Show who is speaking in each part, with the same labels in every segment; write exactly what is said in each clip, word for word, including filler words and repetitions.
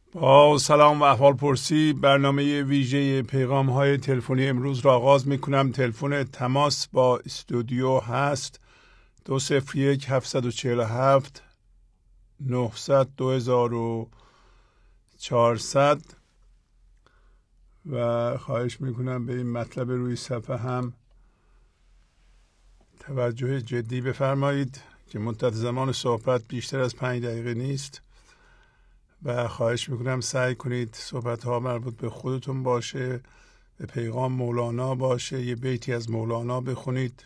Speaker 1: با سلام و احوال پرسی برنامه ویژه پیغام های تلفنی امروز را آغاز می کنم. تلفن تماس با استودیو هست دو صفر یک هفت چهار هفت نهصد دو هزار و چهارصد و خواهش می کنم به این مطلب روی صفحه هم توجه جدی بفرمایید که مدت زمان صحبت بیشتر از پنج دقیقه نیست و خواهش میکنم سعی کنید صحبت ها مربوط به خودتون باشه، به پیغام مولانا باشه، یه بیتی از مولانا بخونید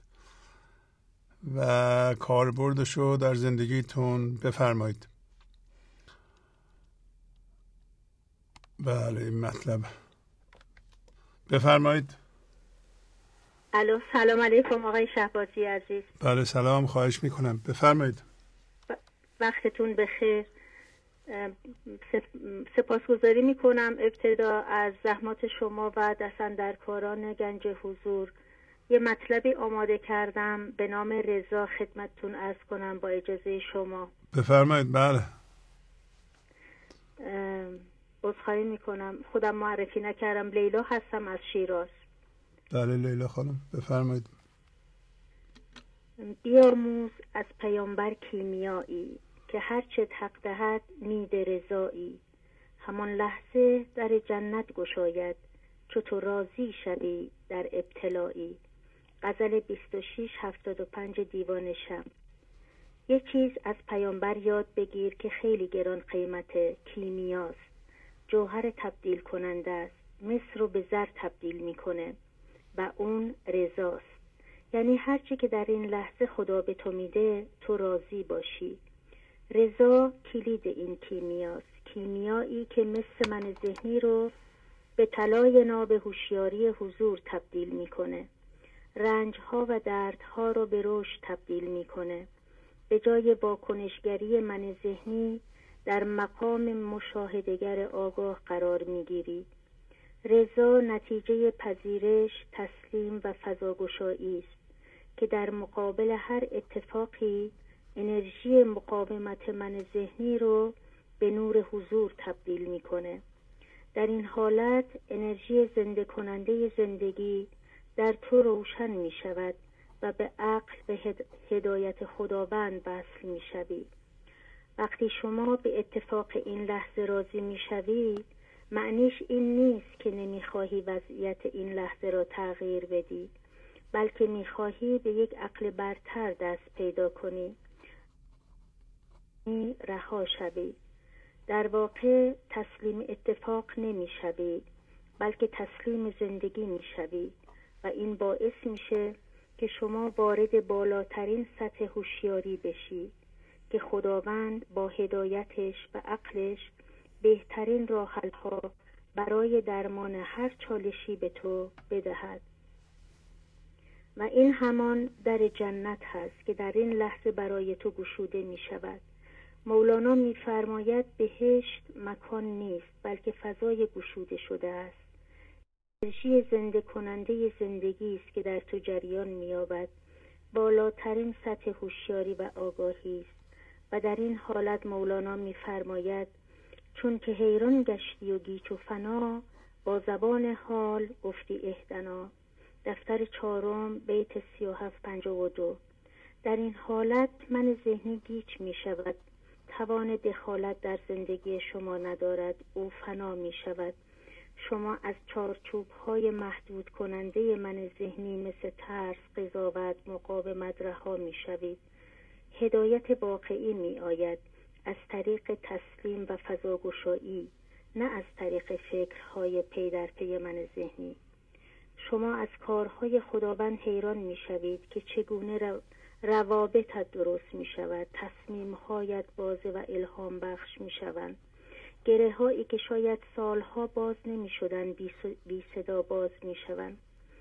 Speaker 1: و کاربردشو در زندگیتون بفرمایید. بله این مطلب بفرمایید.
Speaker 2: الو سلام علیکم آقای شهبازی عزیز.
Speaker 1: بله سلام، خواهش میکنم بفرمایید.
Speaker 2: وقتتون بخیر. سپاسگزاری میکنم ابتدا از زحمات شما و دستاندرکاران گنج حضور. یه مطلبی آماده کردم به نام رضا خدمتتون عرض کنم با اجازه شما.
Speaker 1: بفرمایید. بله
Speaker 2: عذرخواهی میکنم خودم معرفی نکردم. لیلا هستم از شیراز.
Speaker 1: بله لیلا خانم بفرمایید.
Speaker 2: بیاموز از پیامبر کیمیایی که هر چه حق دهد میده رضایی. همان لحظه در جنت گشاید چو تو راضی شوی در ابتلایی. غزل بیست و شش هفتاد و پنج دیوان شمس. یه چیز از پیامبر یاد بگیر که خیلی گران قیمته. کیمیاست، جوهر تبدیل کننده است، مس رو به زر تبدیل میکنه و اون رضاست. یعنی هرچی که در این لحظه خدا به تو میده تو راضی باشی. رضا کلید این کیمیاست، کیمیایی که مثل من ذهنی رو به طلای ناب هوشیاری حضور تبدیل میکنه. رنجها و دردها رو به رشد تبدیل میکنه. به جای واکنشگری من ذهنی در مقام مشاهدگر آگاه قرار میگیری. رضا نتیجه پذیرش، تسلیم و فضاگشایی است که در مقابل هر اتفاقی انرژی مقاومت من ذهنی رو به نور حضور تبدیل میکنه. در این حالت انرژی زنده کننده زندگی در تو روشن می شود و به عقل به هدایت خداوند وصل می شوی. وقتی شما به اتفاق این لحظه راضی می شوی معنیش این نیست که نمی خواهی وضعیت این لحظه را تغییر بدی، بلکه می خواهی به یک عقل برتر دست پیدا کنی، رها شوی. در واقع تسلیم اتفاق نمی شوی بلکه تسلیم زندگی می شوی و این باعث میشه که شما وارد بالاترین سطح هوشیاری بشی که خداوند با هدایتش و عقلش بهترین راه‌حل‌ها برای درمان هر چالشی به تو بدهد. و این همان در جنت هست که در این لحظه برای تو گشوده می شود. مولانا می فرماید بهشت مکان نیست بلکه فضای گشوده شده است. انرژی زنده کننده زندگی است که در تو جریان می یابد. بالاترین سطح هوشیاری و آگاهی است و در این حالت مولانا می فرماید چون که حیران گشتی و گیج و فنا با زبان حال گفتی اهدنا. دفتر چهارم بیت سی و هفت پنجاه و دو. در این حالت من ذهنی گیج می شود، توان دخالت در زندگی شما ندارد، او فنا می شود. شما از چارچوب های محدود کننده من ذهنی مثل ترس، قضاوت، مقاومت رها می شوید. هدایت واقعی می آید از طریق تسلیم و فضاگشایی، نه از طریق فکرهای پی در پی من ذهنی. شما از کارهای خداوند حیران می شوید که چگونه رو... روابطت درست می شود، تصمیمهایت واضح و الهام بخش می شوند. گره هایی که شاید سالها باز نمی شدن بی صدا باز می شوند.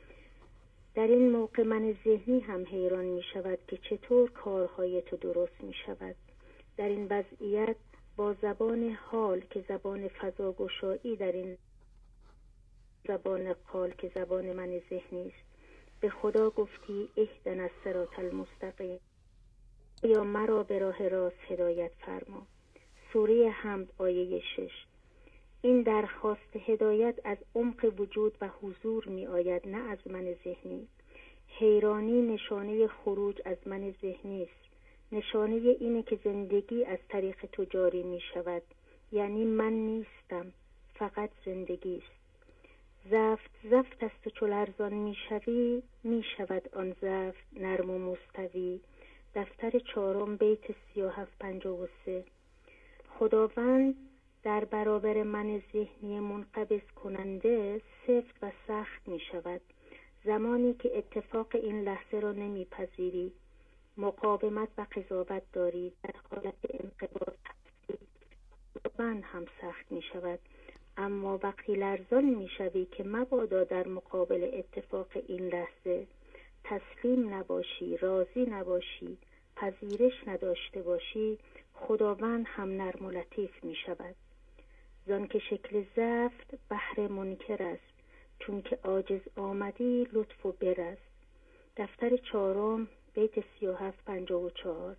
Speaker 2: در این موقع من ذهنی هم حیران می شود که چطور کارهای تو درست می شود. در این وضعیت با زبان حال که زبان فضاگشایی، در این زبان قال که زبان من ذهنی است، به خدا گفتی اهدنا الصراط المستقیم، یا مرا به راه راست هدایت فرما. سوره حمد آیه شش. این درخواست هدایت از عمق وجود و حضور می آید، نه از من ذهنی. حیرانی نشانه خروج از من ذهنی است. نشانه اینه که زندگی از طریق تو جاری می شود. یعنی من نیستم، فقط زندگی است. زفت زفت است و چو لرزان می شوی، می شود آن زفت نرم و مستوی. دفتر چهارم بیت سی و هفت پنجاه و سه. خداوند در برابر من ذهنی منقبض کننده سفت و سخت می شود. زمانی که اتفاق این لحظه را نمی پذیری، مقاومت و قضاوت داری، در حالت انقباض هستی، خداوند هم سخت می شود. اما وقتی لرزان می شوی که مبادا در مقابل اتفاق این لحظه تسلیم نباشی، راضی نباشی، پذیرش نداشته باشی، خداوند هم نرم و لطیف می شود. زان که شکل زفت بحر منکر است، چون که عاجز آمدی لطف و بر است. دفتر چهارم بیت سی و هفت پنجاه و چهار.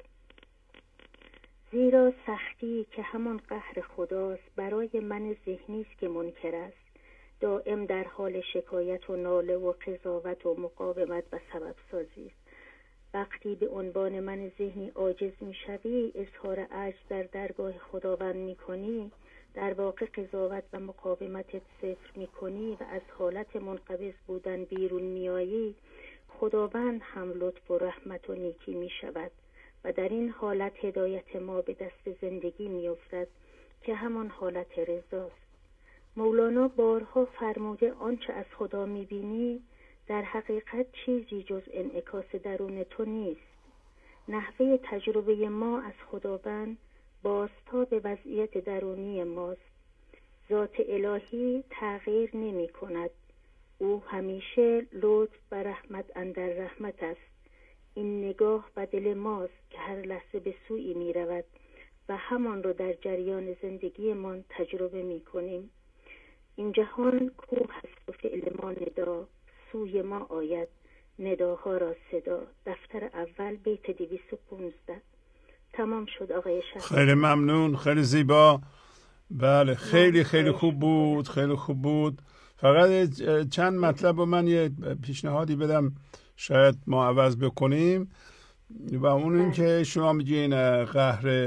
Speaker 2: زیرا سختی که همان قهر خداست برای من ذهنی است که منکر است، دائم در حال شکایت و ناله و قضاوت و مقاومت و سبب سازی است. وقتی به عنوان من ذهنی عاجز می شوی، اظهار عجز در درگاه خداوند می کنی، در واقع قضاوت و مقاومتت صفر می کنی و از حالت منقبض بودن بیرون می آیی، خداوند هم لطف و رحمت و نیکی می شود و در این حالت هدایت ما به دست زندگی می افتد که همان حالت رضاست. مولانا بارها فرموده آنچه از خدا می بینی در حقیقت چیزی جز انعکاس درون تو نیست. نحوه تجربه ما از خداوند بازتاب به وضعیت درونی ماست. ذات الهی تغییر نمی کند. او همیشه لطف و رحمت اندر رحمت است. این نگاه و دل ماست که هر لحظه به سوی می رود و همان رو در جریان زندگیمان تجربه می کنیم. این جهان کوه است و فعل ما ندا، سوی ما آید نداها را صدا. دفتر اول بیت دویست و پونزده. تمام شد آقای شهر.
Speaker 1: خیلی ممنون، خیلی زیبا. بله خیلی خیلی خوب بود، خیلی خوب بود. فقط چند مطلب رو من یه پیشنهادی بدم شاید ما عوض بکنیم و اون این که شما میگین قهر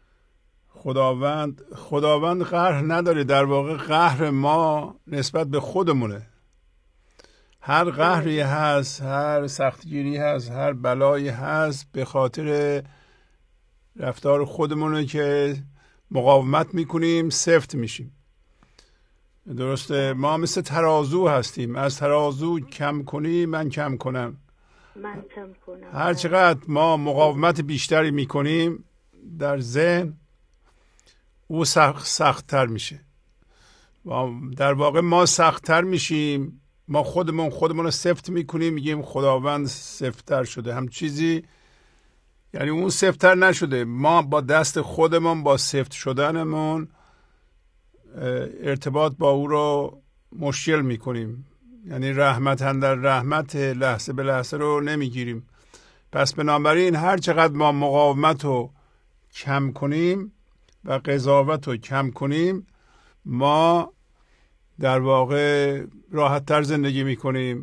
Speaker 1: خداوند خداوند قهر نداره، در واقع قهر ما نسبت به خودمونه. هر قهری هست، هر سختگیری هست، هر بلایی هست به خاطر رفتار خودمونه که مقاومت میکنیم، سفت میشیم. درسته؟ ما مثل ترازو هستیم، از ترازو کم کنی من کم کنم،
Speaker 2: من کم کنم.
Speaker 1: هر چقدر ما مقاومت بیشتری میکنیم در ذهن او سخت سخت‌تر میشه. در واقع ما سخت‌تر میشیم، ما خودمون خودمون رو سفت میکنیم، میگیم خداوند سفت‌تر شده، هم چیزی یعنی اون سفت‌تر نشده. ما با دست خودمون با سفت شدنمون ارتباط با او رو مشکل میکنیم، یعنی رحمت اندر رحمت لحظه به لحظه رو نمیگیریم. پس بنابراین هر چقدر ما مقاومت رو کم کنیم و قضاوت رو کم کنیم، ما در واقع راحت‌تر زندگی میکنیم.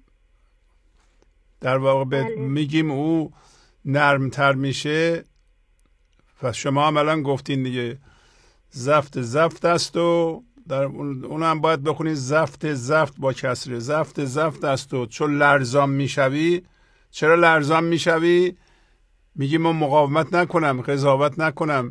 Speaker 1: در واقع بله. میگیم او نرمتر میشه. و شما عملا گفتین دیگه زفت زفت است و در اون هم باید بخونید زفت زفت با کسره. زفت زفت است و چون لرزان میشوی. چرا لرزان میشوی؟ میگیم ما مقاومت نکنم، قضاوت نکنم.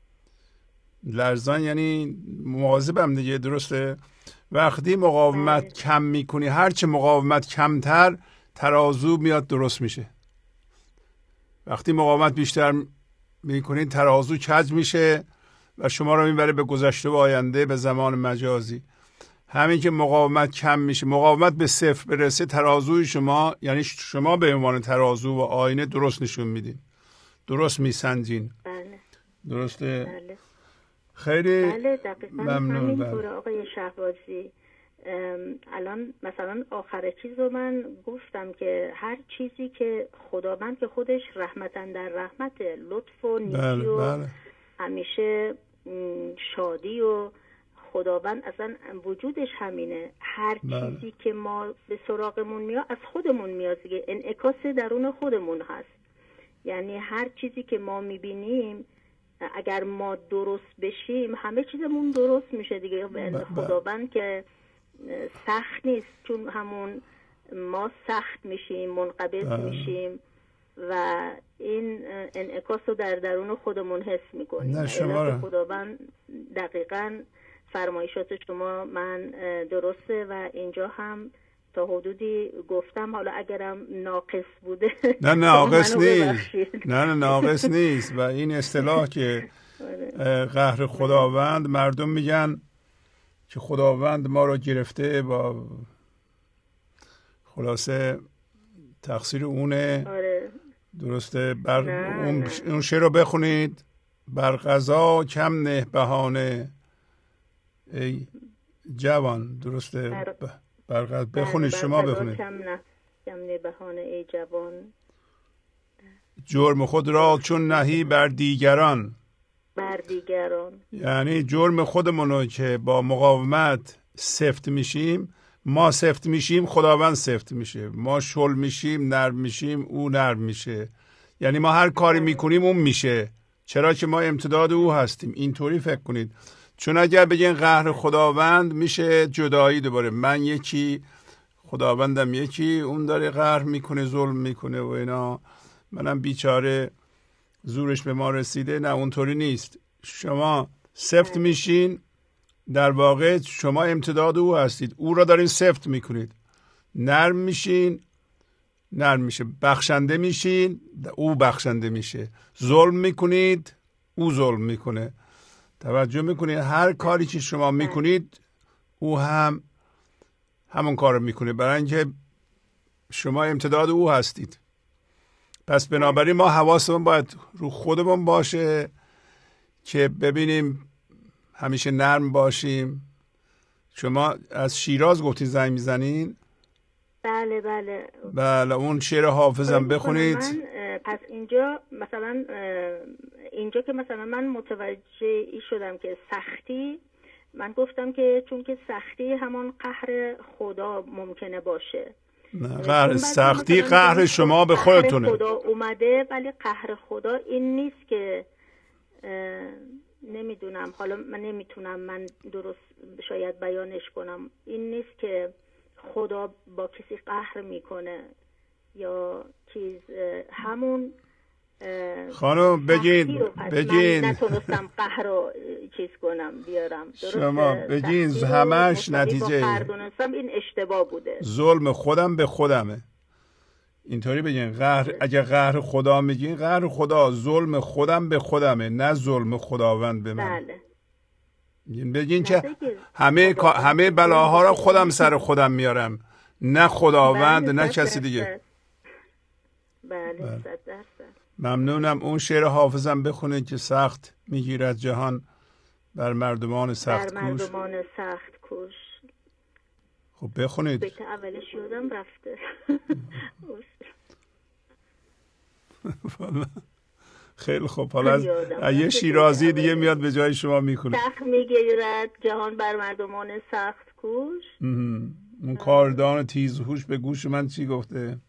Speaker 1: لرزان یعنی مواظبم دیگه، درسته؟ وقتی مقاومت بله. کم میکنی، هرچه مقاومت کمتر ترازو میاد درست میشه. وقتی مقاومت بیشتر میکنی ترازو کج میشه و شما رو میبره به گذشته و آینده، به زمان مجازی. همین که مقاومت کم میشه، مقاومت به صفر برسه، ترازوی شما یعنی شما به عنوان ترازو و آینه درست نشون میدین، درست میسنجین.
Speaker 2: بله.
Speaker 1: درسته؟
Speaker 2: بله.
Speaker 1: خیلی
Speaker 2: بله دقیقاً
Speaker 1: ممنون.
Speaker 2: همینطوره آقای شهبازی. الان مثلا آخر چیز رو من گفتم که هر چیزی که خداوند که خودش رحمتن در رحمت، لطف و نیکی
Speaker 1: بله،
Speaker 2: و
Speaker 1: بله.
Speaker 2: همیشه شادی و خداوند اصلا وجودش همینه. هر
Speaker 1: بله.
Speaker 2: چیزی که ما به سراغمون میاد از خودمون میاد دیگه، انعکاس درون خودمون هست. یعنی هر چیزی که ما میبینیم اگر ما درست بشیم همه چیزمون درست میشه دیگه. ب- خداوند که سخت نیست، چون همون ما سخت میشیم، منقبض میشیم و این انعکاس رو در درون خودمون حس میکنیم.
Speaker 1: نه شما
Speaker 2: خداوند دقیقاً فرمایشات شما من درسته و اینجا هم تا حدودی گفتم، حالا اگرم ناقص بوده
Speaker 1: نه ناقص نیست، نه نه ناقص نیست. و این اصطلاح که قهر خداوند، مردم میگن که خداوند ما رو گرفته، با خلاصه تقصیر اونه.
Speaker 2: آره.
Speaker 1: درسته. بر نه، اون, نه. اون شعر رو بخونید، بر قضا کم نه بهانه ای جوان. درسته. بر... بر قضا بخونید، بر شما بخونید.
Speaker 2: کم نه کم نه بهانه ای جوان،
Speaker 1: جرم خود را چون نهی بر دیگران.
Speaker 2: بر دیگران
Speaker 1: یعنی جرم خودمونو که با مقاومت سفت میشیم، ما سفت میشیم خداوند سفت میشه، ما شل میشیم نرم میشیم او نرم میشه. یعنی ما هر کاری میکنیم اون میشه، چرا که ما امتداد او هستیم. اینطوری فکر کنید. چون اگر بگین قهر خداوند میشه جدایی دوباره، من یکی خداوندم یکی، اون داره قهر میکنه ظلم میکنه و اینا، منم بیچاره زورش به ما رسیده. نه اونطوری نیست. شما سفت میشین، در واقع شما امتداد او هستید، او را دارین سفت میکنید. نرم میشین، نرم میشه. بخشنده میشین، او بخشنده میشه. ظلم میکنید، او ظلم میکنه. توجه میکنید هر کاری که شما میکنید او هم همون کار میکنه، برای اینکه شما امتداد او هستید. پس بنابراین ما حواسمون باید رو خودمون باشه که ببینیم همیشه نرم باشیم. شما از شیراز گفتی زنگ میزنین؟
Speaker 2: بله بله
Speaker 1: بله. اون شعر حافظم بخونید.
Speaker 2: من پس اینجا مثلا اینجا که مثلا من متوجه ای شدم که سختی، من گفتم که چون که سختی همون قهر خدا ممکنه باشه.
Speaker 1: نه قهر سختی قهر شما به خودتونه.
Speaker 2: خدا اومده، ولی قهر خدا این نیست که نمیدونم، حالا من نمیتونم من درست شاید بیانش کنم. این نیست که خدا با کسی قهر میکنه یا چیز، همون
Speaker 1: خانم بگین بگین
Speaker 2: من نتونستم قهر رو چیز کنم بیارم.
Speaker 1: شما بگین همش نتیجه
Speaker 2: این اشتباه بوده.
Speaker 1: ظلم خودم به خودمه. اینطوری بگین. قهر اگه قهر خدا میگین، قهر خدا ظلم خودم به خودمه، نه ظلم خداوند به من.
Speaker 2: بله.
Speaker 1: بگین که همه همه بلاها را خودم سر خودم میارم، نه خداوند بله، نه کسی دیگه.
Speaker 2: بله, بله. صد درصد.
Speaker 1: ممنونم. اون شعر حافظم بخونید که سخت میگیرد جهان بر مردمان سخت
Speaker 2: بر
Speaker 1: کوش.
Speaker 2: مردمان سخت کوش.
Speaker 1: خب بخونید.
Speaker 2: بیت اولش یادم رفته.
Speaker 1: خیلی خوب. حالا از یه شیرازی دیگه میاد به جای شما میکنه.
Speaker 2: سخت میگیرد جهان بر مردمان سخت کوش.
Speaker 1: اون کاردان تیزهوش به گوش من چی گفته؟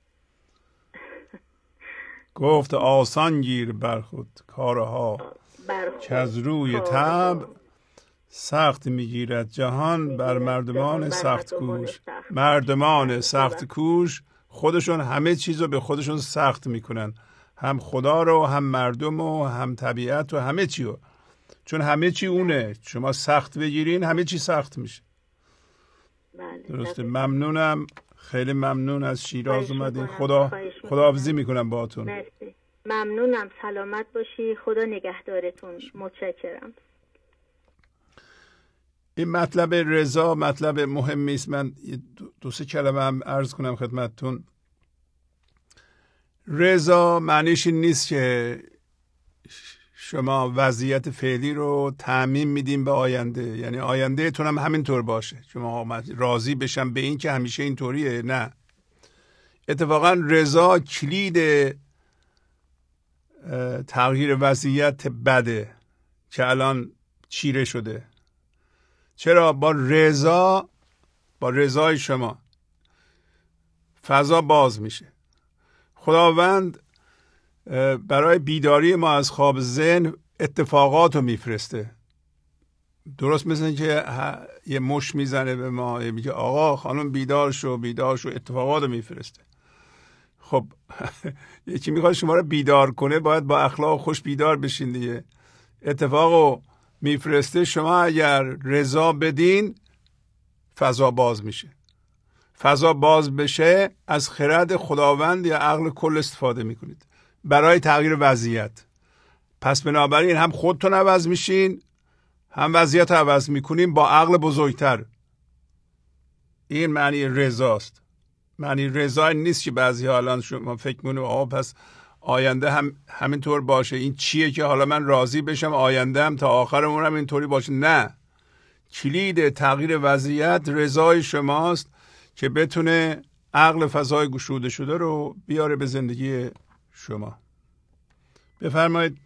Speaker 1: گفت آسان گیر بر خود کارها که از روی طبع سخت میگیرد جهان بر مردمان سخت کوش. مردمان سخت کوش خودشون همه چیز رو به خودشون سخت میکنن، هم خدا رو هم مردم و هم طبیعت و همه چی رو، چون همه چی اونه. شما سخت بگیرین همه چی سخت میشه. درسته. ممنونم، خیلی ممنون از شیراز اومدین. خدا خداحافظی میکنم باهاتون.
Speaker 2: مرسی. ممنونم. سلامت باشی. خدا نگهدارتون. متشکرم.
Speaker 1: این مطلب رضا مطلب مهمی است. من دو سه کلمه هم عرض کنم خدمتتون. رضا معنیش این نیست که شما وضعیت فعلی رو تعمیم میدیم به آینده، یعنی آینده تون هم همینطور باشه، شما راضی بشم به این که همیشه اینطوریه. نه، اتفاقا رضا کلید تغییر وضعیت بده که الان چیره شده. چرا؟ با رضا، با رضای شما فضا باز میشه. خداوند برای بیداری ما از خواب ذهن اتفاقات رو میفرسته. درست مثل این که یه مش میزنه به ما، میگه آقا خانم بیدار شو بیدار شو، اتفاقات رو میفرسته. خب یکی میخواد شما رو بیدار کنه، باید با اخلاق خوش بیدار بشین دیگه. اتفاق رو میفرسته، شما اگر رضا بدین فضا باز میشه. فضا باز بشه از خرد خداوند یا عقل کل استفاده میکنید برای تغییر وضعیت. پس بنابراین هم خودتون عوض میشین، هم وضعیت عوض میکنین با عقل بزرگتر. این معنی رضاست. معنی رضا نیست که بعضی ها الان شما فکر میکنید آها پس آینده هم همینطور باشه، این چیه که حالا من راضی بشم آینده هم تا آخر عمرم اینطوری باشه؟ نه، کلید تغییر وضعیت رضای شماست که بتونه عقل فضای گشوده شده رو بیاره به زندگی شما. بفرمایید.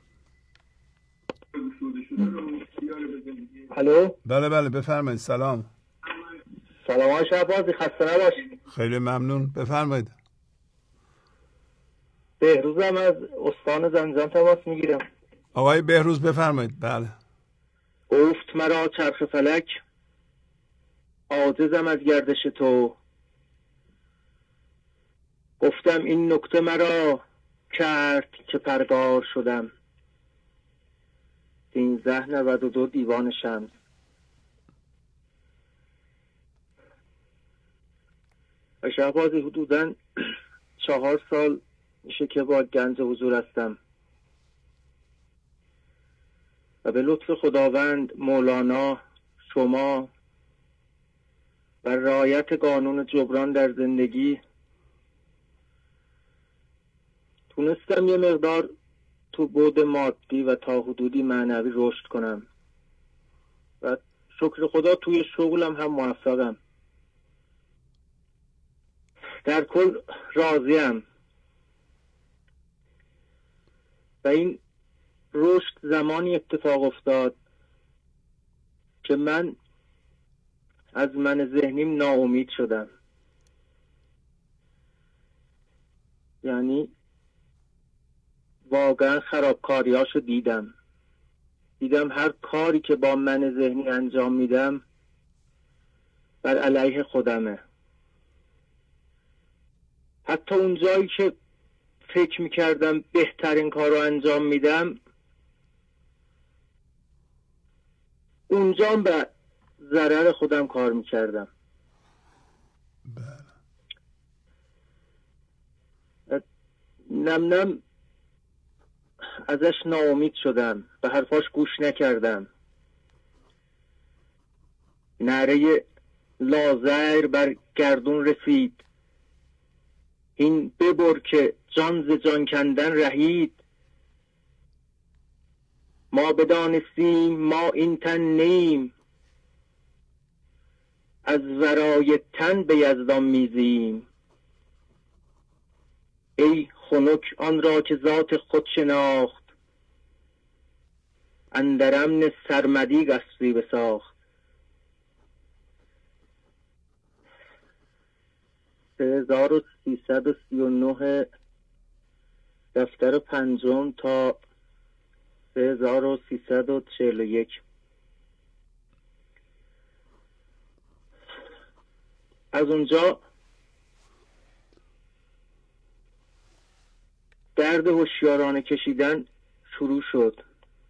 Speaker 3: الو.
Speaker 1: بله بله بفرمایید. سلام.
Speaker 3: سلام های شهبازی، خسته نباشید.
Speaker 1: خیلی ممنون. بفرمایید.
Speaker 3: بهروزم از استان زنجان تماس میگیرم.
Speaker 1: آقای بهروز بفرمایید. بله.
Speaker 3: گفت مرا چرخ فلک عاجزم از گردش تو، گفتم این نکته مرا کرد که پرگار شدم. سیزده نود و دو دیوان شمس. و شهبازی حدوداً چهار سال میشه که با گنج حضور هستم و به لطف خداوند مولانا، شما و رعایت قانون جبران در زندگی تونستم یه مقدار تو بعد مادی و تا حدودی معنوی رشد کنم و شکر خدا توی شغلم هم موفقم. در کل راضیم و این رشد زمانی اتفاق افتاد که من از من ذهنیم ناامید شدم. یعنی واقعا خرابکاریاشو دیدم دیدم هر کاری که با من ذهنی انجام میدم بر علیه خودمه. حتی اون جایی که فکر میکردم بهترین کار رو انجام میدم، اونجا به ضرر خودم کار میکردم. نم نم ازش ناامید شدم، به حرفاش گوش نکردم. نعره لازر بر گردون رسید، این ببر که جان ز جان کندن رهید. ما بدانستیم ما این تن نیم، از ورای تن به یزدان میزیم. ای خنک آن را که ذات خود شناخت، اندر امن سرمدی قصری بساخت. سه هزار و سیصد و سی و نه دفتر پنجم تا سه هزار و سیصد و چهل و یک. از اونجا درد هوشیارانه کشیدن شروع شد.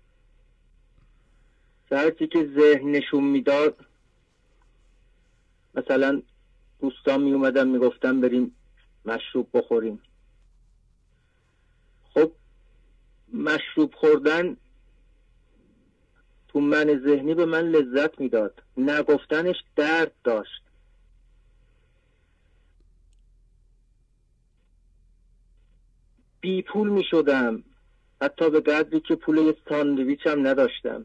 Speaker 3: سرچی که ذهن نشون میداد، مثلا دوستان می اومدن می گفتن بریم مشروب بخوریم. خب مشروب خوردن تو من ذهنی به من لذت میداد، نگفتنش درد داشت. بی پول می شدم، حتی به قدری که پول یه ساندویچ هم نداشتم.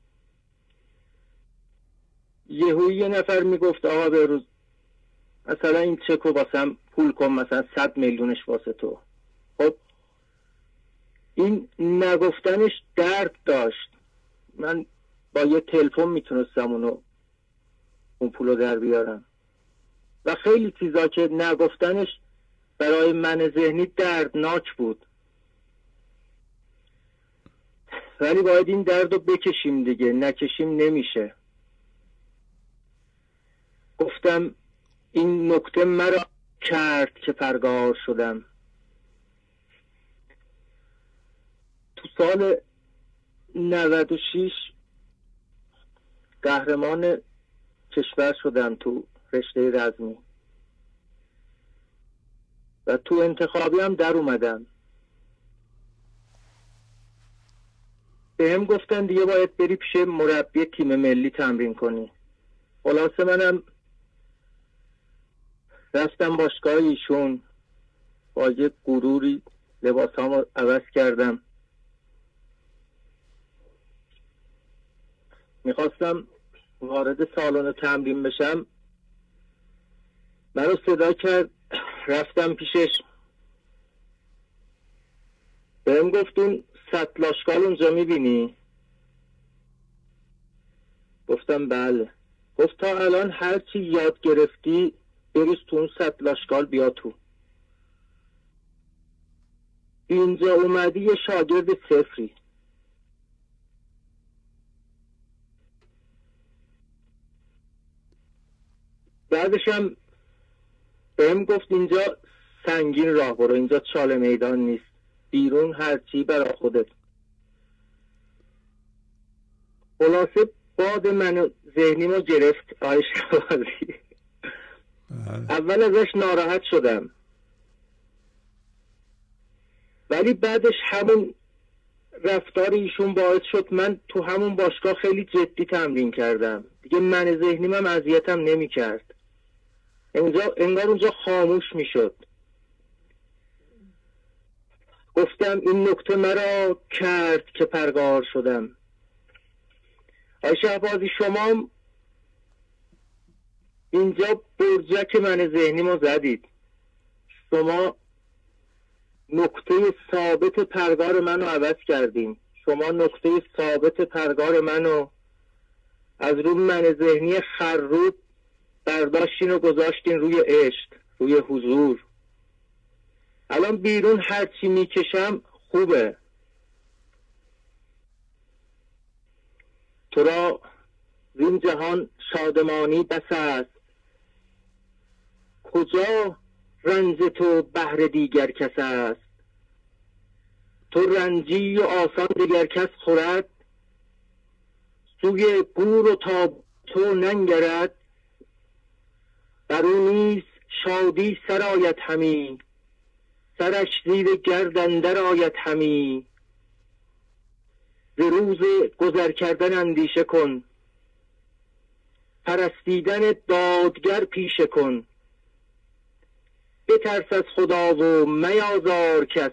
Speaker 3: یهویی یه نفر می گفت آقا بهروز مثلا این چکو واسم پول کن، مثلا صد میلیونش واسه تو. خب این نگفتنش درد داشت. من با یه تلفن میتونستم اونو اون پولو در بیارم. و خیلی چیزا که نگفتنش برای من ذهنی دردناک بود، ولی باید این درد رو بکشیم دیگه، نکشیم نمیشه. گفتم این نکته مرا کرد که پرگار شدم. تو سال نود و شش قهرمان کشور شدم تو رشته رزمی و تو انتخابی هم در اومدم. به هم گفتن دیگه باید بری پیش مربی تیم ملی تمرین کنی. خلاصه منم رفتم باشگاه ایشون، با یک غروری لباسامو عوض کردم. میخواستم وارد سالن تمرین بشم، منو صدا کرد، رفتم پیشش. بهم گفت اون سطلاشکال اونجا میبینی؟ گفتم بله. گفت تا الان هر چی یاد گرفتی بریز تو اون سطلاشکال بیا تو. اینجا اومدی یه شاگرد صفری. بعدش هم بهم گفت اینجا سنگین راه برو، اینجا چاله میدان نیست، بیرون هرچی برا خودت. خلاصه باد من ذهنیمو گرفت آی شهبازی. اول ازش ناراحت شدم، ولی بعدش همون رفتار ایشون باعث شد من تو همون باشگاه خیلی جدی تمرین کردم دیگه. من ذهنیم هم اذیتم نمی کرد. انگار, انگار اونجا خاموش می شد. گفتم این نکته مرا کرد که پرگار شدم. آی شهبازی شما اینجا برجک من ذهنیمو زدید. شما نقطه ثابت پرگار منو عوض کردین. شما نقطه ثابت پرگار منو از روی من ذهنی خروب برداشتین و گذاشتین روی عشق، روی حضور. الان بیرون هرچی میکشم خوبه. تو را زین جهان شادمانی بس است، کجا رنج تو بهر دیگر کس است. تو رنجی و آسان دیگر کس خورد، سوی گور و تاب تو ننگرد. بر او نیز شادی سرایت همی، سرش زیر گرد اندر آید همی. ز روز گذر کردن اندیشه کن، پرستیدن دادگر پیشه کن. بترس از خدا و میازار کس،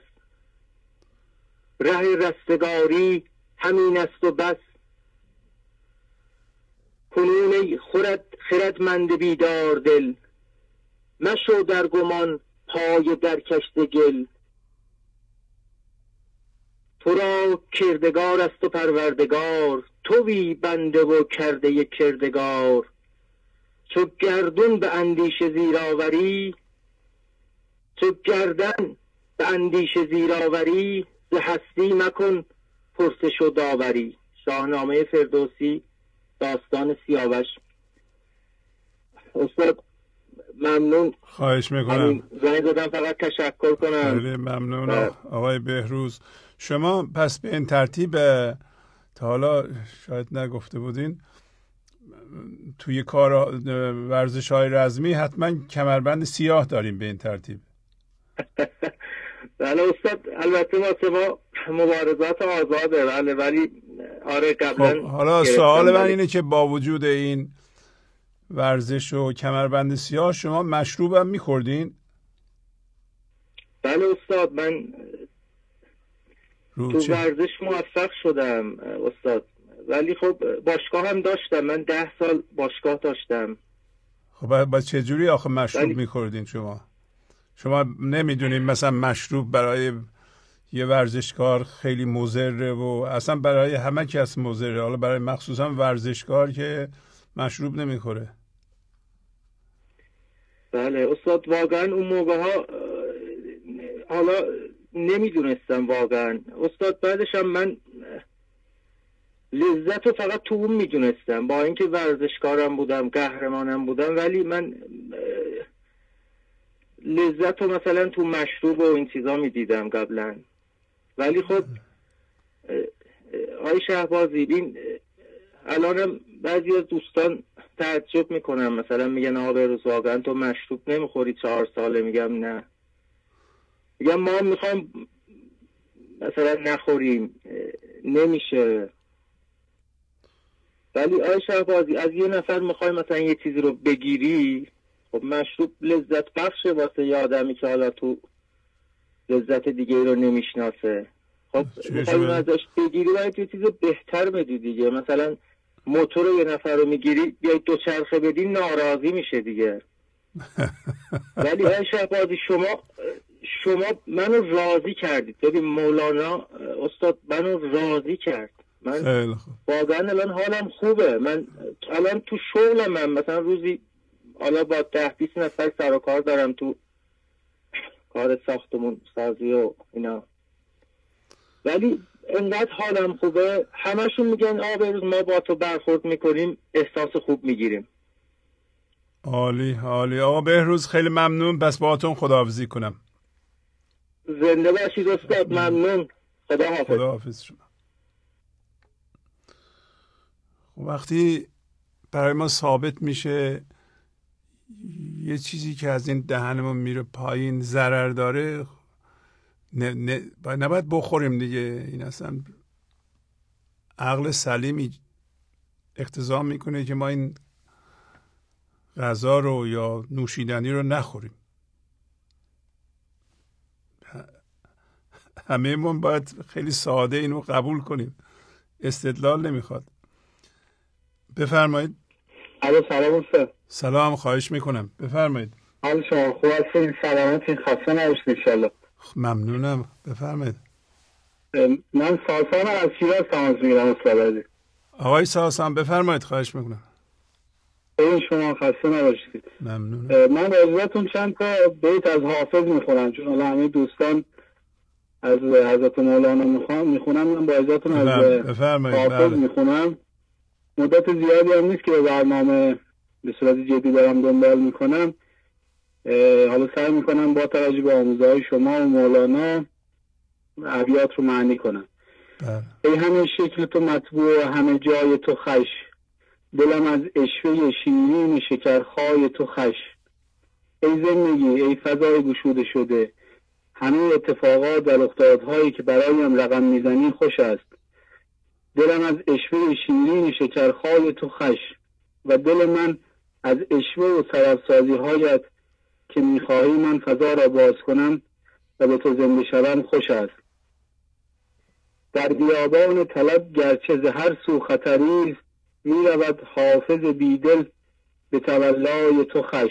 Speaker 3: ره رستگاری همین است و بس. کنون ای خرد خردمند بیدار دل، مشو در گمان پای در کشت گل. تو را کردگار است و پروردگار، تویی بنده و کرده کردگار. چو گردون به اندیشه زیراوری، چو گردن به اندیشه زیراوری. ز هستی مکن پرسش و داوری. شاهنامه فردوسی، داستان سیاوش. استاد ممنون.
Speaker 1: خواهش میکنم.
Speaker 3: زنگ زدم فقط تشکر کنم.
Speaker 1: خیلی ممنون آقای بهروز. شما پس به این ترتیب تا حالا شاید نگفته بودین توی کار ورزش های رزمی حتما کمربند سیاه داریم به این ترتیب.
Speaker 3: بله استاد، البته واسه ما مبارزات آزاده. بله ولی آره قبلا.
Speaker 1: خب حالا سوال من اینه که با وجود این ورزش و کمربند سیاه شما مشروب هم میخوردین؟
Speaker 3: بله استاد، من تو ورزش موفق شدم استاد، ولی خب باشگاه هم داشتم. من ده سال باشگاه داشتم.
Speaker 1: خب با چه جوری آخه مشروب ولی... میخوردین شما؟ شما نمیدونین مثلا مشروب برای یه ورزشکار خیلی مضره و اصلا برای همه کس مضره، حالا برای مخصوصا ورزشکار که مشروب نمیخوره.
Speaker 3: بله استاد، واقعا اون موقع ها حالا نمیدونستم واقعا استاد. بعدش هم من لذت رو فقط تو اون میدونستم، با اینکه ورزشکارم بودم، قهرمانم بودم، ولی من لذت رو مثلا تو مشروب و این چیزا میدیدم قبلا. ولی خب آی شهبازی، این الانم بعضی از دوستان تعجب میکنن، مثلا میگن آقا بهروز واقعا تو مشروب نمیخوری چهار ساله؟ میگم نه، میگم ما میخوام مثلا نخوریم، نمیشه. ولی آی شهبازی از یه نفر میخوای مثلا یه چیزی رو بگیری، خب مشروب لذت بخشه واسه یه آدمی که حالا تو لذت دیگه رو نمیشناسه. خب میخوای ازش بگیری باید یه چیز بهتر بدی دیگه. مثلا موتور یه نفر رو میگیری بیای دو چرخه بدی ناراضی میشه دیگه. ولی آی شهبازی شما شما منو راضی کردید. ببین مولانا استاد منو راضی کرد. من واقعا الان حالم خوبه. من الان تو شغلم من مثلا روزی حالا با ده بیست نفر سر و کار دارم تو کار ساختمون سازی و اینا، ولی انقدر حالم خوبه. همشون میگن آقا بهروز ما با تو برخورد میکنیم احساس خوب میگیریم.
Speaker 1: عالی عالی آقا بهروز، خیلی ممنون. بس باهاتون خداحافظی کنم.
Speaker 3: زنده باشید استاد. ممنون. خدا حافظ.
Speaker 1: خدا حافظ شما. وقتی برای ما ثابت میشه یه چیزی که از این دهنمون میره پایین ضرر داره، نه نه نباید بخوریم دیگه. این اصلا عقل سلیمی اقتضا میکنه که ما این غذا رو یا نوشیدنی رو نخوریم. همه من باید خیلی ساده اینو قبول کنیم. استدلال نمیخواد. بفرمایید.
Speaker 4: الو سلام استاد.
Speaker 1: سلام، خواهش میکنم. بفرمایید.
Speaker 4: حال شما خوب هستین؟ سلامتین؟ خسته نباشید ان شاء الله.
Speaker 1: ممنونم. بفرمایید.
Speaker 4: من ساسان از شیراز تماس میگیرم استاد.
Speaker 1: آقای ساسان بفرمایید، خواهش میکنم.
Speaker 4: این شما خسته نباشید.
Speaker 1: ممنونم.
Speaker 4: من عزتون چند تا بیت از حافظ میخونم، چون الان همه دوستان از حضرت مولانا میخوام میخونم، من با عزتون از حافظ میخونم. مدت زیادی هم نیست که به برنامه به صورت جدی دارم دنبال میکنم. حالا سعی میکنم با توجه به آموزه‌های شما و مولانا ابیات رو معنی کنم. ای همه شکل تو مطبوع، همه جای تو خش، دلم از عشوه شیرین شکرخای تو خش. ای زندگی ای فضای گشوده شده، همه اتفاقات در رخدادهایی که برایم رقم میزنی خوش است. دلم از عشوه شیرین شکرخای تو خش و دل من از عشوه و سرابسازی هایت که میخواهی من فضا را باز کنم و به تو زنده شوم خوش است. در بیابان طلب گرچه ز هر سو خطری است، می رود حافظ بیدل به تولای تو خش.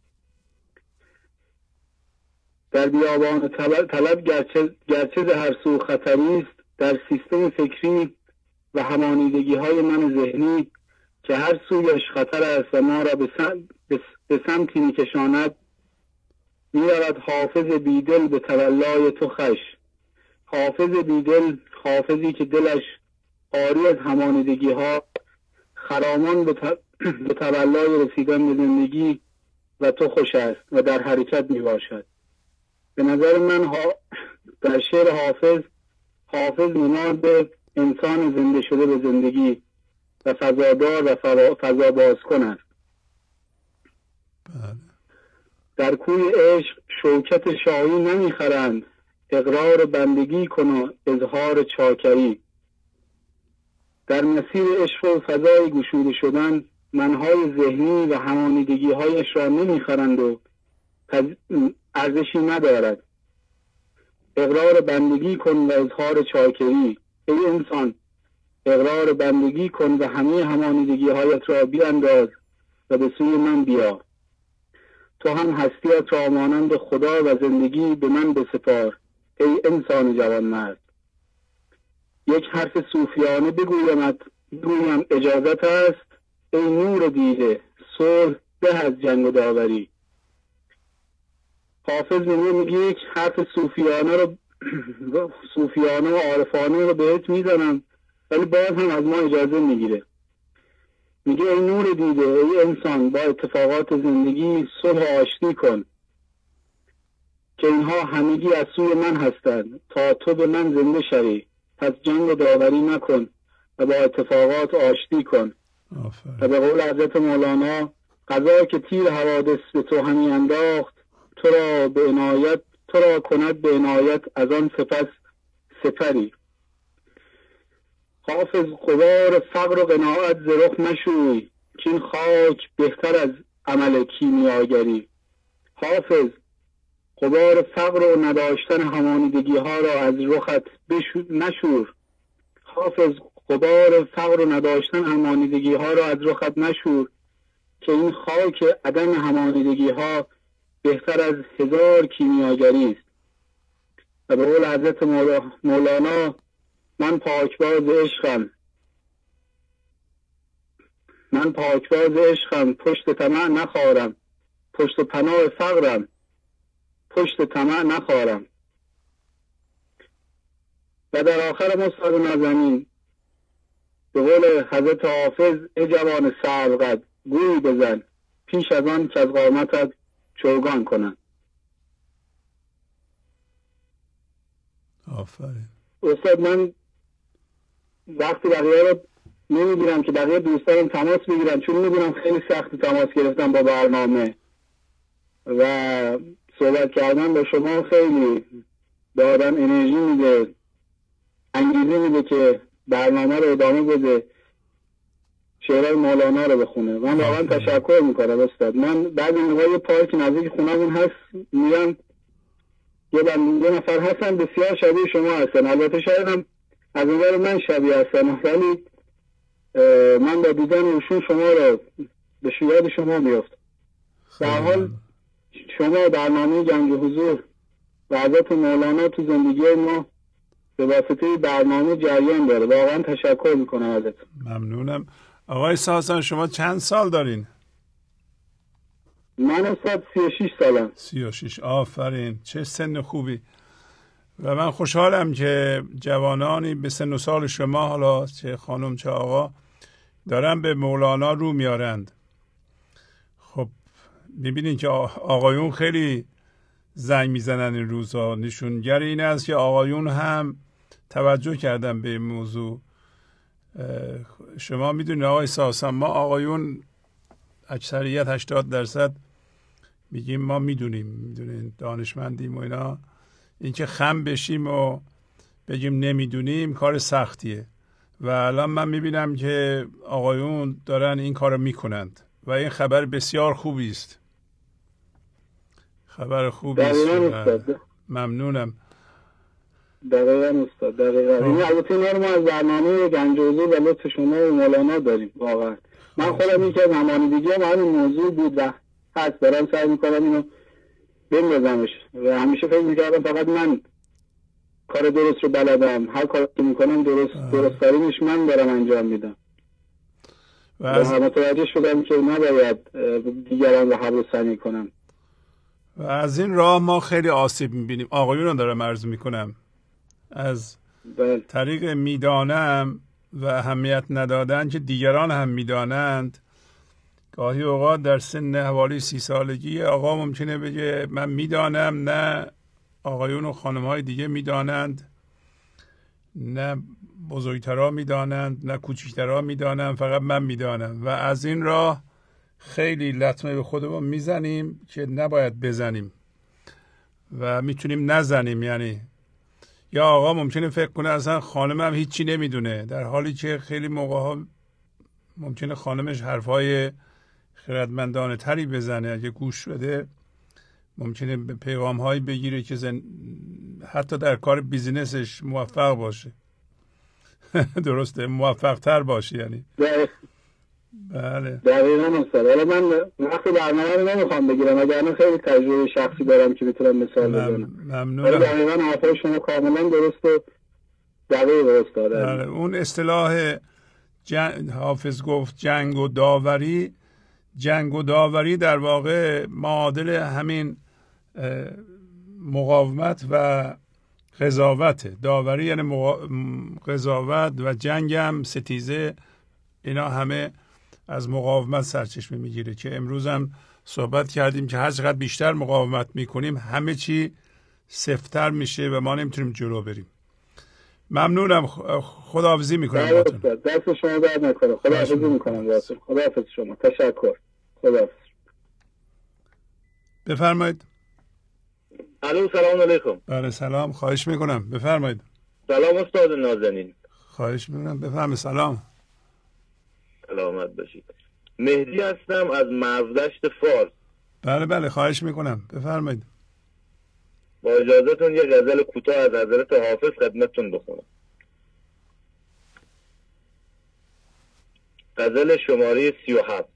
Speaker 4: در بیابان طلب گرچه, گرچه ز هر سو خطری است، در سیستم فکری و همانیدگی های من ذهنی که هر سویش خطر است و ما را به, سم... به سمتی میکشاند، می رود حافظ بیدل به تولای تو خش. حافظ بیدل، حافظی که دلش آری از همانیدگی ها، خرامان به, ت... به تولای رسیدن به زندگی و تو خوش است و در حرکت می باشد. به نظر من ها... در شعر حافظ، حافظ نماد انسان زنده شده به زندگی و فضادار و فضا بازکن است.
Speaker 1: بله.
Speaker 4: در کوی عشق شوکت شاهی نمیخرند، اقرار بندگی کن و اظهار چاکری. در مسیر عشق و فضای گشوده شدن، منهای ذهنی و همانیدگی هایش را نمیخرند و ارزشی ندارد. اقرار بندگی کن و اظهار چاکری. ای انسان اقرار بندگی کن و همه همانیدگی هایت را بیانداز و به سوی من بیا. تو هم هستیت را مانند خدا و زندگی به من بسپار. ای انسان جوان مرد، یک حرف صوفیانه بگویمت، بگویم اجازت است. ای نور دیده، صلح به از جنگ و داوری. حافظ میگه میگه یک حرف صوفیانه رو صوفیانه و عارفانه رو بهت میزنم ولی باز هم از ما اجازه میگیره. میگه ای نور دیده، ای انسان، با اتفاقات زندگی صلح آشتی کن که اینها همگی از سوی من هستند تا تو به من زنده شوی. پس جنگ و داوری نکن و با اتفاقات آشتی کن. و به قول حضرت مولانا قضا که تیر حوادث به تو همی انداخت تو را به عنایت تو را کند به عنایت از آن سپس سپری. حافظ غبار فقر و قناعت ز رخ مشوی که این خاک بهتر از عمل کیمیاگری. حافظ غبار فقر و نداشتن همانیدگی ها را از رخت نشور. حافظ غبار فقر و نداشتن همانیدگی ها را از رخت نشور که این خاک عدم همانیدگی ها بهتر از هزار کیمیاگری است. و به قول حضرت مولانا من پاکباز عشقم من پاکباز عشقم پشت طمع نخارم، پشت پناه فقرم پشت طمع نخارم. و در آخر مصحف نازنین به قول حضرت حافظ ای جوان سروقد گوی بزن پیش از آن که از قامتت چوگان کنن.
Speaker 1: آفرین.
Speaker 4: استاد من وقتی بقیه رو نمیگیرم که بقیه دوستانم تماس بگیرن چون میدونم خیلی سخت تماس گرفتم با برنامه و صحبت کردن با شما خیلی به آدم انرژی میده، انگیزه میده که برنامه رو ادامه بده، شعرهای مولانا رو بخونه. من واقعا تشکر میکنم استاد. من بعد این نگاه یه پارک نزدیک خونمون هست میرم یه بند یه نفر هستن بسیار شبیه شما هستن، البته شاید هم از نظر من شبیه هستن ولی من با دیدن ایشون شما رو به یاد شما میفت. در حال شما برنامه جنگ حضور و حضرت مولانا تو زندگی ما به واسطه برنامه جریان داره. واقعا تشکر میکنم ازت.
Speaker 1: ممنونم. آقای ساسان شما چند سال دارین؟
Speaker 4: من استاد سی و شیش سالم.
Speaker 1: سی و شیش. آفرین، چه سن خوبی. و من خوشحالم که جوانانی به سن و سال شما، حالا چه خانم چه آقا، دارن به مولانا رو میارند. خب میبینین که آقایون خیلی زنگ میزنن این روزها. نشونگر این است که آقایون هم توجه کردن به این موضوع. شما میدونید آقای ساسان، ما آقایون اکثریت هشتاد درصد میگیم ما میدونیم، میدونیم دانشمندیم و اینا. اینکه خم بشیم و بگیم نمیدونیم کار سختیه. و الان من میبینم که آقایون دارن این کار میکنند و این خبر بسیار خوبی است. خبر خوبی است. ممنونم.
Speaker 4: دقیقا استاد، دقیقا. این البته اینا رو ما از برنامه گنج حضور و لطف شما و مولانا داریم واقعا. من خودم این که زمانیدگی هم همین موضوع بود و هست، دارم سعی میکنم اینو بندازمش و همیشه فکر میکردم فقط من کار درست رو بلدم، هر کاری که میکنم درست درست ترینش من دارم انجام میدم و از... متوجه شدم که نباید دیگران رو حبل سنی کنم.
Speaker 1: و از این راه ما خیلی آسیب میبینیم. آقایون رو دارم عرض میکنم. از بل. طریق میدانم و اهمیت ندادن که دیگران هم میدانند. گاهی اوقات در سن حوالی سی سالگی آقا ممکنه بگه من میدانم، نه آقایون و خانمهای دیگه میدانند، نه بزرگترها میدانند، نه کوچکترها میدانند، فقط من میدانم. و از این راه خیلی لطمه به خودمون میزنیم که نباید بزنیم و میتونیم نزنیم. یعنی یا آقا ممکنه فکر کنه اصلا خانمم هیچی نمیدونه، در حالی که خیلی موقع ها ممکنه خانمش حرفای خردمندانه تری بزنه. اگه گوش بده ممکنه به پیغام هایی بگیره که زن... حتی در کار بیزینسش موفق باشه. درسته، موفق تر باشه. یعنی بله
Speaker 4: دقیقا استاد. حالا من وقت برنامه رو نمیخوام بگیرم، اگر خیلی تجربه شخصی دارم که بتونم مثال بزنم.
Speaker 1: ممنونم.
Speaker 4: دقیقا حرفای شما کاملا درست و دقیق استاد.
Speaker 1: بله. اون اصطلاح جن... حافظ گفت جنگ و داوری، جنگ و داوری در واقع معادل همین مقاومت و قضاوت. داوری یعنی مقا... قضاوت و جنگ هم، ستیزه، اینا همه از مقاومت سرچشمه میگیره که امروز هم صحبت کردیم که هر چقدر بیشتر مقاومت میکنیم همه چی سفت‌تر میشه و ما نمیتونیم جلو بریم. ممنونم. خداحافظی میکنم باهاتون.
Speaker 4: دست شما درد نکنه. خداحافظی میکنم باهاتون. خداحافظ شما. تشکر. خداحافظ.
Speaker 1: بفرمایید.
Speaker 3: الو سلام علیکم.
Speaker 1: بله سلام. خواهش میکنم بفرمایید.
Speaker 3: سلام استاد نازنین.
Speaker 1: خواهش میکنم بفرمایید. سلام.
Speaker 3: سلامت باشید. مهدی هستم از مرزدشت فارس.
Speaker 1: بله بله خواهش میکنم بفرمایید.
Speaker 3: با اجازهتون یه غزل کوتاه از حضرت حافظ خدمتتون بخونم. غزل شماره سی و هفت.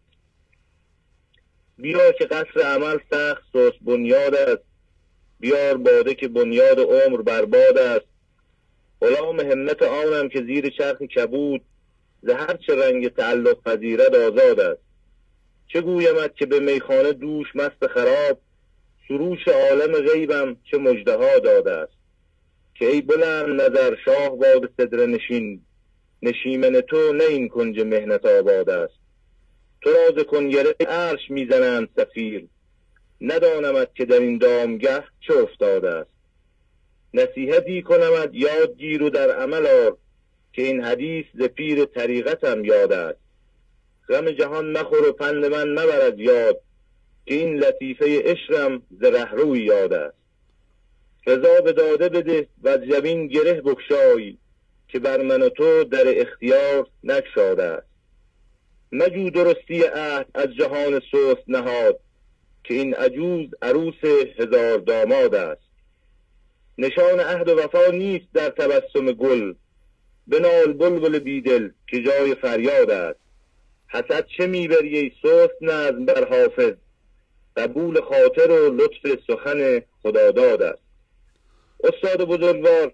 Speaker 3: بیا که قصر عمل سخت سست بنیاد است، بیار باده که بنیاد عمر برباد است. غلام همت آنم که زیر چرخ کبود، ز هر چه رنگ تعلق پذیرد آزاد است. چه گویمت که به میخانه دوش مست خراب، سروش عالم غیبم چه مژدها داده است. که ای بلند نظر شاه باد صدر نشین، نشیمن تو نه این کنج مهنت آباد است. تو راز کنگره عرش میزنند صفیر، ندانمت که در این دامگه چه افتاده است. نصیحتی کنمت یاد گیر و در عمل آر، که این حدیث ز پیر طریقتم یاد است. غم جهان مخور و پند من مبر از یاد، که این لطیفه عشقم ز رهروی یاد است. رضا به داده بده و از جبین گره بگشای، که بر من و تو در اختیار نگشاده است. مجو درستی عهد از جهان سست نهاد، که این عجوز عروس هزار داماد است. نشان عهد و وفا نیست در تبسم گل، بنال بلبل بیدل که جای فریاد است. حسد چه میبری ای سست نظم بر حافظ، قبول خاطر و لطف سخن خداداد است. استاد بزرگوار،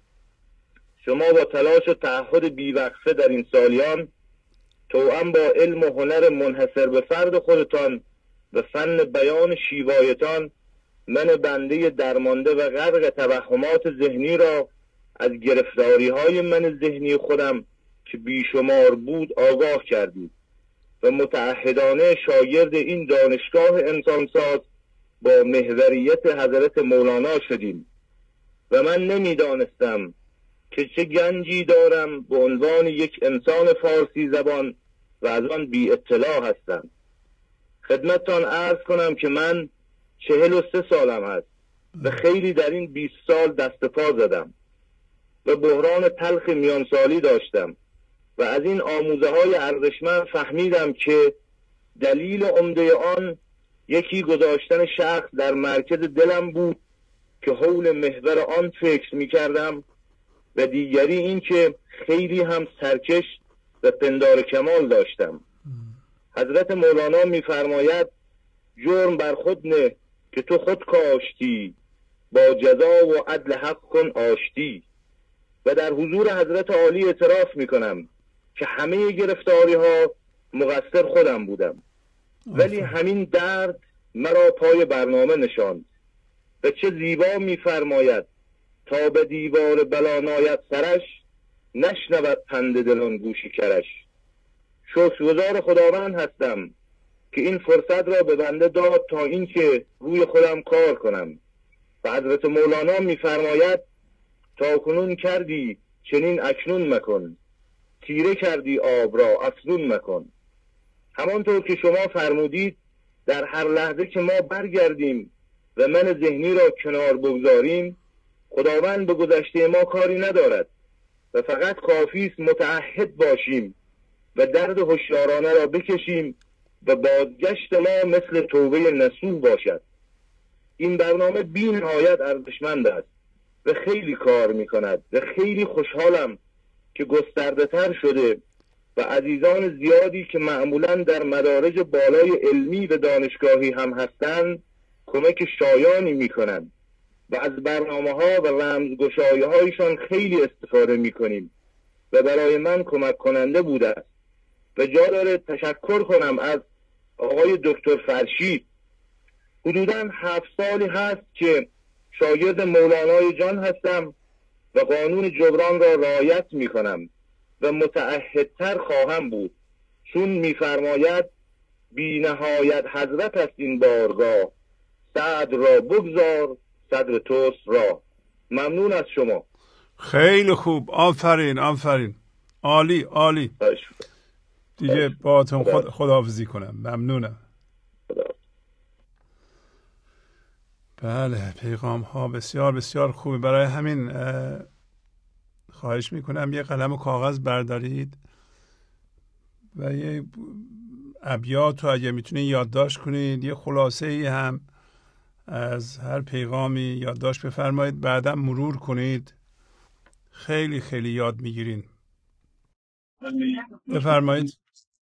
Speaker 3: شما با تلاش و تعهد بیوقفه در این سالیان، توأم با علم و هنر منحصر به فرد خودتان و فن بیان شیوایتان، من بنده درمانده و غرق توهمات ذهنی را از گرفتاری های من ذهنی خودم که بیشمار بود آگاه کردید و متعهدانه شاگرد این دانشگاه انسانساز با محوریت حضرت مولانا شدیم و من نمیدانستم که چه گنجی دارم به عنوان یک انسان فارسی زبان و از آن بی اطلاع هستم. خدمتتان عرض کنم که من چهل و سه سالم هست و خیلی در این بیست سال دست پا زدم و بحران تلخ میانسالی داشتم و از این آموزه های ارزشمند فهمیدم که دلیل عمده آن یکی گذاشتن شخص در مرکز دلم بود که حول محور آن فکر می کردم و دیگری این که خیلی هم سرکش و پندار کمال داشتم. حضرت مولانا می فرماید جرم بر خود نه که تو خود کاشتی، با جزا و عدل حق کن آشتی. و در حضور حضرت عالی اعتراف می کنم که همه گرفتاری ها مقصر خودم بودم، ولی همین درد مرا پای برنامه نشاند و چه زیبا می فرماید تا به دیوار بلا ناید سرش، نشنود پند دلان گوشی کرش. شکرگزار خداوند هستم که این فرصت را به بنده داد تا اینکه روی خودم کار کنم. و حضرت مولانا می فرماید تا کنون کردی چنین اکنون مکن، تیره کردی آب را افزون مکن. همانطور که شما فرمودید در هر لحظه که ما برگردیم و من ذهنی را کنار بگذاریم، خداوند به گذشته ما کاری ندارد و فقط کافی است متعهد باشیم و درد هوشیارانه را بکشیم و بازگشت ما مثل توبه نصوح باشد. این برنامه بی نهایت ارزشمند است و خیلی کار می کند و خیلی خوشحالم که گسترده تر شده و عزیزان زیادی که معمولا در مدارج بالای علمی و دانشگاهی هم هستند کمک شایانی می کنند و از برنامه ها و رمزگشایی هایشان خیلی استفاده می کنیم و برای من کمک کننده بوده است و جا داره تشکر کنم از آقای دکتر فرشید حدوداً هفت سالی هست که شاگرد مولانای جان هستم و قانون جبران را رعایت می کنم و متعهدتر خواهم بود، چون می‌فرماید بی نهایت حضرت است این بارگاه، صدر را بگذار صدر توست را. ممنون از شما.
Speaker 1: خیلی خوب، آفرین آفرین، عالی عالی. دیگه باهاتون خود خداحافظی کنم. ممنونم. بله، پیغام ها بسیار بسیار خوبه. برای همین خواهش میکنم یه قلم و کاغذ بردارید و یه ابیات رو اگه میتونید یادداشت کنید، یه خلاصه ای هم از هر پیغامی یادداشت بفرمایید، بعدم مرور کنید. خیلی خیلی یاد میگیرین. بفرمایید.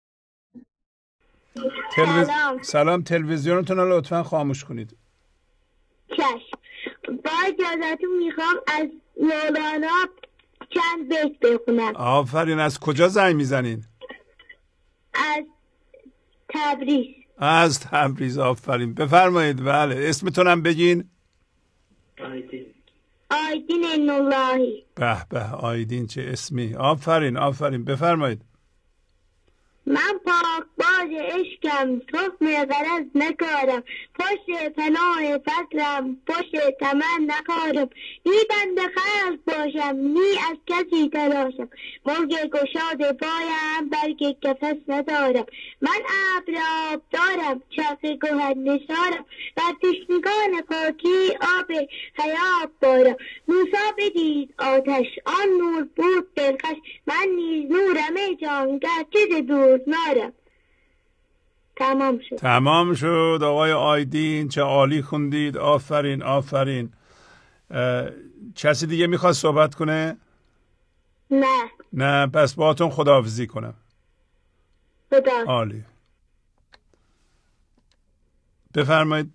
Speaker 1: تلویز... سلام. سلام. تلویزیونتون رو لطفا خاموش کنید.
Speaker 5: چشم. با اجازتون میخوام از مولانا چند بیت بخونم.
Speaker 1: آفرین. از کجا زنگ میزنین؟
Speaker 5: از تبریز.
Speaker 1: از تبریز. آفرین. بفرمایید. بله، اسمتونم بگین.
Speaker 5: آیدین. آیدین اناللهی.
Speaker 1: به به، آیدین چه اسمی. آفرین آفرین. بفرمایید.
Speaker 5: من پاک باز عشقم، تخم غرض نکارم، پشت پناه فضلم، پشت تمن نکارم، نی بنده خلق باشم، نی از کسی تراشم، مرگ گشاد پایم بلکه کفس ندارم، من ابراب دارم، چرخ گوهر نثارم، بر تشنگان خاکی آب حیات بارم. موسی بدید آتش، آن نور بود دلخوش، من نیز نورم ای جانگر، چیز دور نارم. تمام شد.
Speaker 1: تمام شد آقای آیدین، چه عالی خوندید. آفرین آفرین. کسی دیگه میخواد صحبت کنه؟
Speaker 5: نه
Speaker 1: نه، پس باهاتون خداحافظی کنم.
Speaker 5: خدا.
Speaker 1: عالی. بفرمایید.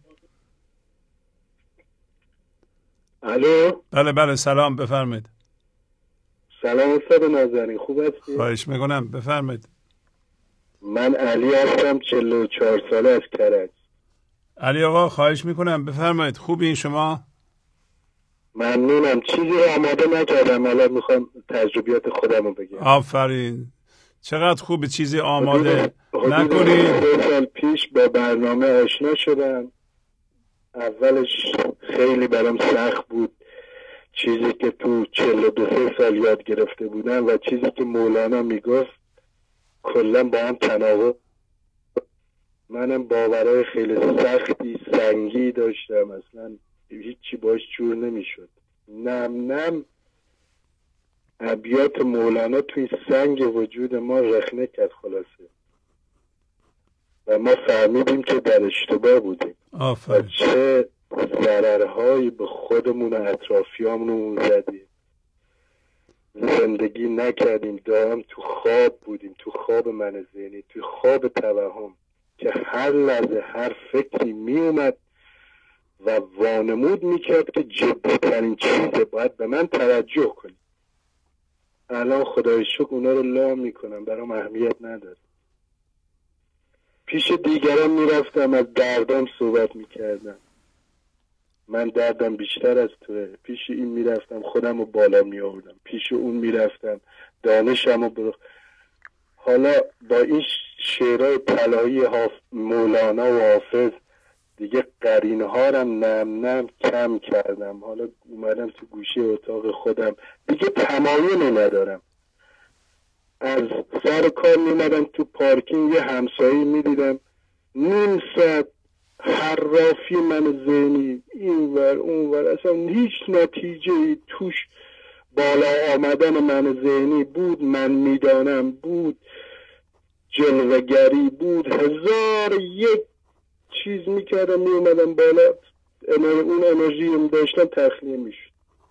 Speaker 4: الو.
Speaker 1: بله بله، سلام. بفرمایید.
Speaker 4: سلام استاد نازنین، خوب هستی؟
Speaker 1: خواهش میکنم. بفرمایید.
Speaker 4: من علی هستم، چهل و چهار ساله از کرج.
Speaker 1: علی آقا خواهش میکنم بفرمایید. خوبین شما؟
Speaker 4: ممنونم. چیزی آماده نکردم، الان میخوام تجربیات خودم رو بگم.
Speaker 1: آفرین، چقدر خوبه چیزی آماده نکنید.
Speaker 4: دو سال پیش با برنامه آشنا شدم. اولش خیلی برام سخت بود، چیزی که تو چهل و دو سه سال یاد گرفته بودم و چیزی که مولانا میگفت کلا با هم تناقض. منم باورهای خیلی سختی سنگی داشتم، اصلا هیچی باش جور نمیشد. نم نم ابیات مولانا توی سنگ وجود ما رخنه کرد خلاصه و ما فهمیدیم که در اشتباه بودیم.
Speaker 1: آفرین.
Speaker 4: و چه ضررهایی به خودمون و اطرافیامون زدیم. زندگی نکردیم، دائم تو خواب بودیم، تو خواب من ذهنی، تو خواب توهم که هر لحظه هر فکری می اومد و وانمود میکرد که جدی ترین چیزه، باید به من توجه کنی. الان خدای شکر اونا رو لا میکنم، برام اهمیت نداره. پیش دیگران میرفتم از دردام صحبت میکردم، من دردم بیشتر از توه. پیش این میرفتم خودم رو بالا میآوردم، پیش اون میرفتم دانشم رو برو. حالا با این شعرهای طلایی مولانا و حافظ دیگه قرینها رو نم نم کم کردم. حالا اومدم تو گوشه اتاق خودم، دیگه تمایلی ندارم. از سر کار میمدم تو پارکینگ، یه همسایه میدیدم نیم ساعت حرافی من ذهنی این ور اون ور، اصلا هیچ نتیجه توش بالا آمدن من ذهنی بود. من میدانم بود، جلوگری بود، هزار یک چیز میکردم میومدم بالا، اون انرژی داشتم تخلیه میشد.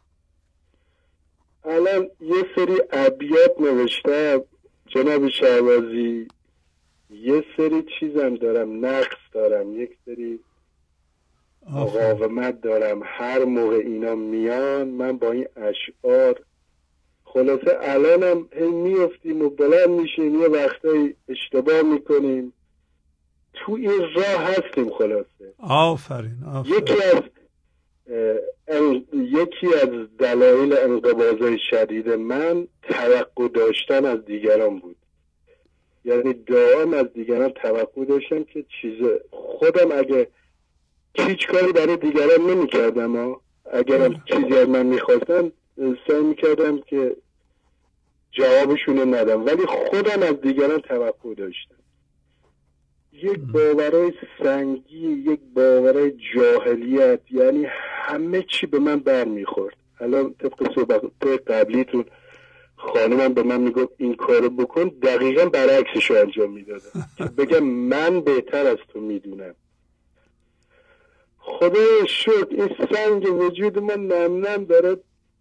Speaker 4: الان یه سری ابیات نوشتم جناب شهبازی، یه سری چیزم دارم، نقص دارم، یک سری مقاومت دارم. هر موقع اینا میان من با این اشعار خلاصه الانم هی میفتیم و بلند میشیم، یه وقتایی اشتباه میکنیم،
Speaker 6: تو این راه هستیم. خلاصه
Speaker 1: آفرین آفرین.
Speaker 6: یکی از ان... یکی از دلایل انقباضای شدید من توقع داشتن از دیگران بود. یعنی دائم از دیگران توقع داشتم که چیز خودم اگه هیچ کاری برای دیگران نمی کردم، اگرم چیزی از من میخواستن سعی میکردم که جوابشونو ندم، ولی خودم از دیگران توقع داشتم. یک باورای سنگی، یک باورای جاهلیت، یعنی همه چی به من بر میخورد. الان طبق صحبت قبلیتون خانمم به من میگفت این کارو بکن، دقیقا برعکسشو انجام میدادم که بگم من بهتر از تو میدونم. خدای شکر این سنگ وجود من نم نم داره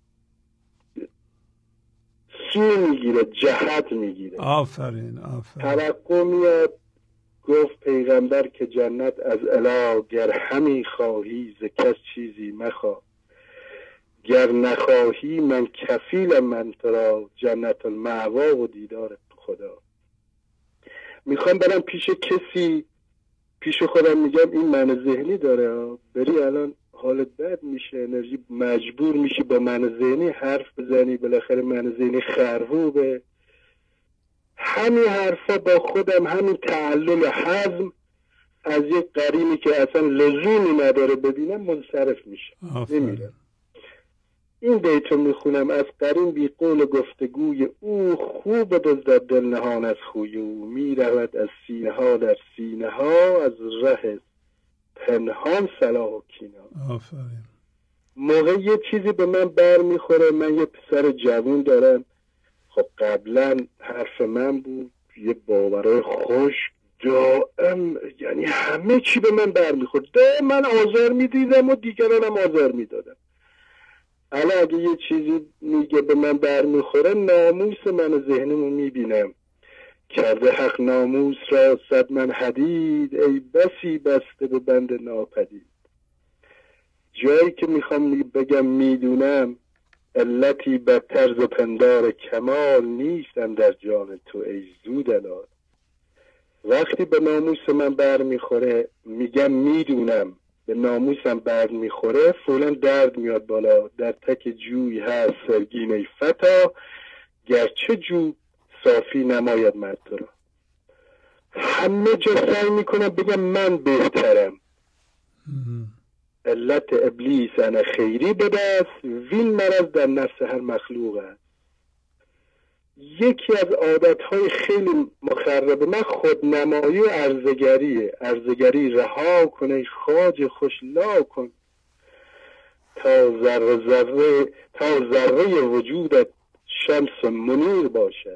Speaker 6: سو میگیره، جهت میگیره.
Speaker 1: آفرین آفرین.
Speaker 6: توقع میاد. گفت پیغمبر که جنت از اله، گر همی خواهی ز کس چیزی مخواه، گر نخواهی من کفیلم من تو را، جنت المأوا و دیدار خدا. میخوام برم پیش کسی، پیش خودم میگم این من ذهنی داره، بری الان حالت بد میشه، انرژی مجبور میشی با من ذهنی حرف بزنی، بالاخره من ذهنی خربوبه. همین حرفا با خودم، همین تعلل حزم از یک قرینی که اصلا لزومی نداره ببینم منصرف میشه، نمیرم. این بیتو میخونم: از قرین بی قول گفتگوی او، خوب دزدد دل نهان از خوی او، میرود از سینه ها در سینه ها، از ره پنهان صلاح و کینا.
Speaker 1: آفرین.
Speaker 6: موقع یه چیزی به من بر میخوره، من یه پسر جوون دارم، خب قبلا حرف من بود یه باورای خوش دائم، یعنی همه چی به من بر میخورد، دائم من آزار میدیدم و دیگرانم آزار میدادم. الان اگه یه چیزی میگه به من بر میخوره، ناموس من ذهنمو میبینم، کرده حق ناموس را صد من حدید، ای بسی بسته به بند ناپدید. جایی که میخوام بگم میدونم، علتی بدتر ز پندار کمال، نیستم در جان تو ای زودلال. وقتی به ناموس من بر میخوره میگم میدونم، به ناموسم بر میخوره فولا درد میاد بالا. در تک جوی هست سرگین ای فتا، گرچه جو صافی نماید مرد تو را. همه جا سعی میکنم بگم من بهترم. علت ابلیس انا خیری به دست، وین مرض در نفس هر مخلوق است. یکی از عادتهای خیلی مخرب من خودنمایی و عرضگریه. عرضگری رها کنه، خواجه خوش لا کن، تا ذره ذره تا ذره وجودت شمس منیر باشد.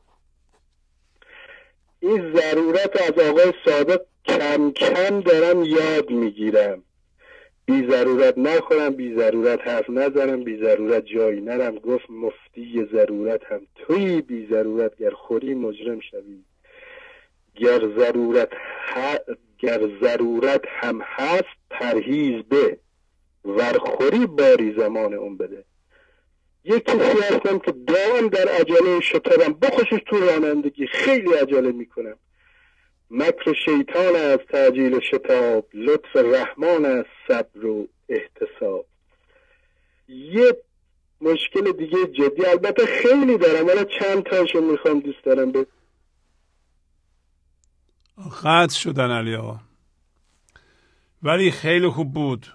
Speaker 6: این ضرورت از آقای صادق کم کم دارم یاد میگیرم. بی ضرورت نخورم، بی ضرورت حرف نزنم، بی ضرورت جایی نرم. گفت مفتی ضرورت هم تویی، بی ضرورت گر خوری مجرم شوی. گر ضرورت ه... گر ضرورت هم هست پرهیز به، ور خوری باری زمان اون بده. یک کسی هستم که دائم در عجله شتابم، بخصوص تو رانندگی خیلی عجله میکنم. مکر شیطان از تعجیل شتاب، لطف رحمان از صبر و احتساب. یه مشکل دیگه جدی، البته خیلی دارم، ولی چند تاشو میخوام دوست دارم به
Speaker 1: قطع شدن علی آقا، ولی خیلی خوب بود.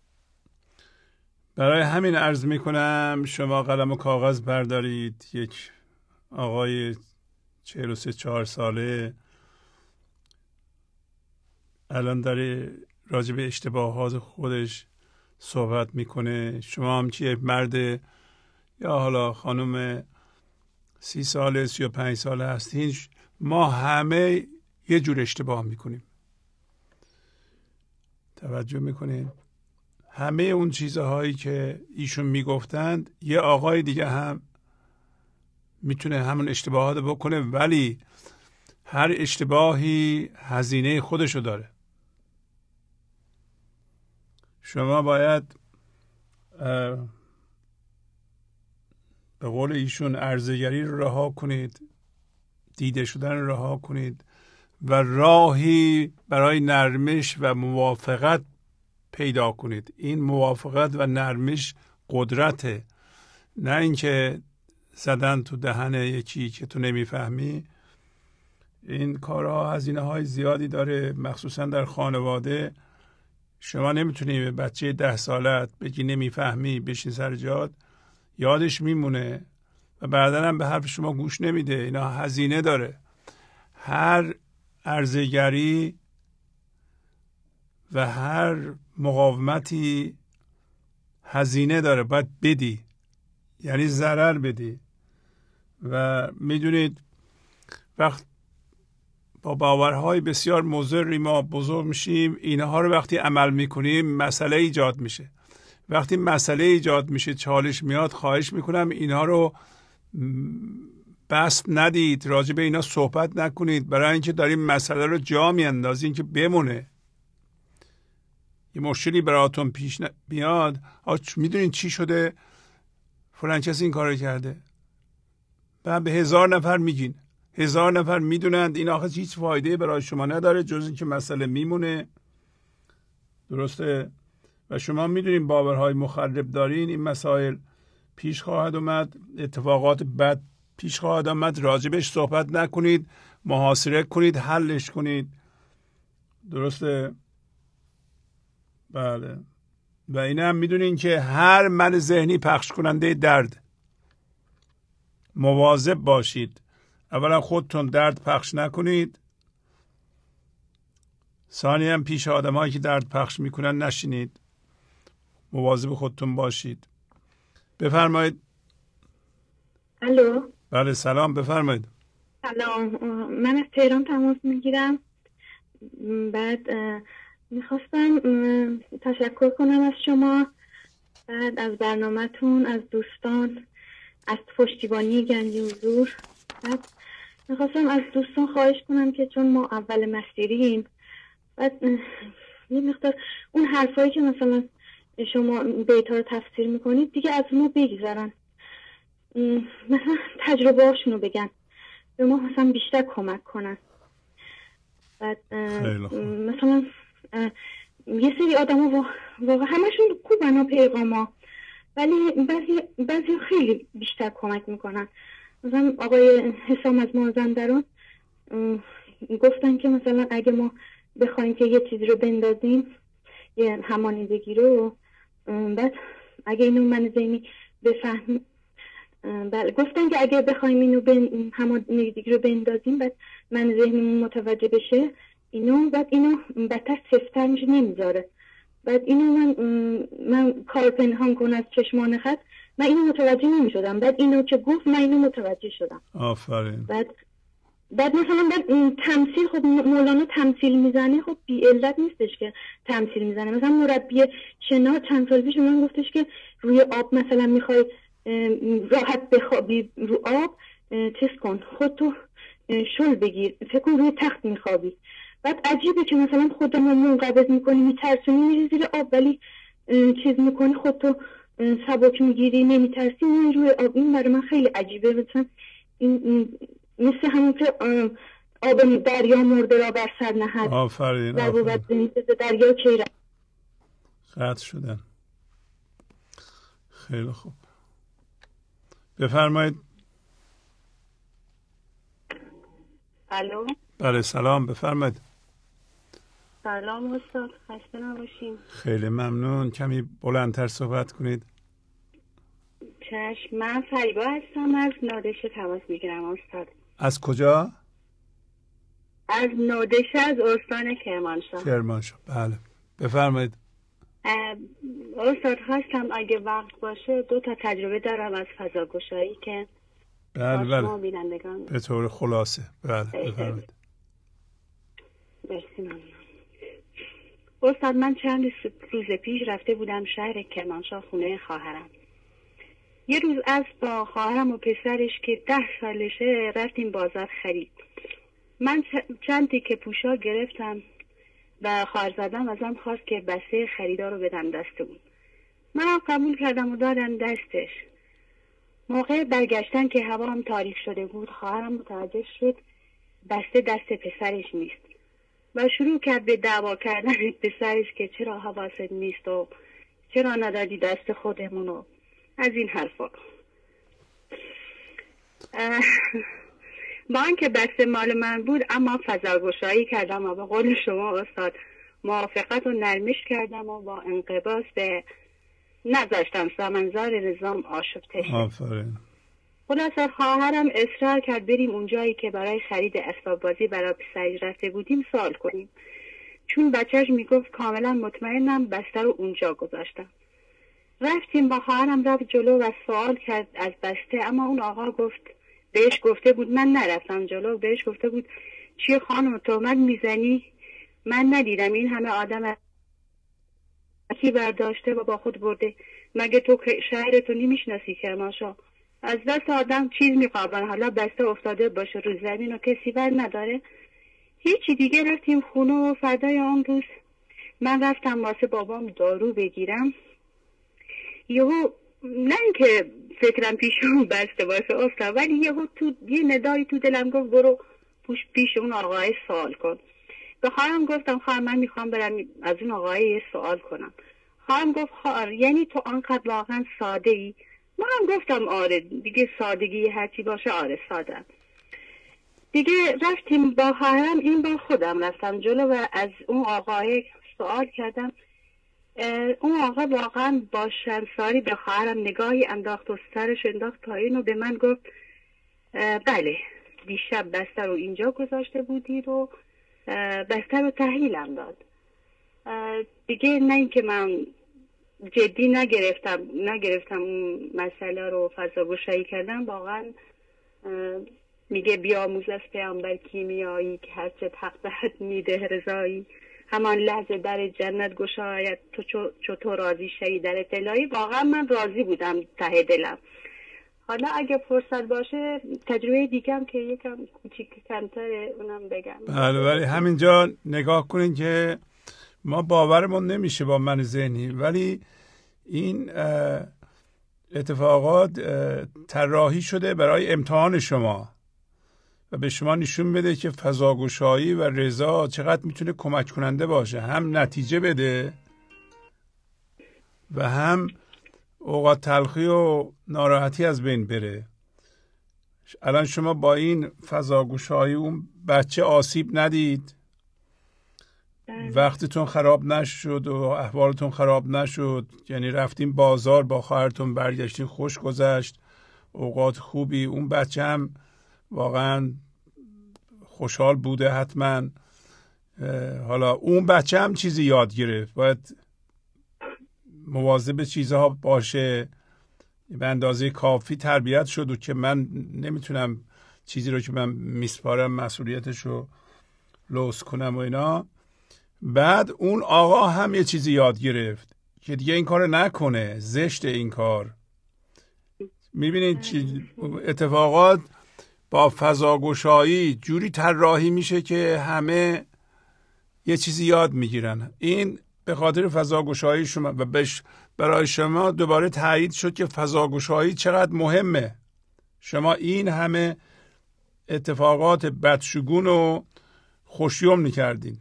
Speaker 1: برای همین عرض میکنم شما قلم و کاغذ بردارید. یک آقای چهل و سه چهار ساله الان داره راجع به اشتباهات خودش صحبت میکنه. شما هم چیه مرد یا حالا خانم سی ساله سی و پنج ساله هستین، ما همه یه جور اشتباه میکنیم. توجه میکنین؟ همه اون چیزهایی که ایشون میگفتند یه آقای دیگه هم میتونه همون اشتباهات بکنه، ولی هر اشتباهی هزینه خودشو داره. شما باید به قول ایشون عرضگری رو رها کنید، دیده شدن رو رها کنید و راهی برای نرمش و موافقت پیدا کنید. این موافقت و نرمش قدرته، نه اینکه زدن تو دهن یکی که تو نمیفهمی. این کارها هزینه های زیادی داره، مخصوصا در خانواده. شما نمیتونی به بچه ده سالت بگی نمیفهمی بشین سر جات، یادش میمونه و بعدا هم به حرف شما گوش نمیده. اینا هزینه داره. هر عرضه‌گری و هر مقاومتی هزینه داره، باید بدی، یعنی ضرر بدی. و میدونید وقت با باورهای بسیار مضری ما بزرگ میشیم، اینها رو وقتی عمل میکنیم مسئله ایجاد میشه. وقتی مسئله ایجاد میشه، چالش میاد، خواهش میکنم اینها رو بسط ندید، راجع به اینا صحبت نکنید، برای اینکه داریم مسئله رو جا میاندازیم که بمونه. یه مشکلی براتون پیش میاد، میدونین چی شده؟ فلان کسی این کارو کرده. بعد به هزار نفر میگین، هزار نفر میدونند، این آخه هیچ فایده برای شما نداره جز اینکه مسئله میمونه. درسته؟ و شما میدونین باورهای مخرب دارین، این مسائل پیش خواهد اومد، اتفاقات بد پیش خواهد آمد، راجبش صحبت نکنید، محاصره کنید، حلش کنید. درسته؟ بله. و این هم میدونین که هر من ذهنی پخش کننده درد. مواظب باشید. اولا خودتون درد پخش نکنید، ثانیا هم پیش آدم هایی که درد پخش میکنن نشینید. مواظب خودتون باشید. بفرمایید.
Speaker 7: الو.
Speaker 1: بله سلام، بفرمایید.
Speaker 7: سلام، من از تهران تماس میگیرم. بعد میخواستم تشکر کنم از شما، بعد از برنامه‌تون، از دوستان، از پشتیبانی گنج حضور. بعد میخواستم از دوستان خواهش کنم که چون ما اول مسیریم، بعد یه مقدار اون حرفایی که مثلا شما بیت‌ها رو تفسیر میکنید دیگه از اونو بگذارن، مثلا تجربه هاشونو بگن، به ما مثلا بیشتر کمک کنن. بعد مثلا یه سری آدم ها واقعا همشون خوبن و پیغام ها، ولی بعضی بعضی خیلی بیشتر کمک میکنن. مثلا آقای حسام از مازندران گفتن که مثلا اگه ما بخوایم که یه چیزی رو بندازیم، یه همانیدگی رو، بعد اگه اینو من ذهنی بفهم، بله گفتن که اگه بخوایم اینو بن... همانیدگی رو بندازیم، بعد من ذهنمون متوجه بشه اینو، بعد اینو بدتر سفتر میشه نمیذاره. بعد اینو من من کار پنهان کنم از چشمان خط، من اینو متوجه نمیشدم. بعد اینو که گفت من اینو متوجه شدم.
Speaker 1: آفرین.
Speaker 7: بعد بعد مثلا بعد تمثیل، خب مولانا تمثیل میزنه، خب بی علت نیستش که تمثیل میزنه. مثلا مربی شنا چند سال پیش من گفتش که روی آب مثلا میخوای راحت بخوابی رو آب، چیز کن، خودتو شل بگیر، فکر کن روی تخت میخوابی. بعد عجیبه که مثلا خودمون منقبض میکنی، میترسونی، میری زیر آب، ولی چیز میکنی، خودتو سبک میگیری، نمیترسی، میری روی آب. این برای من خیلی عجیبه. مثلا این مثل همون که آب دریا مرده را بر سر نهد.
Speaker 1: آفرین.
Speaker 7: در بود دریا چیره
Speaker 1: قطع شدن. خیلی خوب، بفرمایید.
Speaker 8: الو.
Speaker 1: بله سلام، بفرمایید.
Speaker 8: سلام استاد، خسته نباشین.
Speaker 1: خیلی ممنون. کمی بلندتر صحبت کنید.
Speaker 8: چشم. من فریبا هستم، از نادشه تماس میگیرم استاد.
Speaker 1: از کجا؟
Speaker 8: از نادشه، از استان کرمانشاه.
Speaker 1: کرمانشاه، بله بفرمایید.
Speaker 8: استاد خواستم اگه وقت باشه دو تا تجربه دارم از فضاگشایی که
Speaker 1: بله بله
Speaker 8: بینندگان
Speaker 1: به طور خلاصه. بله بفرمایید.
Speaker 8: مرسی. ممنون استاد. من چند روز پیش رفته بودم شهر کرمانشاه، خونه خواهرم. یه روز از با خواهرم و پسرش که ده سالشه رفتیم بازار خرید. من چند تیکه پوشا گرفتم و خواهرزادم ازم خواست که بسته خریدا رو بدم دست اون. منم قبول کردم و دادم دستش. موقع برگشتن که هوا هم تاریک شده بود، خواهرم متوجه شد بسته دست پسرش نیست و شروع کرد به دعوا کردن پسرش که چرا حواست نیست و چرا ندادی دست خودمونو، از این حرفا. با اینکه بسته مال من بود اما فضاگشایی کردم و به قول شما استاد موافقت و نرمش کردم و با انقباض به نذاشتم سامنزار نظام آشفته شد.
Speaker 1: آفرین.
Speaker 8: خلاصه خواهرم اصرار کرد بریم اونجایی که برای خرید اسباب بازی برای پسرش رفته بودیم سوال کنیم، چون بچهش میگفت کاملا مطمئنم بسته رو اونجا گذاشتم. رفتیم با خواهرم، رفت جلو و سوال کرد از بسته، اما اون آقا گفت بهش گفته بود، من نرفتم جلو، بهش گفته بود چیه خانم تهمت میزنی؟ من ندیدم این همه آدم کی برداشته و با خود برده، مگه تو شهرتو نمیشناسی کرمانشاه؟ از دست آدم چیز میخوابن، حالا بسته افتاده باشه رو زمین و کسی بر نداره. هیچی دیگه. رفتیم خونه و فردای اون روز من رفتم واسه بابام دارو بگیرم. یهو نه اینکه فکرم پیش اون بسته باشه افتاد، ولی یهو تو یه ندایی تو دلم گفت برو پوش پیش اون آقای سوال کن. به خواهرم گفتم خواهر من میخوام برم از اون آقای یه سوال کنم. خواهرم گفت خواهر یعنی تو آنقدر واقعا ساده ای؟ منم گفتم آره دیگه، سادگی هرچی باشه آره ساده. دیگه رفتیم با خواهرم، این بار خودم رفتم جلو و از اون آقای سوال کردم. اون آقا واقعا با شرمساری به خواهرم نگاهی انداخت و سرش انداخت پایین و به من گفت بله دیشب بسته رو اینجا گذاشته بودی رو بسته رو تحویلم داد. دیگه نه اینکه من جدی نگرفتم نگرفتم اون مسئله رو فضاگشایی کردم. واقعا میگه بیاموز از پیامبر کیمیایی که هرچه حق بهت میده رضایی، همان لحظه در جنت گشاید تو چطور راضی شی در اطلاعی. واقعا من راضی بودم ته دلم. حالا اگه فرصت باشه تجربه دیگم که یکم کوچیک کمتره اونم بگم.
Speaker 1: بله ولی همینجا نگاه کنین که ما باورمون نمیشه با من ذهنی، ولی این اتفاقات طراحی شده برای امتحان شما و به شما نشون بده که فضاگشایی و رضا چقدر میتونه کمک کننده باشه، هم نتیجه بده و هم اوقات تلخی و ناراحتی از بین بره. الان شما با این فضاگشایی اون بچه آسیب ندید، وقتتون خراب نشد و احوالتون خراب نشد، یعنی رفتیم بازار با خواهرتون برگشتین خوش گذشت، اوقات خوبی، اون بچه هم واقعا خوشحال بوده حتما. حالا اون بچه هم چیزی یاد گرفت، باید مواظب چیزها باشه، به اندازه کافی تربیت شد و که من نمیتونم چیزی رو که من میسپارم مسئولیتش رو لوس کنم و اینا. بعد اون آقا هم یه چیزی یاد گرفت که دیگه این کار نکنه، زشت این کار. میبینید چی اتفاقات با فضاگشایی جوری طراحی میشه که همه یه چیزی یاد میگیرن. این به خاطر فضاگشایی شما و بش برای شما دوباره تایید شد که فضاگشایی چقدر مهمه. شما این همه اتفاقات بدشگون و خوشیوم نکردین،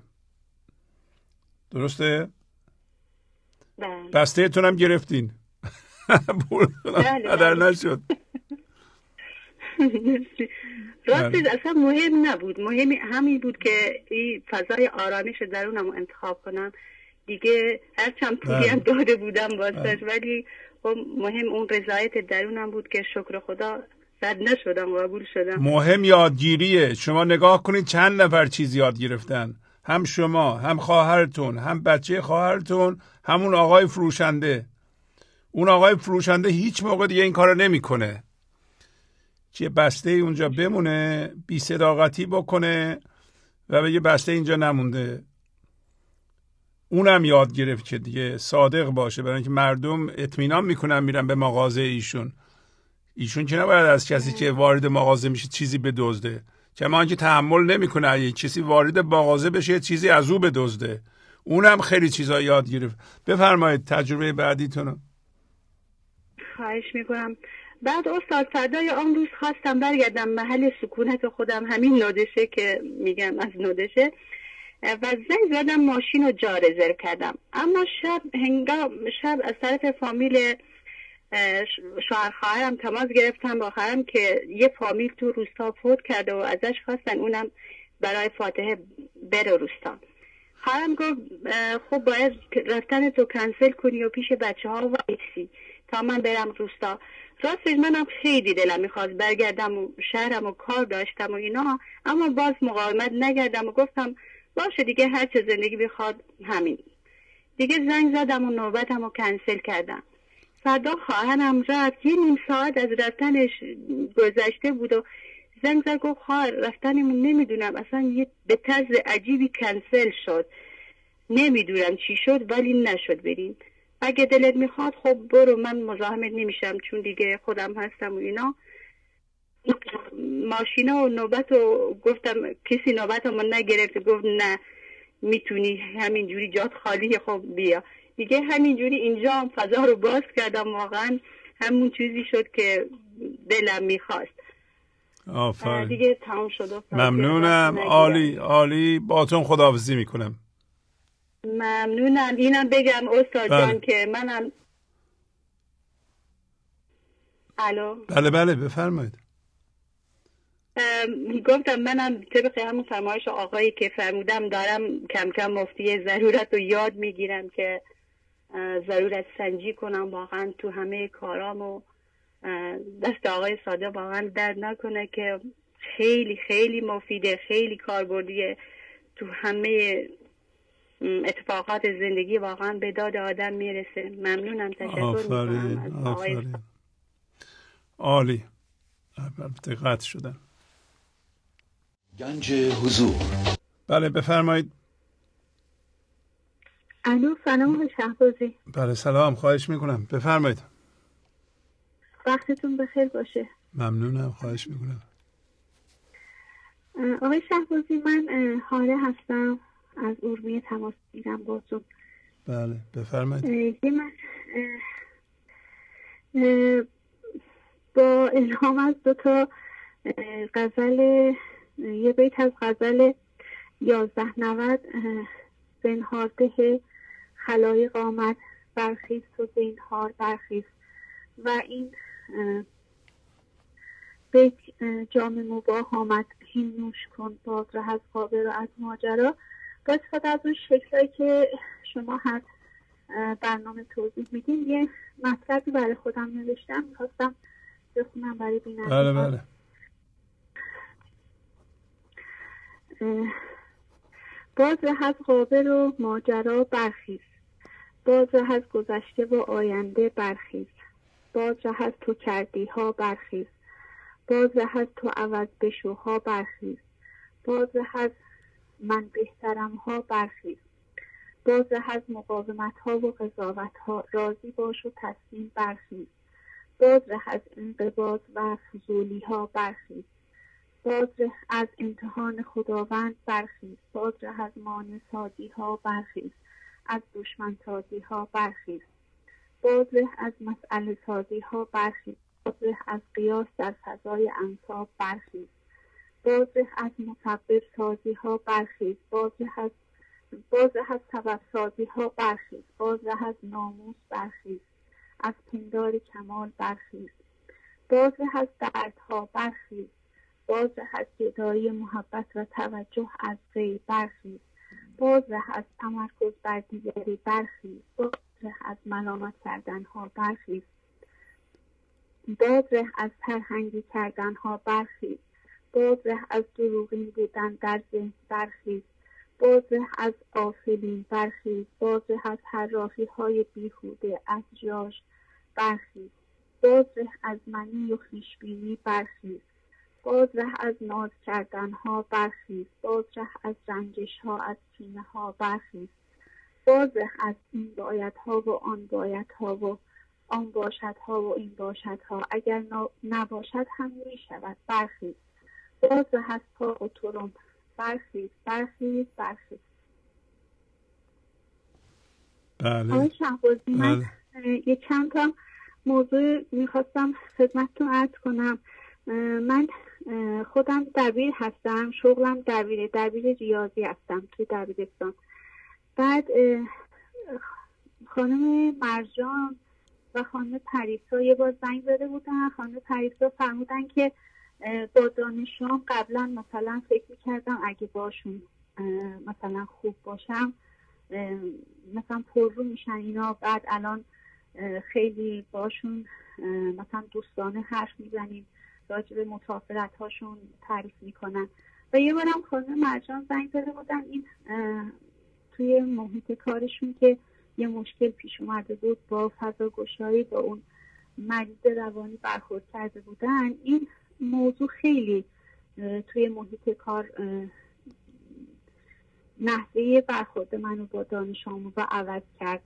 Speaker 1: درسته؟
Speaker 8: بله.
Speaker 1: بسته تونم گرفتین. قدر نشد.
Speaker 8: راستش اصلا مهم نبود، مهم همین بود که این فضای آرامش درونم رو انتخاب کنم دیگه. هرچند پولی هم داده بودم واسش، ولی مهم اون رضایت درونم بود که شکر خدا رد نشدم، قبول شدم.
Speaker 1: مهم یادگیریه. شما نگاه کنید چند نفر چیز یاد گرفتن، هم شما، هم خواهرتون، هم بچه خواهرتون، همون آقای فروشنده. اون آقای فروشنده هیچ موقع دیگه این کارو نمیکنه که بسته اونجا بمونه، بی صداقتی بکنه و بگه بسته اینجا نمونده. اونم یاد گرفت که دیگه صادق باشه، برای اینکه مردم اطمینان میکنن میرن به مغازه ایشون. ایشون که نباید از کسی که وارد مغازه میشه چیزی بدزده، کما اینکه تحمل نمیکنه اگه کسی وارد مغازه بشه چیزی از او بدزده. اونم خیلی چیزا یاد گرفت. بفرمایید تجربه بعدیتونو.
Speaker 8: خواهش میکنم. بعد استاد فردای آن روز خواستم برگردم محل سکونت خودم، همین نودشه که میگم از نودشه، و زنگ زدم ماشین رو جا رزرو کردم. اما شب هنگام شب از طرف فامیل شوهر خواهرم تماس گرفتم با خواهرم که یه فامیل تو روستا فوت کرده و ازش خواستن اونم برای فاتحه بره روستا. خواهرم گفت خب باید رفتن تو کنسل کنی و پیش بچه ها وایسی تا من برم روستا. راستش منم خیلی دلم میخواست برگردم و شهرم و کار داشتم و اینا، اما باز مقاومت نگردم و گفتم باشه دیگه، هر چه زندگی بخواد همین. دیگه زنگ زدم و نوبتم رو کنسل کردم. فردا خواهرم رفت، یه نیم ساعت از رفتنش گذشته بود و زنگ زد گفت خواهر رفتنمون نمیدونم اصلا یه به طرز عجیبی کنسل شد، نمیدونم چی شد ولی نشد بریم. اگه دلت میخواد خب برو، من مزاحمت نمیشم چون دیگه خودم هستم و اینا. ماشینا و نوبت و گفتم کسی نوبتمو نگرفت، گفت نه میتونی همینجوری جات خالی، خب بیا دیگه. همینجوری اینجا هم فضا رو باز کردم، واقعا همون چیزی شد که دلم میخواست.
Speaker 1: آفرین
Speaker 8: دیگه تمام شد.
Speaker 1: ممنونم، عالی عالی، باتون خداحافظی میکنم.
Speaker 8: ممنونم. اینم بگم استاد
Speaker 1: بله.
Speaker 8: جان که منم الو
Speaker 1: بله بله بفرمایید.
Speaker 8: گفتم منم طبق همون فرمایش آقایی که فرمودم دارم کم کم مفتی ضرورت رو یاد میگیرم که ضرورت سنجی کنم واقعا تو همه کارام و دست آقای ساده واقعا درد نکنه که خیلی خیلی مفیده، خیلی کاربردیه تو همه اتفاقات زندگی، واقعا به داد آدم میرسه. ممنونم، تشکر
Speaker 1: آفرین
Speaker 8: میکنم.
Speaker 1: آفرین عالی. دقت شدم.
Speaker 9: گنج حضور.
Speaker 1: بله بفرمایید.
Speaker 7: الو سلام شهبازی.
Speaker 1: بله سلام، خواهش میکنم بفرمایید.
Speaker 7: وقتتون بخیر باشه.
Speaker 1: ممنونم، خواهش میکنم.
Speaker 7: آقای شهبازی من حاله هستم، از ارومیه تماس میگیرم باتون.
Speaker 1: بله بفرمایید.
Speaker 7: یه من با الهام از دو تا غزل، یه بیت از غزل یازده نود زنهارده خلایق آمد برخیز تو زنهار برخیز، و این بیت جام مباح آمد هین نوش کن باز ره از قابر و از ماجرا. باید خود از اون شکلایی که شما هر برنامه توضیح میدین یه مطلبی برای خودم نوشتم، میخواستم بخونم برای بیننده.
Speaker 1: بله بله.
Speaker 7: باز ره از قابر و ماجرا برخیز، باز ره از گذشته و آینده برخیز، باز ره از تو کردی ها برخیز، باز ره از تو عوض بشوها برخیز، باز ره از من بهترم ها برخیز، باز ره از مقاومت ها و قضاوت ها راضی باش و تسلیم برخیز، باز ره از انقباض و فضولی ها برخیز، باز ره از امتحان خداوند برخیز، باز ره از مانع سازی ها برخیز، از دشمن سازی ها برخیز، باز ره از مسئله سازی ها برخیز، باز ره از قیاس در فضای انصاف برخیز، باز ره از مسبب سازی ها برخیز، باز ره از باز ره از سبب سازی ها برخیز، باز ره از ناموس برخیز، از پندار کمال برخیز، باز ره از دردها برخیز، باز ره از جدایی محبت و توجه از غیر برخیز، باز ره از تمرکز بر دیگری برخیز، باز ره از ملامت کردن ها برخیز، باز ره از سرهنگی کردن ها برخیز، باز ره از دروغین بودن در ذهن برخیز، باز ره از غافلین برخیز، باز ره از حرافی های بیهوده از جاش برخیز، باز ره از منی و خویشبینی برخیز، باز ره از ناز کردن ها برخیز، باز ره از رنجش ها از کینه ها برخیز، باز ره از این باید ها و آن باید ها و آن باشد ها و این باشد ها، اگر نباشد هم می شود برخیز، باز ره از پاق و ترم برخیز برخیز برخیز.
Speaker 1: بله.
Speaker 7: آقای شهبازی من یه چند تا موضوع میخواستم خدمتتون عرض کنم. من خودم دبیر هستم، شغلم دبیره، دبیر ریاضی هستم توی دبیرستان. بعد خانم مرجان و خانم پریسا یه بار زنگ زده بودن. خانم پریسا فرمودن که با دانشجوام قبلا مثلا فکر میکردم اگه باشون مثلا خوب باشم مثلا پررو میشن اینا، بعد الان خیلی باشون مثلا دوستانه حرف میزنیم، راجع به مسافرت هاشون تعریف میکنن. و یه بارم خانم مرجان زنگ زده بودن این توی محیط کارشون که یه مشکل پیش اومده بود، با فضاگشایی با اون مریض روانی برخورد کرده بودن. این موضوع خیلی توی محیط کار نحوه برخورد منو با دانش آموزا عوض کرد.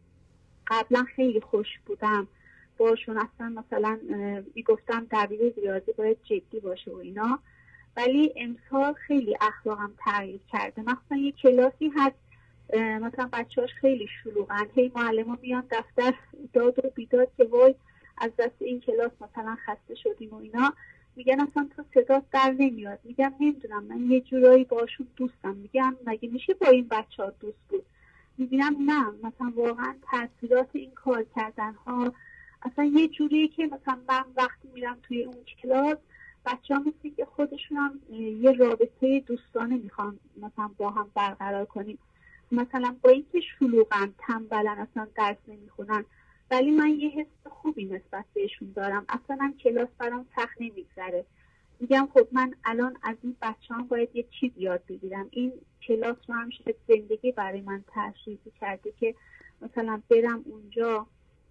Speaker 7: قبلا خیلی خوش بودم باشون، اصلا مثلا میگفتم دبیر ریاضی باید جدی باشه و اینا، ولی امسال خیلی اخلاقم تغییر کرده. مثلا یه کلاسی هست مثلا بچه‌هاش خیلی شلوغن، هی معلم ها میان دفتر داد و بیداد که وای از دست این کلاس مثلا خسته شدیم و اینا. میگن اصلا تو صدات در نمیاد. میگم نمیدونم، من یه جورایی باشون دوستم. میگم مگه میشه با این بچه ها دوست بود؟ میبینم نه، مثلا واقعا تاثیرات این کار کردن ها اصلا یه جوریه که مثلا من وقتی میرم توی اون کلاس بچه ها مثل که خودشون هم یه رابطه دوستانه میخوان مثلا با هم برقرار کنیم. مثلا با اینکه شلوغن، تنبلن، اصلا درس نمیخونن، ولی من یه حس خوبی نسبت بهشون دارم. اصلا هم کلاس برام سخت نمیگذره. میگم خب من الان از این بچه هم باید یه چیز یاد بگیرم. این کلاس رو هم شاید زندگی برای من تأثیر کرده که مثلا برم اونجا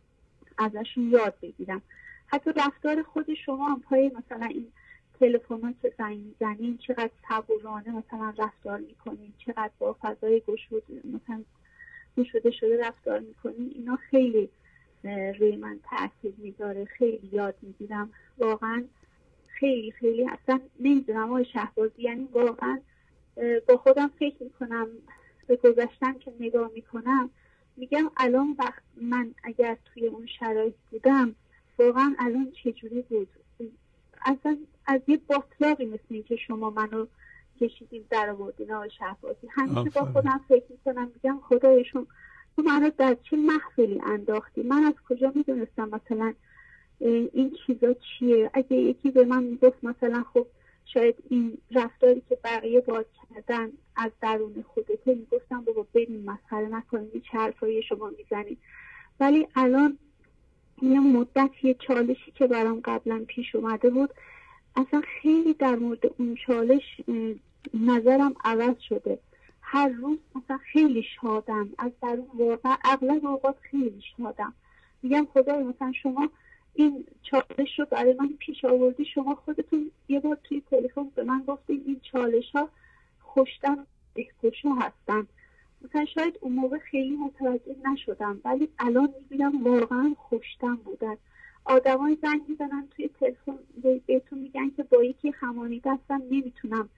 Speaker 7: ازشون یاد بگیرم. حتی رفتار خود شما هم پای مثلا این تلفن ها که زنگ میزنین چقدر صبورانه مثلا رفتار میکنین، چقدر با فضای گشوده مثلا گشوده شده رفتار میکنین، اینا خیلی روی من تأثیر میذاره. خیلی یاد میگیرم واقعا. خیلی خیلی اصلا نمیدونم آقای شهبازی، یعنی واقعا با خودم فکر میکنم، به گذشتم که نگاه میکنم میگم الان وقت من اگر توی اون شرایط بودم واقعا الان چجوری بود. اصلا از یه باطلاقی مثل این که شما منو کشیدیم در آوردین آقای شهبازی. همیشه با خودم فکر میکنم میگم خدایشون تو منو در چه محفلی انداختی، من از کجا میدونستم مثلا این چیزا چیه. اگه یکی به من میگفت مثلا خب شاید این رفتاری که بقیه باید کردن از درون خودته، میگفتم بابا بریم مسخره نکنیم، این چه حرفایی شما میزنید. ولی الان یه مدت یه چالشی که برام قبلا پیش اومده بود، اصلا خیلی در مورد اون چالش نظرم عوض شده. هر روز مثلا خیلی شادم از درون، واقعا اغلب اوقات خیلی شادم. میگم خدای مثلا شما این چالش رو برای من پیش آوردی، شما خودتون یه بار توی تلفن به من گفتید این چالش ها خوشتن احتشا هستن. مثلا شاید اون موقع خیلی متوجه نشدم، ولی الان میبینم واقعا خوشتن بودن. آدمای زنگ میزنن توی تلفن بهتون میگن که با یکی همانیده هستم نمیتونم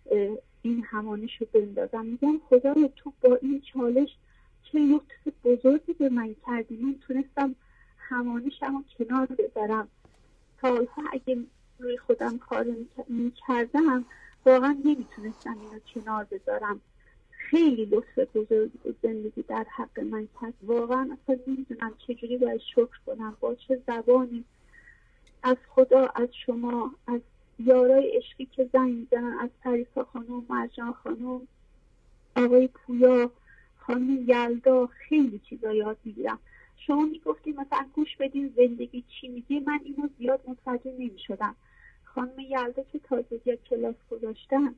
Speaker 7: این همانش رو بندازم. میگم خدای تو با این چالش چه لطف بزرگی به من کردی، من تونستم همانشم رو کنار بذارم. سالها اگه روی خودم کار میکردم واقعا نمیتونستم اینو کنار بذارم. خیلی لطف بزرگ زندگی در حق من کرد. واقعا اصلا نمیدونم چجوری باید شکر کنم، با چه زبانی. از خدا، از شما، از یارای عشقی که زنگ میزنن، از پریسا خانم، مرجان خانم، آقای پویا، خانم یلدا، خیلی چیزا یاد میگیرم. شما میگفتید مثلا گوش بدین زندگی چی میگه، من اینو زیاد متوجه نمیشدم. خانم یلدا که تازگی کلاس گذاشتن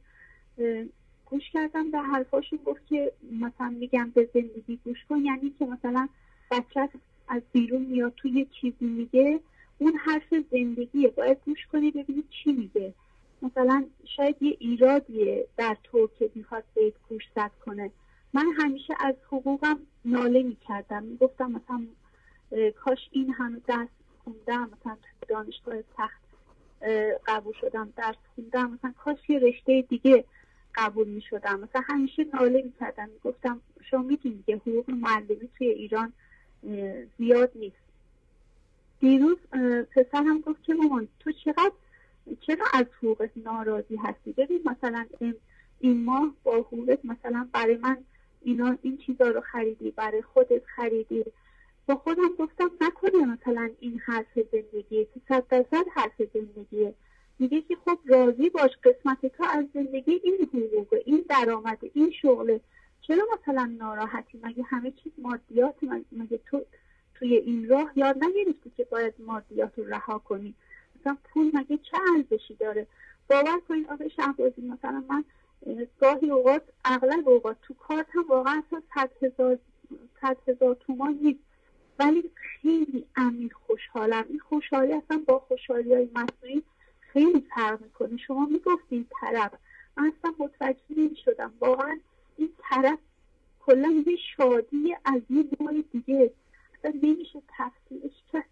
Speaker 7: گوش کردم به حرفاشون، گفت که مثلا میگم به زندگی گوش کن، یعنی که مثلا بچه از بیرون میاد توی یه چیزی میگه، اون حرف زندگیه، باید گوش کنی ببینی چی میگه. مثلا شاید یه ایرادیه در تو که میخواد بهت گوشزد کنه. من همیشه از حقوقم ناله میکردم، میگفتم مثلا کاش این همه درس خوندم، مثلا تو دانشگاه تخت قبول شدم درس خوندم، مثلا کاش یه رشته دیگه قبول میشدم. مثلا همیشه ناله میکردم، میگفتم شما میدونید که حقوق معلمی توی ایران زیاد نیست. دیروز پسرم گفت که مامان تو چقدر چرا از حقوقت ناراضی هستی؟ ببین مثلا این ماه با حقوقت مثلا برای من اینا این چیزا رو خریدی، برای خودت خریدی. با خودم گفتم نکنه مثلا این حرف زندگیه که صد درصد حرف زندگیه. میگه که خب راضی باش، قسمت تو از زندگی این حقوقه، این درآمد، این شغله، چرا مثلا ناراحتی؟ مگه همه چیز مادیات؟ مگه تو توی این راه یاد نگرفتی که باید مادیات رو رها کنی؟ مثلا پول مگه چه ارزشی داره؟ باور کنید آقای شهبازی، مثلا من گاهی اوقات، اغلب اوقات تو کارتم واقعا اصلا صد هزار صد هزار تومان نیست، ولی خیلی عمیق خوشحالم. این خوشحالی اصلا با خوشحالی های مصنوعی خیلی فرق میکنه. شما میگفتین طرف، من اصلا متوجه نمیشدم واقعا این طرف کلا یه شادی از یه نوع دیگه، اصلا نمیشه تفسیرش کرد.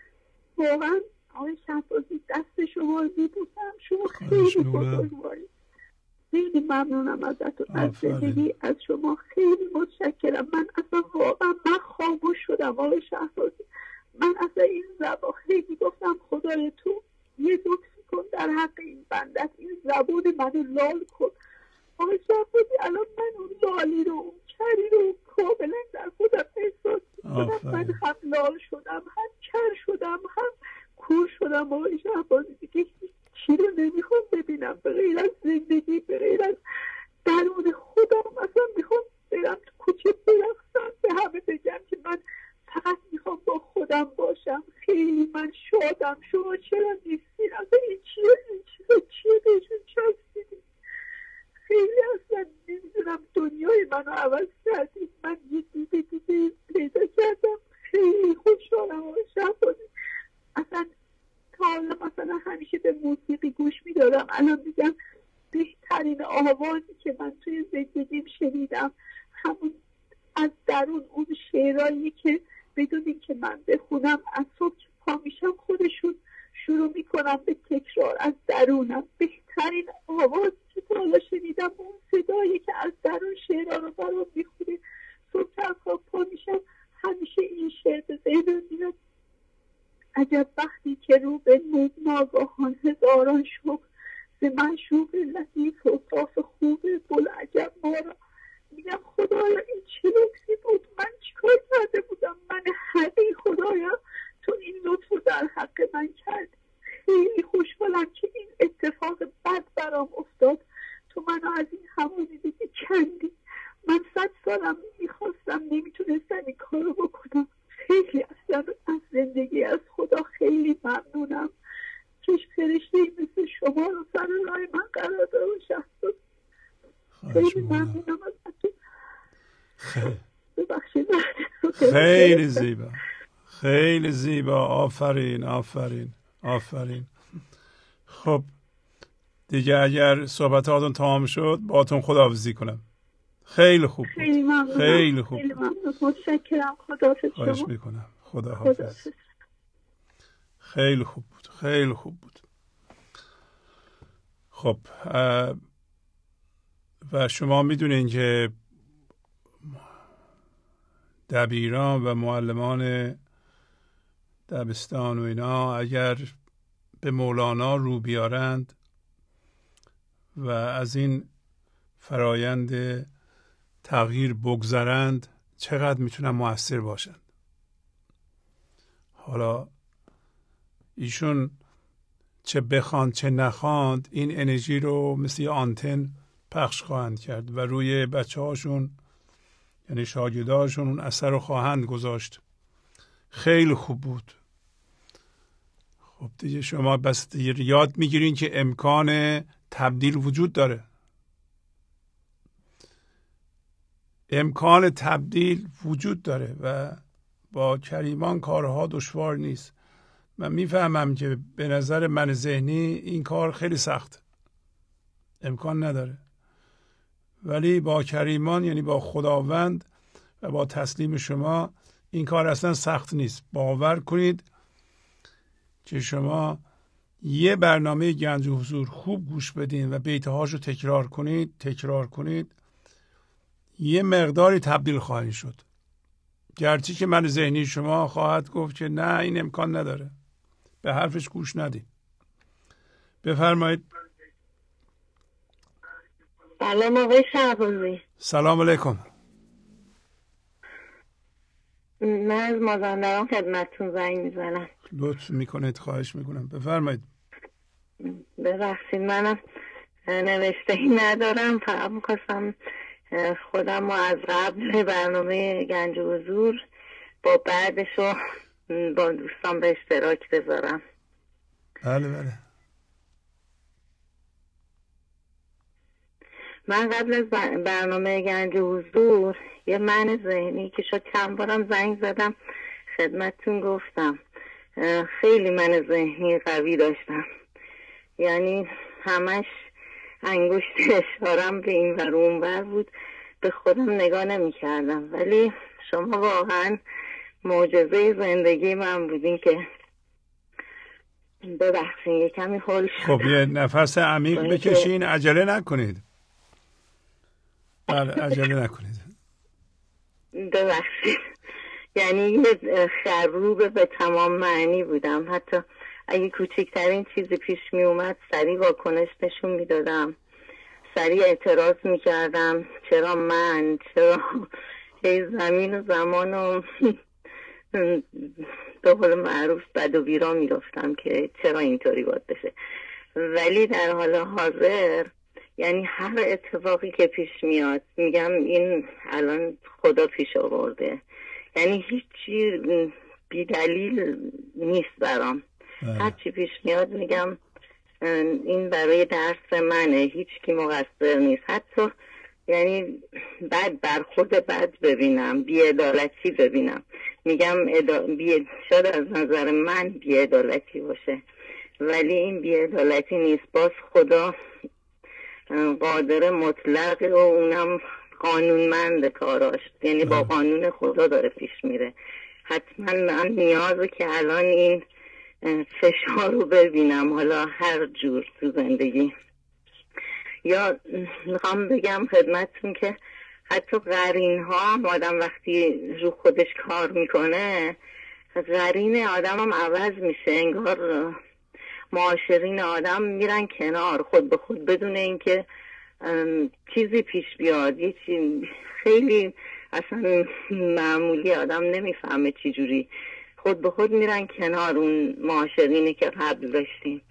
Speaker 7: واقعا آقای شهبازی دست شما رو میبوسم، شما خیلی بزرگواری. خیلی ممنونم ازتون، از زندگی، از شما خیلی متشکرم. من اصلا واقعا من خاموش شدم آقای شهبازی. من اصلا این زبان خیلی گفتم خدای تو یه لطفی کن در حق این بندت، این زبان منو لال کن. آقای شهبازی الان من اون لالی رو، اون کری رو کاملا در خودم احساس میکنم. من هم لال شدم، هم کر شدم، هم کور شدم. آقای شهبازی دیگه چی رو نمیخوام ببینم به غیر از زندگی، به غیر از درون خودم. اصلا میخوام برم تو کوچه برقصم، به همه بگم که من فقط میخوام با خودم باشم. خیلی من شادم. شما چرا نیستین؟ اصلا این چیه؟ این چیزا چیه بهشون چسبیدین؟ خیلی اصلا نمیدونم دنیای منو عوض کردیم. من یه دیگه دیگه پیدا کردم. خیلی خوشحالم آقای شهبازی. اصلا حالا مثلا همیشه به موسیقی گوش میدادم، الان میگم بهترین آوازی که من توی زندگیم شنیدم همون از درون اون شعرهایی که بدون که من بخونم از صبح که پا میشم خودشون شروع میکنم به تکرار از درونم. بهترین آوازی که تا حالا شنیدم اون صدایی که از درون شعرها رو برام میخونه. صبح که پا میشم همیشه این شعر به ذهنم میاد: عجب وقتی که رو به ناگاهان هزاران شوق، ز معشوق لطیف و صاف خوب بوالعجب ما را. میگم خدایا این چه لطفی بود، من چیکار کرده بودم؟ من حقی خدایا تو این لطف در حق من کردی. خیلی خوشحالم که این اتفاق بد برام افتاد، تو منو از این همونی دیگه کندی. من صد سالم میخواستم، نمیتونستم این کارو بکنم. خیلی اصلا از زندگی، از خدا خیلی ممنونم که فرشته‌ای مثل شما رو سر راه من قرار داد و شخص. خیلی ممنونم ازتون. ببخشید.
Speaker 1: خیلی زیبا، خیلی زیبا. آفرین آفرین آفرین. خب دیگه اگر صحبتاتون تمام شد باهاتون خداحافظی کنم. خیلی خوب بود.
Speaker 7: خیلی ممنونم.
Speaker 1: خیلی خوب.
Speaker 7: خیلی ممنون. متشکرم. خداحافظ شما.
Speaker 1: خواهش میکنم. خداحافظ. خیلی خوب بود. خیلی خوب بود. خب و شما میدونین که دبیران و معلمان دبستان و اینا اگر به مولانا رو بیارند و از این فرایند تغییر بگذرند چقدر میتونن مؤثر باشند. حالا ایشون چه بخواند چه نخواند این انرژی رو مثل یه آنتن پخش خواهند کرد و روی بچه هاشون یعنی شاگرداشون اون اثر رو خواهند گذاشت. خیلی خوب بود. خب دیگه شما بس دیگه یاد میگیرین که امکان تبدیل وجود داره. امکان تبدیل وجود داره و با کریمان کارها دشوار نیست. من میفهمم که به نظر من ذهنی این کار خیلی سخت، امکان نداره، ولی با کریمان یعنی با خداوند و با تسلیم شما این کار اصلا سخت نیست. باور کنید که شما یه برنامه گنج و حضور خوب گوش بدین و بیتهاش رو تکرار کنید تکرار کنید یه مقداری تبدیل خواهید شد. گرچه که من ذهنی شما خواهد گفت که نه این امکان نداره، به حرفش گوش ندید. بفرمایید.
Speaker 9: سلام آقای شهبازی.
Speaker 1: سلام علیکم.
Speaker 9: من از مازندران خدمتتون زنگ میزنم.
Speaker 1: لطف میکنید، خواهش میکنم، بفرمایید.
Speaker 9: ببخشید منم نوشته ای ندارم، فقط میخواستم خودم رو از قبل برنامه گنج و حضور با بعدش رو با دوستان به اشتراک بذارم.
Speaker 1: بله بله.
Speaker 9: من قبل از برنامه گنج و حضور یه من ذهنی که شد چند بارم زنگ زدم خدمتتون گفتم، خیلی من ذهنی قوی داشتم، یعنی همش انگشت اشارم به این ور اون ور بود، به خودم نگاه نمی کردم. ولی شما واقعا معجزه زندگی من بودین که ببخشین یه کمی هول شدم.
Speaker 1: خب یه نفس عمیق بکشین، عجله نکنید. بله عجله نکنید.
Speaker 9: ببخشید یعنی یه خروب به تمام معنی بودم، حتی اگه کوچکترین چیزی پیش می اومد سریع واکنش نشون می دادم، سریع اعتراض می کردم، چرا من، چرا هی زمین و زمان و به قول معروف بد و بیرا می گفتم که چرا اینطوری باید بشه. ولی در حال حاضر یعنی هر اتفاقی که پیش میاد میگم این الان خدا پیش آورده، یعنی هیچی بی دلیل نیست برام. هر چی پیش میاد میگم این برای درس منه، هیچ کی مقصر نیست. حتی یعنی بد برخورد بد ببینم، بی‌عدالتی ببینم، میگم ادا... بی... شاید از نظر من بی‌عدالتی باشه ولی این بی‌عدالتی نیست. باز خدا قادر مطلق و اونم قانونمند کاراش، یعنی با قانون خدا داره پیش میره. حتما من نیازه که الان این فشار رو ببینم، حالا هر جور تو زندگی. یا میخوام بگم خدمتتون که حتی قرین ها هم آدم وقتی رو خودش کار میکنه قرین آدم هم عوض میشه، انگار معاشرین آدم میرن کنار خود به خود بدون اینکه چیزی پیش بیاد. یه چیز خیلی اصلا معمولی آدم نمیفهمه چی جوری خود به خود میرن کنار اون معاشرینی که قبل داشتیم.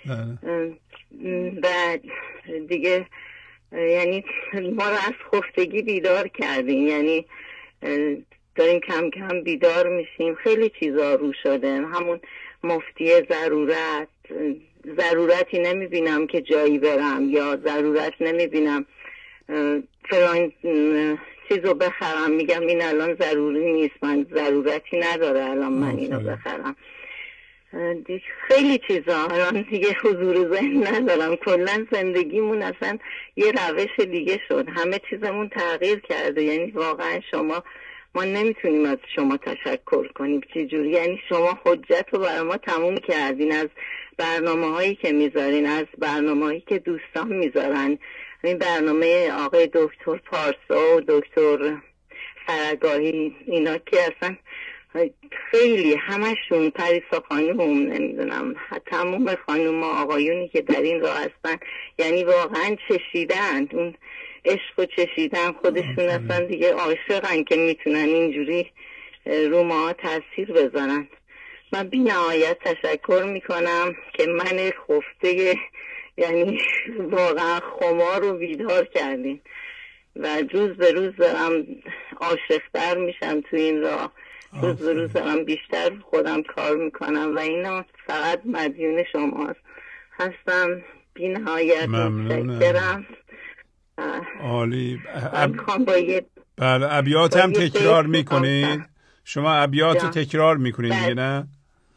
Speaker 9: بعد دیگه یعنی ما رو از خفتگی بیدار کردیم، یعنی داریم کم کم بیدار میشیم. خیلی چیزا رو شده، همون مفتی ضرورت، ضرورتی نمیبینم که جایی برم یا ضرورت نمیبینم فلان چیزو بخرم، میگم این الان ضروری نیست، من ضرورتی نداره الان من اینو بخرم. خیلی چیزا الان دیگه حضور ذهن ندارم، کلا زندگیمون اصلا یه روش دیگه شد، همه چیزمون تغییر کرده. یعنی واقعا شما ما نمیتونیم از شما تشکر کنیم چی جوری، یعنی شما حجت رو برای ما تموم کردین، از برنامه هایی که میذارین، از برنامه هایی که دوستان میذارن، این برنامه آقای دکتر پارسا و دکتر فرگاهی، اینا که اصلا خیلی همشون، پریسا خانم نمیدونم تمام خانم و آقایونی که در این راه هستن، یعنی واقعا چشیدن اون عشق و چشیدن خودشون، اصلا دیگه عاشقن که میتونن اینجوری رو ما تاثیر بذارن. من بی نهایت تشکر میکنم که من خفته یعنی واقعا خمار رو بیدار کردیم و روز به روز دارم عاشق‌تر میشم تو این راه، روز به روز دارم بیشتر خودم کار میکنم و اینا فقط مدیون شماست. هستم بی نهایت متشکرم.
Speaker 1: عالی.
Speaker 9: اب...
Speaker 1: بله ابیات هم تکرار میکنید شما؟ ابیات رو تکرار میکنید دیگه نه؟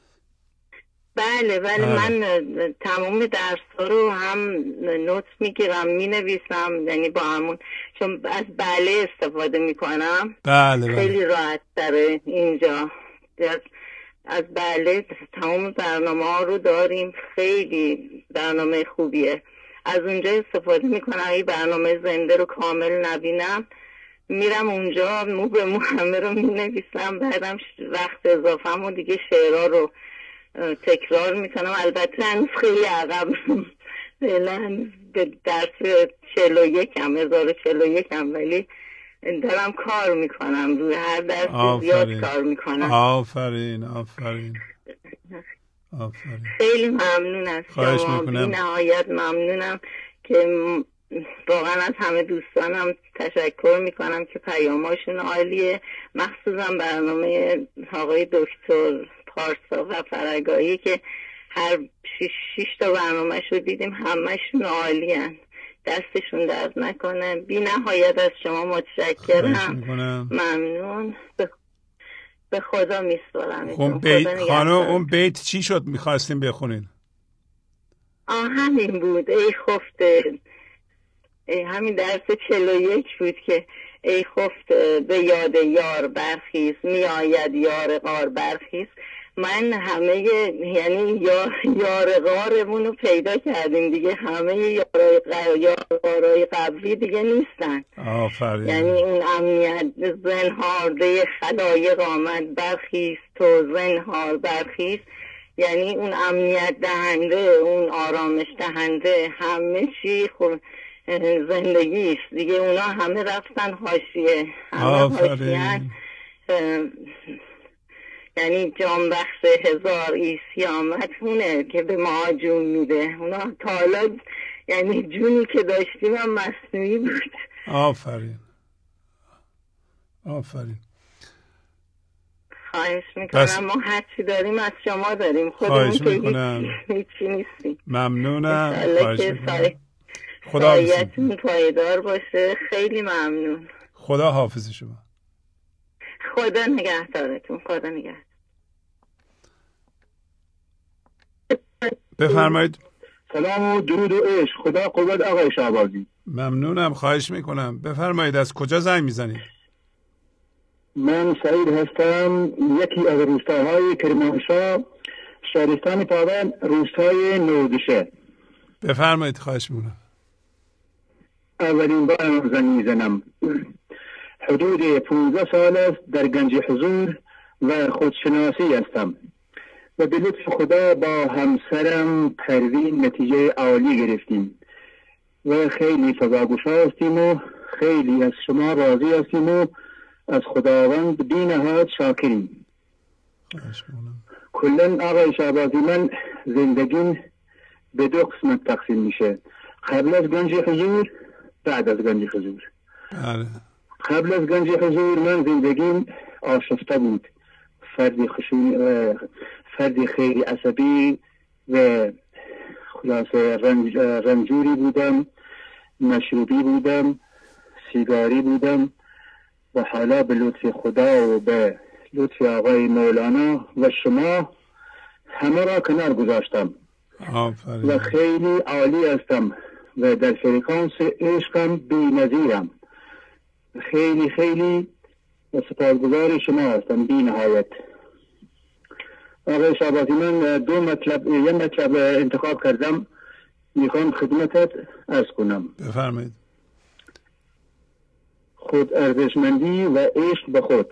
Speaker 9: بله بله من تمام درس ها رو هم نوت میگیرم مینویسم، یعنی با همون چون از بله استفاده میکنم.
Speaker 1: بله
Speaker 9: خیلی راحت داره اینجا از بله تمام برنامه ها رو داریم، خیلی برنامه خوبیه، از اونجا استفاده میکنم. این برنامه زنده رو کامل نبینم میرم اونجا مو به مو همه رو مینویسم، بعدم وقت اضافه و دیگه شعرها رو تکرار میکنم. البته هنوز خیلی عقب، فعلا به درس چهل و یکم هزار و چهل و یکم، ولی دارم کار میکنم روی هر درس زیاد کار میکنم.
Speaker 1: آفرین آفرین آفرین.
Speaker 9: خیلی ممنون از شما، بی نهایت ممنونم که واقعا از همه دوستانم تشکر میکنم که پیاماشون عالیه، مخصوصا برنامه آقای دکتر پارسا و فرگاهی که هر شش, شش تا برنامه شو دیدیم، همهشون عالیه، دستشون درد نکنه. بی نهایت از شما متشکرم، ممنون، به خدا میسپارم.
Speaker 1: خب بیت خانم، اون بیت چی شد میخواستیم بخونین؟
Speaker 9: آه همین بود، ای خفته، ای همین درس چهل و یک بود که ای خفته به یاد یار برخیز، می آید یار غار برخیز. من همه یعنی یار یار غارمون رو پیدا کردیم دیگه، همه یارای غارای قبلی دیگه نیستن.
Speaker 1: آفرین.
Speaker 9: یعنی اون امنیت زنهارده خلایق آمد برخیز تو زنهار برخیز، یعنی اون امنیت دهنده، اون آرامش دهنده، همه چی خب زندگیست دیگه. اونا همه رفتن حاشیه، همه حاشیه‌ان. یعنی جان بخش هزار عیسی آمد اونه که به ما جون میده. اونا تا حالا یعنی جونی که داشتیم هم مصنوعی بود.
Speaker 1: آفرین آفرین.
Speaker 9: خواهش میکنم بس... ما هر چی داریم از شما داریم، خودمون که هیچی نیستیم.
Speaker 1: ممنونم.
Speaker 9: خواهش میکنم. خدا حافظتون پایدار باشه. خیلی ممنون.
Speaker 1: خدا حافظ شما.
Speaker 9: خدا نگهدارتون. خدا نگهدار.
Speaker 1: بفرمایید.
Speaker 4: سلام و درود و عشق. خدا قوت آقای شعبازی.
Speaker 1: ممنونم، خواهش میکنم. بفرمایید، از کجا زنگ میزنید؟
Speaker 4: من سعید هستم، یکی از روستاهای کرمانشاه، شهرستان پاون، روستای نودشه.
Speaker 1: بفرمایید، خواهش میکنم.
Speaker 4: اولین بار زنگ میزنم. حدود پونزده سال است در گنج حضور و خودشناسی هستم و به لطف خدا با همسرم پروین نتیجه عالی گرفتیم و خیلی فضاگوشا هستیم و خیلی از شما راضی هستیم و از خداوند بی نهایت شاکریم. کلن آقای شعبازی، من زندگیم به دو قسمت تقسیم میشه، قبل از گنج حضور، بعد از گنج حضور.
Speaker 1: بله.
Speaker 4: قبل از گنج حضور من زندگیم آشفته بود، فردی خشونی، فردی خیلی عصبی و خلاصه رنج، رنجوری بودم، مشروبی بودم، سیگاری بودم و حالا به لطف خدا و به لطف آقای مولانا و شما همه را کنار گذاشتم.
Speaker 1: آفرین.
Speaker 4: و خیلی عالی هستم و در فرکانس عشقم بی نظیرم. خیلی خیلی سپاسگزار شما هستم بی نهایت. آقای شعبازی، من دو مطلب یه مطلب انتخاب کردم، میخوام خدمتت عرض کنم.
Speaker 1: بفرمایید.
Speaker 4: خود ارزشمندی و عشق به خود.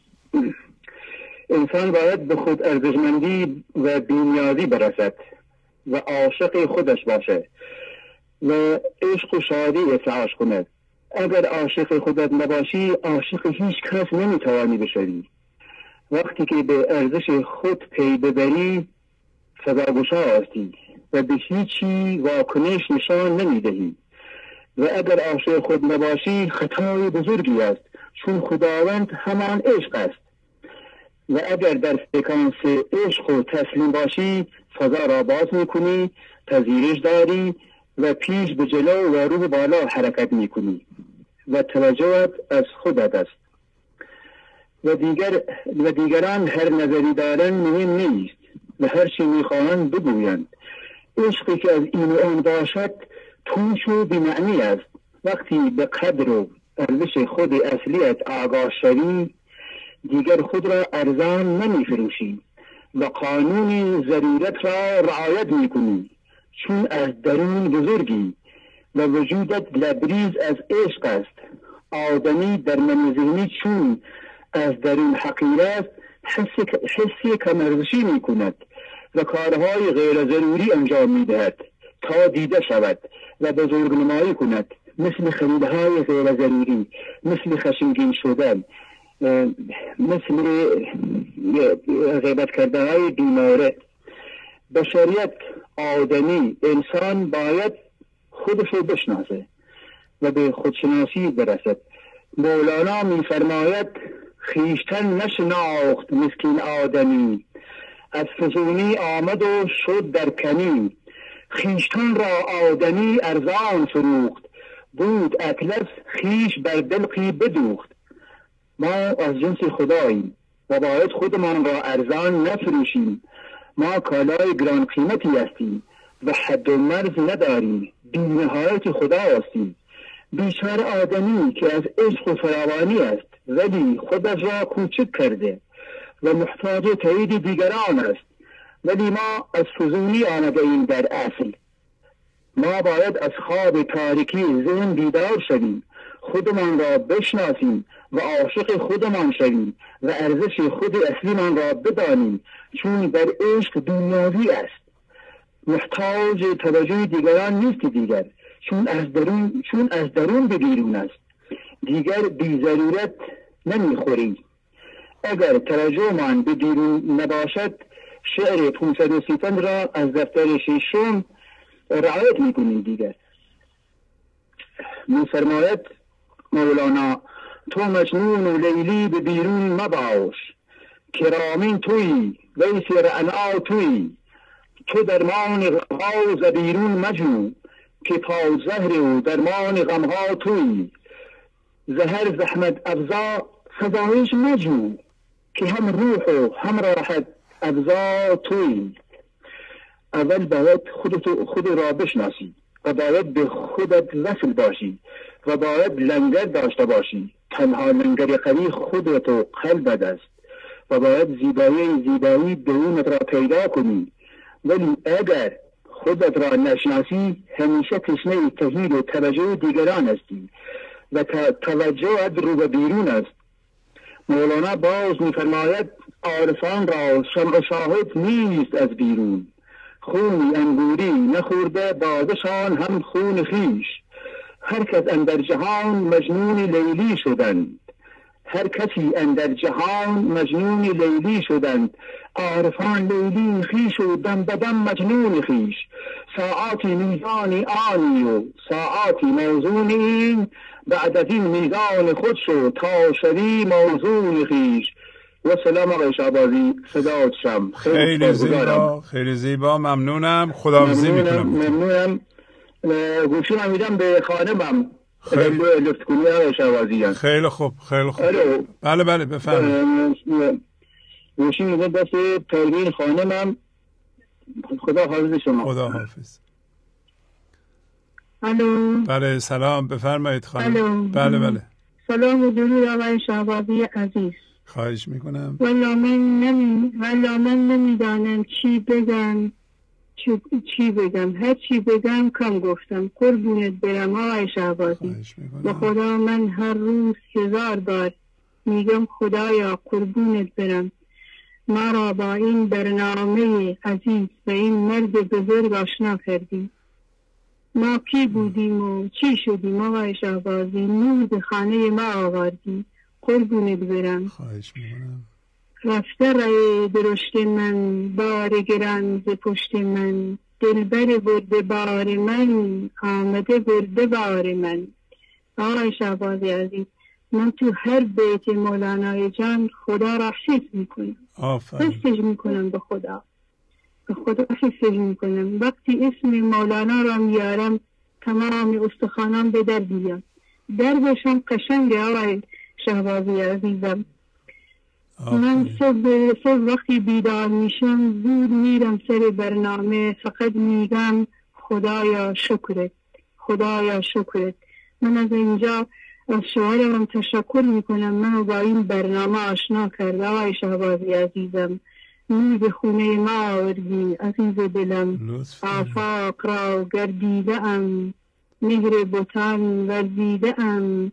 Speaker 4: انسان باید به خود ارزشمندی و بی‌نیازی برسد و عاشق خودش باشه و عشق و شادی افعاش کند. اگر عاشق خودت نباشی، عاشق هیچ کس نمیتوانی بشوی. وقتی که به ارزش خود پی ببری، فضاگوشا هستی و به هیچی واکنش نشان نمیدهی. و اگر عاشق خود نباشی، خطای بزرگی است، چون خداوند همان عشق است. و اگر در فرکانس عشق و تسلیم باشی، فضا را باز میکنی، پذیرش داری و پیش به جلو و رو به بالا حرکت میکنی و توجهت از خودت است و دیگر و دیگران هر نظری دارن مهم نیست و هر چی میخواهند بگویند. عشقی که از این و آن باشد تونش و بی‌معنی است. وقتی به قدر و ارزش خود اصلیت آگاه شوی، دیگر خود را ارزان نمی فروشی و قانون ضرورت را رعایت می کنی، چون از درون بزرگی و وجودت لبریز از عشق است. آدمی در من ذهنی چون از درون حقیر است حسی, حسی کمارزشی می کند و کارهای غیر ضروری انجام می دهد تا دیده شود و بزرگ نمایی کند، مثل خریدهای غیر ضروری، مثل خشمگین شدن، مثل غیبت کرده های بیماره. بشریت، آدمی، انسان باید خودش رو بشناسه و به خودشناسی برسد. مولانا میفرماید خویشتن نشناخت مسکین آدمی، از فزونی آمد و شد در کمی. خویشتن را آدمی ارزان فروخت، بود اطلس خویش بر دلقی بدوخت. ما از جنس خداییم و باید خودمان را ارزان نفروشیم. ما کالای گران قیمتی هستیم و حد و مرز نداریم، بی نهایت خدا هستیم. بیچاره آدمی که از عشق و فراوانی است ولی خودش را کوچک کرده و محتاج تایید دیگران است، ولی ما از فزونی آمده ایم. در اصل ما باید از خواب تاریکی ذهن بیدار شویم، خودمان را بشناسیم و عاشق خودمان شویم و ارزش خود اصلیمان را بدانیم، چون در عشق دنیاوی است، محتاج توجه دیگران نیست. دیگر چون از درون چون از درون به بیرون است، دیگر بی ضرورت نمیخوری. اگر توجه من به بیرون نباشد، شعر پانصد و سی را از دفتر ششم رعایت میکنیم. دیگر میفرماید مولانا تو مجنون و لیلی به بیرون مباش، کرامین توی ویسی رعنا توی. تو درمان غمها بیرون مجنون، که پازهر و درمان غمها توی. زهر زحمت افزا فضایش مجنون، که هم روح و هم راحت افزا توی. اول باید خودت خود را بشناسی و باید به خودت وصل باشی و باید لنگر داشته باشی. تنها لنگر قوی خودت و قلبت است و باید زیبایی زیبایی درونت را پیدا کنی. ولی اگر خودت را نشناسی، همیشه تشنه تحلیل و توجه دیگران هستی و توجهت رو به بیرون است. مولانا باز می‌فرماید عارفان را شمع شاهد نیست از بیرون، خونی انگوری نخورده بازشان هم خون خیش. هر کس اندر جهان مجنون لیلی شدند، هر کسی اندر جهان مجنون لیلی شدند. عارفان لیلی خیش و دم بدم مجنون خیش. ساعاتی میزانی آنی و ساعاتی موزون این، بعد از این میزان خود شو تا شدی موزون خیش. و سلام آقای شعبازی، صدات شم.
Speaker 1: خیلی زیبا، خیلی زیبا، ممنونم. خداحافظی میکنم.
Speaker 4: ممنونم. گوشی من میدم به خانمم. خیلی لطف کنی آقای شعبازی.
Speaker 1: خیلی خوب، خیلی خوب. بله بله بفرمایید.
Speaker 4: گوشی میدم دست پروین خانمم. خدا حافظ شما.
Speaker 1: خدا حافظ.
Speaker 7: الو.
Speaker 1: بله سلام، بفرمایید خانم. بله بله.
Speaker 7: سلام و درود آقای شعبازی عزیز.
Speaker 1: خواهش میکنم.
Speaker 7: والا من نمی والا من نمیدانم چی بگم چی, چی بگم هر چی بگم کم گفتم. قربونت برم آقای شعبازی. به خدا من هر روز هزار بار میگم خدایا قربونت برم، ما را با این برنامه عزیز و این مرد بزرگ آشنا کردیم. ما کی بودیم و چی شدیم آقای شعبازی، نور به خانه ما آوردیم. قربونت برم.
Speaker 1: خواهش میکنم.
Speaker 7: رفته رای درشت من، بار گران ز پشت من، دلبر برده بار من، آمده برده بار من. آقای شعبازی عزیز، من تو هر بیت مولانای جان خدا را حفظ میکنم. حفظ میکنم به خدا، به خدا حفظ میکنم. وقتی اسم مولانا را میارم تمام استخوانم به در بیاد. دربشم قشنگه آقای شعبازی عزیزم. من صبح صبح وقتی بیدار میشم زود میرم سر برنامه، فقط میگم خدایا شکرت، خدایا شکرت. من از اینجا از شوهرم تشکر میکنم، منو با این برنامه آشنا کرده آقای شعبازی عزیزم. نور به خونه ما آوردی عزیز دلم، آفاق را گردیده ام، مهر بوتان ورزیده ام،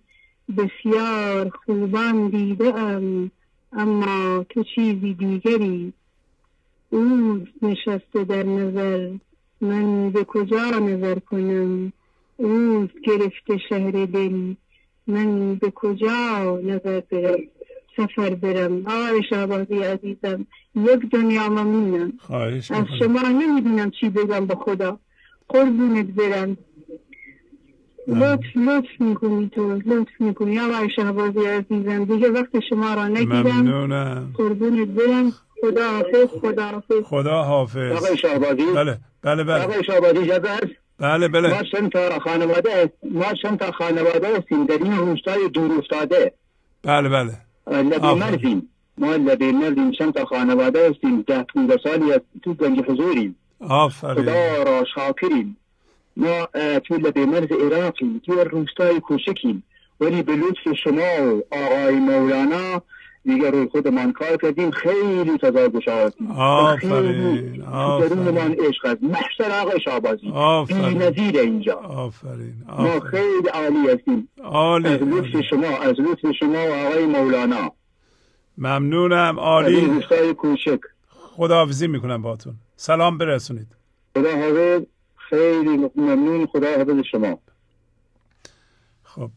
Speaker 10: بسیار خوبان دیدم اما تو چیزی دیگری. او نشسته در نظر من به کجا نظر کنم. او گرفته شهر دل من به کجا نظر برم سفر برم. آقای شهبازی عزیزم یک دنیا ممنونم از شما. نمیدونم چی بگم به خدا. قربونت برم. لطف لطف میکنی تو لطف میکنی آقای شهبازی عزیزم. دیگه وقت شما را نگیرم.
Speaker 1: ممنونم.
Speaker 10: قربونت برم. خدا حافظ. خدا حافظ.
Speaker 1: خدا حافظ.
Speaker 3: آقای شهبازی.
Speaker 1: بله بله بله.
Speaker 3: آقای شهبازی اجازه هست؟
Speaker 1: بله بله.
Speaker 3: ما چند تا خانواده ما چند تا خانواده هستیم در این روستای دور افتاده.
Speaker 1: بله بله.
Speaker 3: لبی مردیم. ما لبی مردیم چند تا خانواده هستیم. ده پونده سالی از تو گنج حضوریم.
Speaker 1: آفرین.
Speaker 3: خدا را شاکریم. ما تو لبی مرز عراقیم. تو روستای کوچکیم. ولی به لطف شما و آقای مولانا دیگر روی خودمان کار کردیم. خیلی تضادگشا هستیم.
Speaker 1: آفرین.
Speaker 3: درونمان عشق هست. محشر آقای شهبازی بی نظیر اینجا.
Speaker 1: آفرین.
Speaker 3: ما خیلی عالی هستیم.
Speaker 1: عالی.
Speaker 3: از لطف شما از لطف شما و آقای مولانا
Speaker 1: ممنونم. عالی.
Speaker 3: روستای کوچک.
Speaker 1: خداحافظی میکنم باهاتون. سلام برسونید.
Speaker 3: خدا حافظ. خیلی ممنون. خدا حافظ شما.
Speaker 1: خب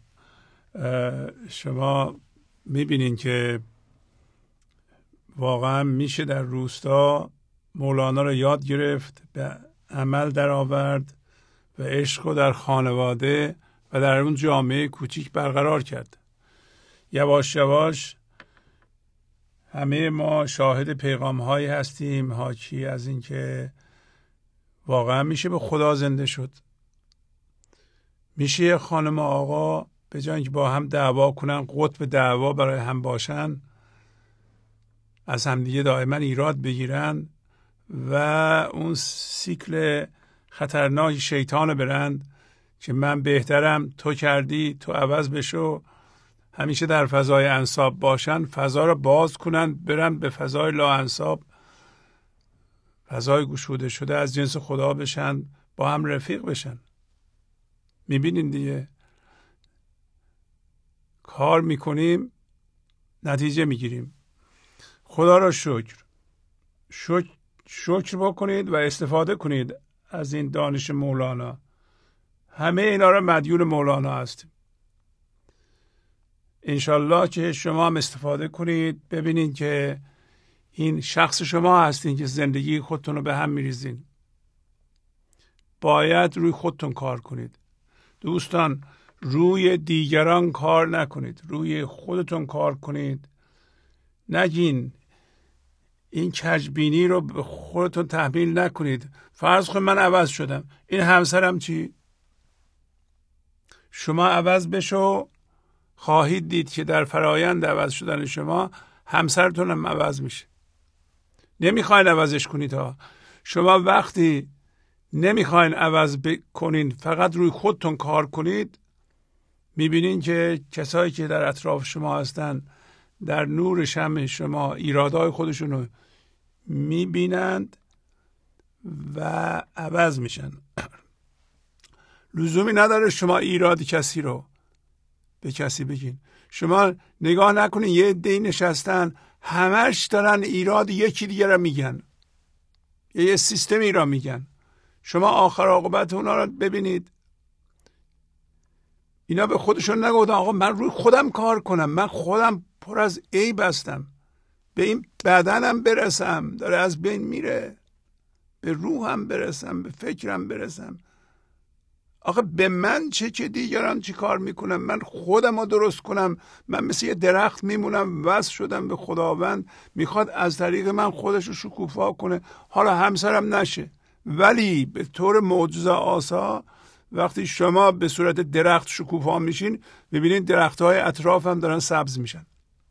Speaker 1: شما میبینین که واقعا میشه در روستا مولانا رو یاد گرفت، به عمل در آورد و عشق رو در خانواده و در اون جامعه کوچیک برقرار کرد. یواش یواش همه ما شاهد پیغام هایی هستیم حاکی از این که واقعا میشه به خدا زنده شد. میشه خانم و آقا به جای اینکه با هم دعوا کنن، قطب دعوا برای هم باشن، از همدیگه دائما ایراد بگیرن و اون سیکل خطرناک شیطان برند که من بهترم، تو کردی، تو عوض بشو، همیشه در فضای انساب باشن، فضا رو باز کنن، برن به فضای لا انساب، فضای گشوده شده از جنس خدا بشن، با هم رفیق بشن. میبینین دیگه کار میکنیم نتیجه میگیریم. خدا را شکر شکر شکر بکنید و استفاده کنید از این دانش مولانا. همه اینا را مدیون مولانا هستیم. انشالله که شما هم استفاده کنید. ببینید که این شخص شما هستین که زندگی خودتون رو به هم میریزین. باید روی خودتون کار کنید دوستان. روی دیگران کار نکنید، روی خودتون کار کنید. نگین این کجبینی رو به خودتون تحمیل نکنید. فرض کن من عوض شدم، این همسرم چی؟ شما عوض بشو، خواهید دید که در فرایند عوض شدن شما همسرتون هم عوض میشه. نمیخواین عوضش کنید ها. شما وقتی نمیخواین عوض کنین، فقط روی خودتون کار کنید، میبینین که کسایی که در اطراف شما هستن در نور شمع شما ایرادهای خودشون رو میبینند و عوض میشن. لزومی نداره شما ایراد کسی رو به کسی بگین. شما نگاه نکنین یه عده‌ای نشستن همش دارن ایراد یکی دیگه رو میگن، یه سیستمی را میگن. شما آخر عاقبت اونا رو ببینید. اینا به خودشون نگفتن آقا من روی خودم کار کنم، من خودم پر از عیب هستم، به این بدنم برسم داره از بین میره، به روحم برسم، به فکرم برسم. آخه به من چه که دیگران چی کار میکنم؟ من خودم رو درست کنم. من مثل یه درخت میمونم، وصل شدم به خداوند، میخواد از طریق من خودش رو شکوفا کنه. حالا همسرم نشه، ولی به طور معجزه آسا وقتی شما به صورت درخت شکوفا میشین، ببینید درختهای اطراف هم دارن سبز میشن.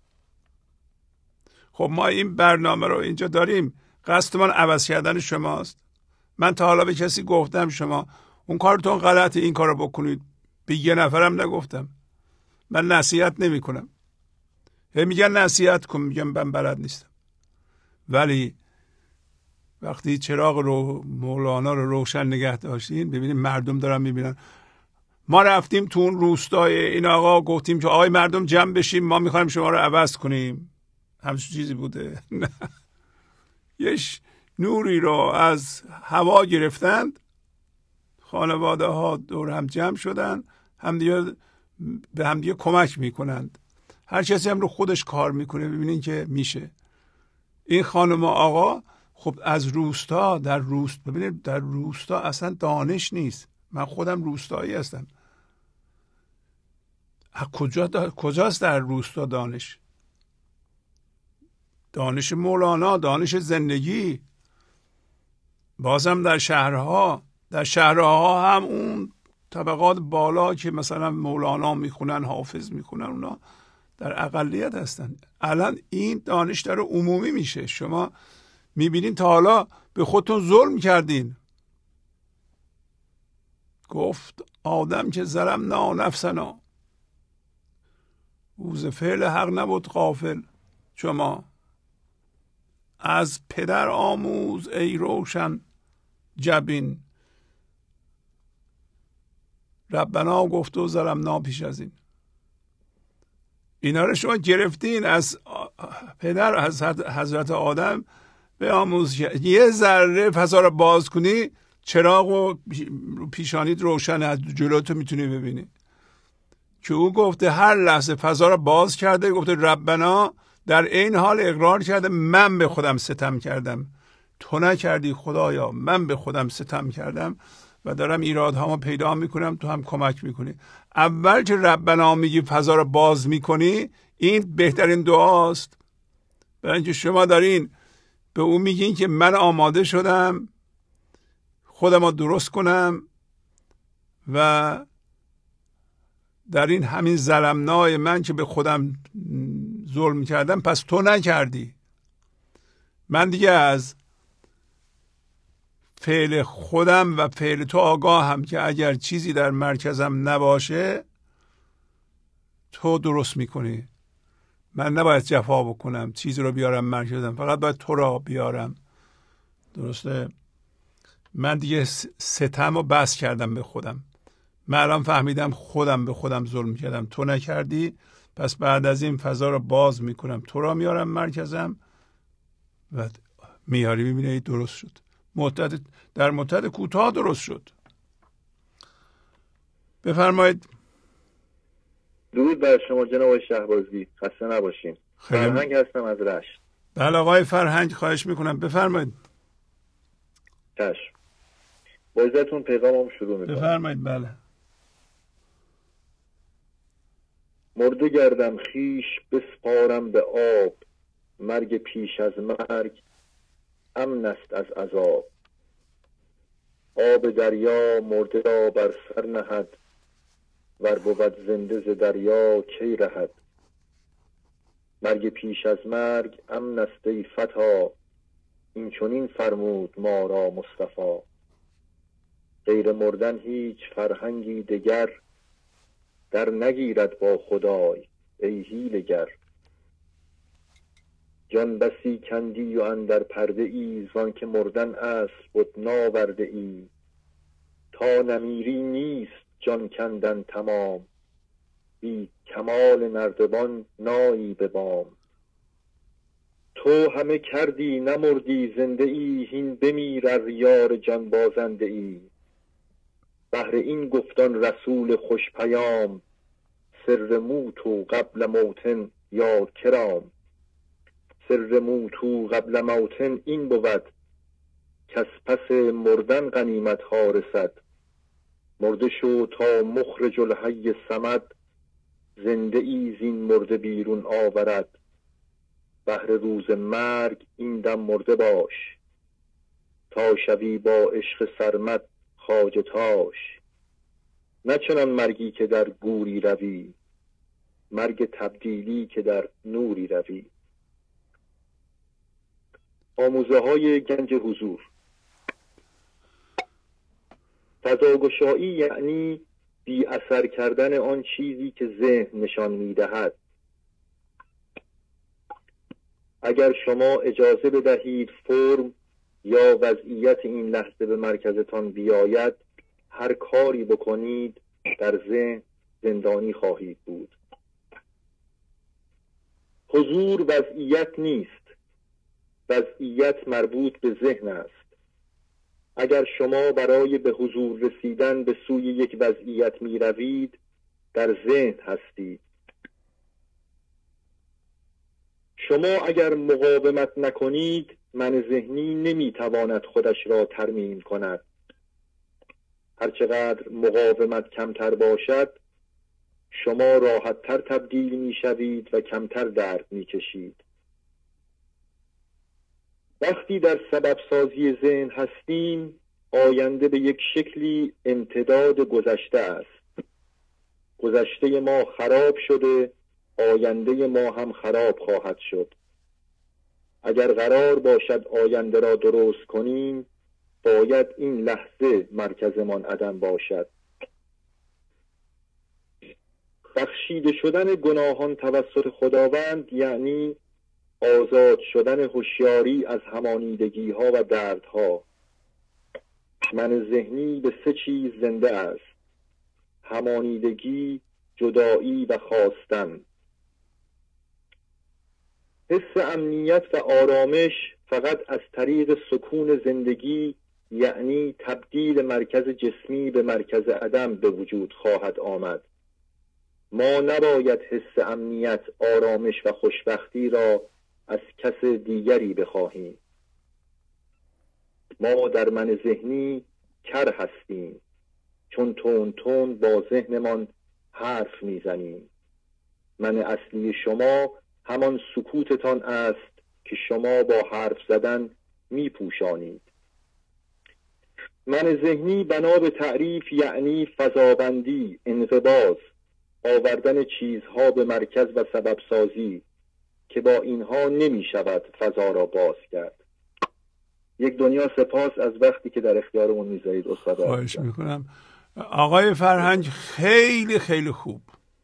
Speaker 1: خب ما این برنامه رو اینجا داریم، قصدمان عوض کردن شماست. من تا حالا به کسی گفتم شما اون کارتون غلطه، این کارو بکنید؟ به یه نفرم نگفتم. من نصیحت نمی کنم. هی میگن نصیحت کن، میگم من بلد نیستم. ولی وقتی چراغ رو مولانا رو روشن نگه داشتین، ببینید مردم دارن میبینن. ما رفتیم تو اون روستای این آقا، گفتیم که آقای مردم جمع بشیم، ما میخوایم شما رو عوض کنیم. همچون چیزی بوده؟ نه. یه نوری رو از هوا گرفتند، خانواده ها دور هم جمع شدن، همدیگه به همدیگه کمک میکنند. هر کسی هم رو خودش کار میکنه، ببینین که میشه. این خانم و آقا خب از روستا، در روست ببینید در روستا اصلا دانش نیست. من خودم روستایی هستم. کجا دا... کجاست در روستا دانش؟ دانش مولانا، دانش زندگی. بازم در شهرها، در شهرها هم اون طبقات بالا که مثلا مولانا میخونن، حافظ میخونن، اونا در اقلیت هستن. الان این دانش در عمومی میشه. شما میبینین تا حالا به خودتون ظلم کردین. گفت آدم که ظلمنا نفسنا، او ز فعل حق نبود غافل. شما از پدر آموز ای روشن جبین، ربنا گفت و ظلمنا پیش از این. اینا رو شما گرفتین از پدر، از حضرت آدم به آموز. یه ذره فضا رو باز کنی، چراغ و پیشانیت روشن، از جلوتو میتونی ببینی که او گفته هر لحظه فضا رو باز کرده. گفته ربنا، در این حال اقرار کرده من به خودم ستم کردم، تو نکردی خدایا، من به خودم ستم کردم و دارم ایرادهامو پیدا میکنم، تو هم کمک میکنی. اول که ربنا میگی فضا رو باز میکنی، این بهترین دعاست. برای اینکه شما دارین به اون میگین که من آماده شدم خودم رو درست کنم و در این همین ظلمنای من که به خودم ظلم کردم، پس تو نکردی. من دیگه از فعل خودم و فعل تو آگاهم که اگر چیزی در مرکزم نباشه تو درست میکنی. من نباید جفا بکنم چیزی رو بیارم مرکزم، فقط باید تو را بیارم. درسته؟ من دیگه ستم رو بس کردم به خودم. من الان فهمیدم خودم به خودم ظلم کردم، تو نکردی. پس بعد از این فضا رو باز میکنم، تو را میارم مرکزم و میاری، میبینی درست شد. مدت در مدت کوتاه درست شد. بفرمایید.
Speaker 3: درود بر شما جناب شهبازی، خسته نباشین. فرهنگ هستم از رشت.
Speaker 1: بله آقای فرهنگ، خواهش میکنم بفرمایید.
Speaker 3: چشم. با عزتون پیغامم شروع میکنم.
Speaker 1: بفرمایید. بله.
Speaker 3: مرده گردم خیش بسپارم به آب، مرگ پیش از مرگ امن است از عذاب. آب دریا مرده را بر سر نهد، ور بود زنده ز دریا کی رهد. مرگ پیش از مرگ امن است ای فتا، این چنین فرمود ما را مصطفی. غیر مردن هیچ فرهنگی دگر، در نگیرد با خدای ای حیله‌گر. جان بسی کندی و اندر پرده ای، زان که مردن است بود ناورده ای. تا نمیری نیست جان کندن تمام، بی کمال نردبان نایی به بام. تو همه کردی نمردی زنده ای، هین بمیر ار یار جان بازنده ای. بهر این گفتان رسول خوش پیام، سر موتو قبل موتن یا کرام. سر موتو قبل موتن این بود، کس پس مردن غنیمت ها رسد. مرده شو تا مخرج الحی صمد، زنده ای زین مرده بیرون آورد. بهر روز مرگ این دم مرده باش، تا شوی با عشق سرمد خواجه تاش. نه چنان مرگی که در گوری روی، مرگ تبدیلی که در نوری روی. آموزه های گنج حضور. فضاگشایی یعنی بی اثر کردن آن چیزی که ذهن نشان میدهد. اگر شما اجازه بدهید فرم یا وضعیت این لحظه به مرکزتان بیاید، هر کاری بکنید در ذهن زندانی خواهید بود. حضور وضعیت نیست، وضعیت مربوط به ذهن است. اگر شما برای به حضور رسیدن به سوی یک وضعیت می روید، در ذهن هستید. شما اگر مقاومت نکنید، من ذهنی نمی تواند خودش را ترمیم کند. هرچقدر مقاومت کمتر باشد، شما راحتتر تبدیل می شوید و کمتر درد می کشید. وقتی در سبب سازی ذهن هستیم، آینده به یک شکلی امتداد گذشته است. گذشته ما خراب شده، آینده ما هم خراب خواهد شد. اگر قرار باشد آینده را درست کنیم، باید این لحظه مرکزمان عدم باشد. بخشیده شدن گناهان توسط خداوند یعنی آزاد شدن هوشیاری از همانیدگی ها و دردها. من ذهنی به سه چیز زنده است: همانیدگی، جدایی و خواستن. حس امنیت و آرامش فقط از طریق سکون زندگی یعنی تبدیل مرکز جسمی به مرکز عدم به وجود خواهد آمد. ما نباید حس امنیت، آرامش و خوشبختی را از کس دیگری بخواهیم. ما در من ذهنی کر هستیم، چون تون تون با ذهنمان حرف میزنیم. من اصلی شما همان سکوتتان است که شما با حرف زدن میپوشانید. من ذهنی بنا به تعریف یعنی فضابندی، انقباض، آوردن چیزها به مرکز و سبب سازی که با اینها نمی شود فضا را باز کرد. یک دنیا سپاس از وقتی که در اختیارمون میذارید استاد.
Speaker 1: خواهش میکنم آقای فرهنگ، خیلی خیلی خوب.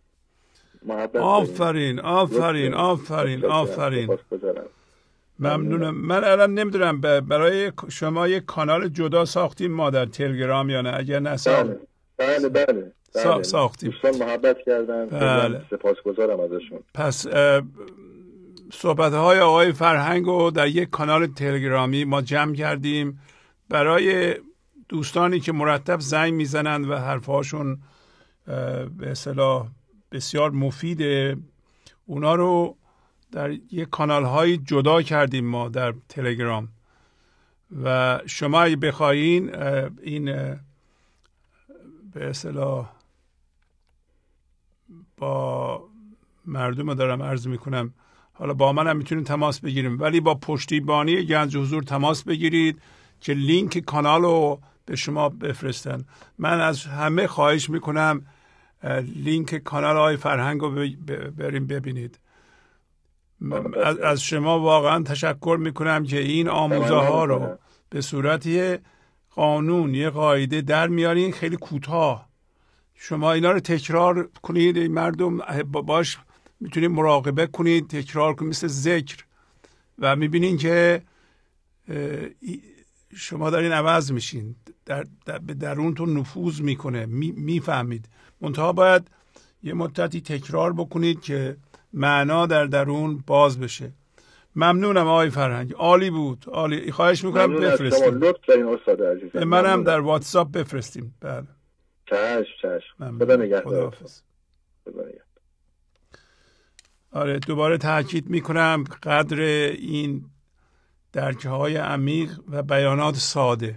Speaker 1: آفرین آفرین آفرین آفرین. ممنونم. من الان نمیدونم برای شما یک کانال جدا ساختیم ما در تلگرام یا نه؟ اگر نه
Speaker 3: بله بله بله, بله.
Speaker 1: ساختیم.
Speaker 3: دوستان محبت کردن.
Speaker 1: بله.
Speaker 3: سپاسگزارم ازشون.
Speaker 1: پس صحبت‌های آقای فرهنگ رو در یک کانال تلگرامی ما جمع کردیم برای دوستانی که مرتب زنگ میزنند و حرفاشون به اصطلاح بسیار مفیده. اونا رو در یک کانال های جدا کردیم ما در تلگرام و شما اگه بخواین این به اصطلاح با مردم دارم عرض میکنم، حالا با من هم میتونید تماس بگیریم، ولی با پشتیبانی گنج حضور تماس بگیرید که لینک کانال رو به شما بفرستن. من از همه خواهش میکنم لینک کانال های فرهنگ رو بریم ببینید. از, از شما واقعا تشکر میکنم که این آموزه ها رو به صورت یه قانون، یه قاعده در میارین. خیلی کوتاه شما اینا رو تکرار کنید، مردم باش میتونید مراقبه کنید، تکرار کنید مثل ذکر و میبینین که شما دارین عوض میشین، در, در به درونتون نفوذ میکنه، می، میفهمید. منتها باید یه مدتی تکرار بکنید که معنا در درون باز بشه. ممنونم آقای فرهنگ، عالی بود، عالی. خواهش میکنم بفرستیم.
Speaker 3: لطف دارین استاد عزیز.
Speaker 1: منم در واتساپ بفرستیم. بله.
Speaker 3: چشم چشم. خدا نگهدار.
Speaker 1: آره دوباره تاکید میکنم قدر این درک‌های عمیق و بیانات ساده.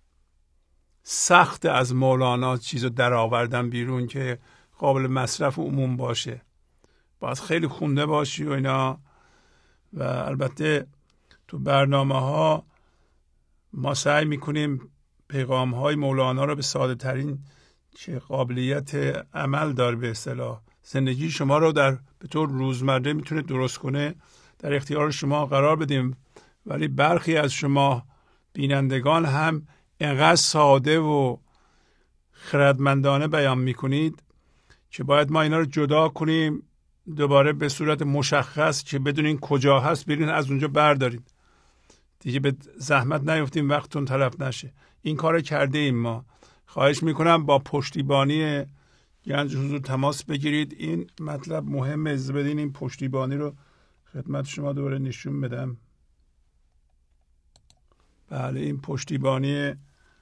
Speaker 1: سخت از مولانا چیزو در آوردن بیرون که قابل مصرف عموم باشه. باید خیلی خونده باشی و اینا. و البته تو برنامه ها ما سعی میکنیم پیغام های مولانا رو به ساده ترین که قابلیت عمل داره به اصطلاح زندگی شما رو در به طور روزمره میتونه درست کنه در اختیار شما قرار بدیم. ولی برخی از شما بینندگان هم انقدر ساده و خردمندانه بیان میکنید که باید ما اینا رو جدا کنیم دوباره به صورت مشخص که بدونین کجا هست برین از اونجا بردارید دیگه، به زحمت نیفتیم وقتتون تلف نشه. این کار کرده ایم ما. خواهش میکنم با پشتیبانی گنج حضور تماس بگیرید. این مطلب مهمه، از بدین این پشتیبانی رو خدمت شما دوباره نشون بدم. بله، این پشتیبانی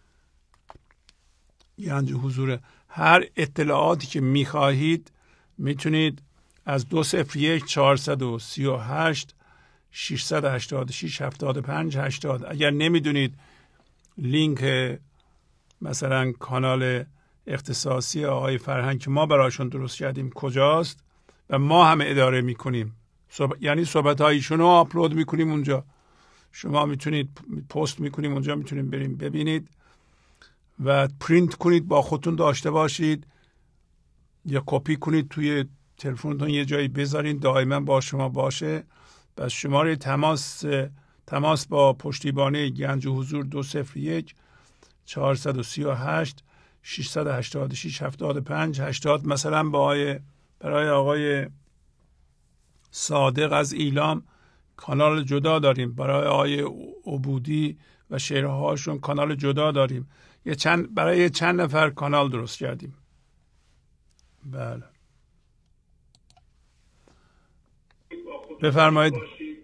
Speaker 1: گنج حضور. هر اطلاعاتی که میخواهید میتونید از دو صفر یک چهارصد و سی و هشت ششصد و هشتاد و شش هفتاد و پنج هشتاد. اگر نمیدونید لینک مثلا کانال اختصاصی آقای فرهنگ که ما براشون درست کردیم کجاست و ما هم اداره میکنیم، صحبت... یعنی صحبت هایشون رو آپلود میکنیم اونجا، شما میتونید پست میکنیم اونجا، میتونید بریم ببینید و پرینت کنید، با خودتون داشته باشید یا کپی کنید توی تلفنتون یه جایی بذارین، دائما با شما باشه. پس شماره تماس تماس با پشتیبانی گنج حضور دو صفر یک چهارصد و سی و هشت ششصد و هشتاد و شش هفتاد و پنج هشتاد. مثلا برای برای آقای صادق از ایلام کانال جدا داریم، برای آقای عبودی و شعرهاشون کانال جدا داریم، یه چند برای چند نفر کانال درست کردیم. بله بفرمایید.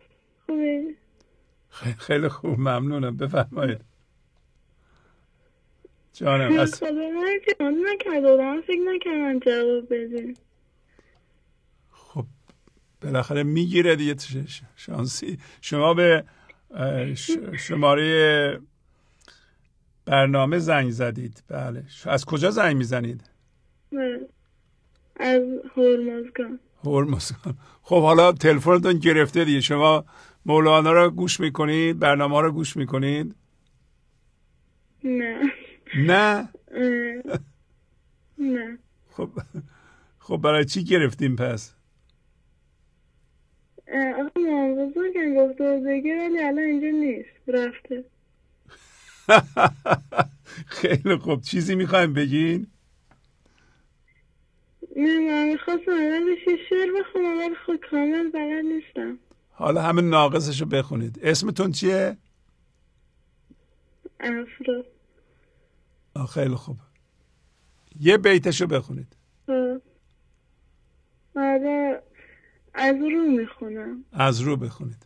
Speaker 1: خیلی خوب، ممنونم، بفرمایید. جانم از
Speaker 7: من جواب نکردم، فکر نکردم جواب بدین.
Speaker 1: خب بالاخره میگیره دیگه شانسی. شما به شماره برنامه زنگ زدید؟ بله. از کجا زنگ میزنید؟
Speaker 7: از هرمزگان.
Speaker 1: هرمزگان. خب حالا تلفنتون گرفته دیگه، شما مولانا رو گوش میکنید، برنامه ها رو گوش میکنید؟
Speaker 7: نه
Speaker 1: نه
Speaker 7: نه.
Speaker 1: خب خب برای چی گرفتیم پس؟
Speaker 7: آقا ما بزرگم گفته بگیر ولی الان اینجا نیست، رفته.
Speaker 1: خیلی خوب، چیزی میخوایم بگین؟
Speaker 7: نه من میخواستم اولش یه شعر بخونم ولی خود کامل بلد نیستم.
Speaker 1: حالا همه ناقصشو بخونید. اسمتون چیه؟
Speaker 7: افرا.
Speaker 1: خیلی خوب، یه بیتشو بخونید.
Speaker 7: آره از رو میخونم.
Speaker 1: از رو بخونید.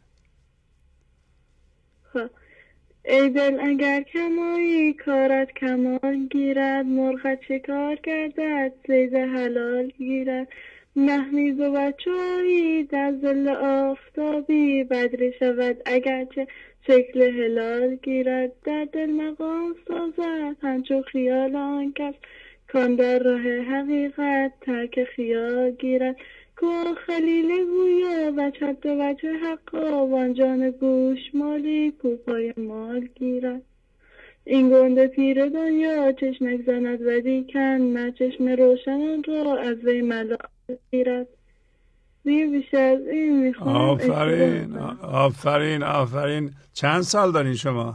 Speaker 7: خب ای دل اگر کمایی کارت کمال گیرد، مرغت شکار گردد صید حلال گیرد، محمیز و بچایی در ظل آفتابی بدری شود اگرچه شکل هلال گیرد، در دل مقام سازد همچو خیال آن کس کان در راه حقیقت ترک خیال گیرد، کو خلیل گویا وجهت به وجه حقا وانجان گوش مالی کو پای مال گیرد، این گنده پیر دنیا چشمک زند ودی کن نه چشم روشنان را از وی ملال گیرد. دیگه بیشتر از این میخوام.
Speaker 1: آفرین آفرین آفرین. چند سال دارین شما؟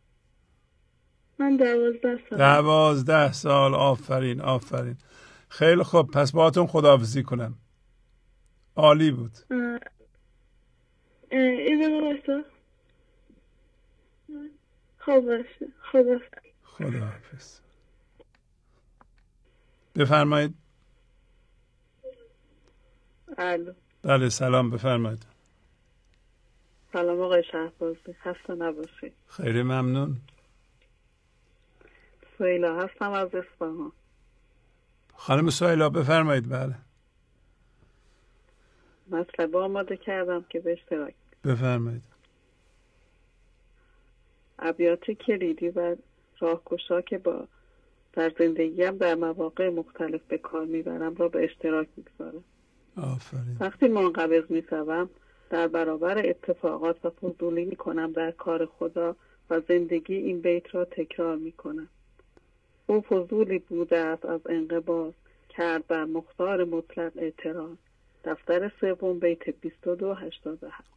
Speaker 7: من دوازده سال.
Speaker 1: دوازده سال. آفرین آفرین. خیلی خوب، پس باهاتون خداحافظی کنم. عالی بود.
Speaker 7: ایده باشتا خوب باشه. خدا
Speaker 1: خداحافظ. بفرمایید.
Speaker 11: الو.
Speaker 1: بله سلام، بفرمایید.
Speaker 11: سلام آقای شهبازی، خسته نباشید.
Speaker 1: خیلی ممنون.
Speaker 11: سویلا هستم از اصفهان.
Speaker 1: خانم سویلا بفرمایید. بله
Speaker 11: مطلب آماده کردم که به اشتراک.
Speaker 1: بفرمایید.
Speaker 11: ابیات کلیدی و راهگشا که با در زندگیم در مواقع مختلف به کار میبرم را به اشتراک میگذارم.
Speaker 1: آفرین.
Speaker 11: وقتی منقبض میشوم در برابر اتفاقات و فضولی میکنم در کار خدا و زندگی این بیت را تکرار میکنم. او فضولی بوده است از انقباض کرد بر مختار مطلق اعتراض. دفتر سوم بیت بیست و دو هشتاد و هفت.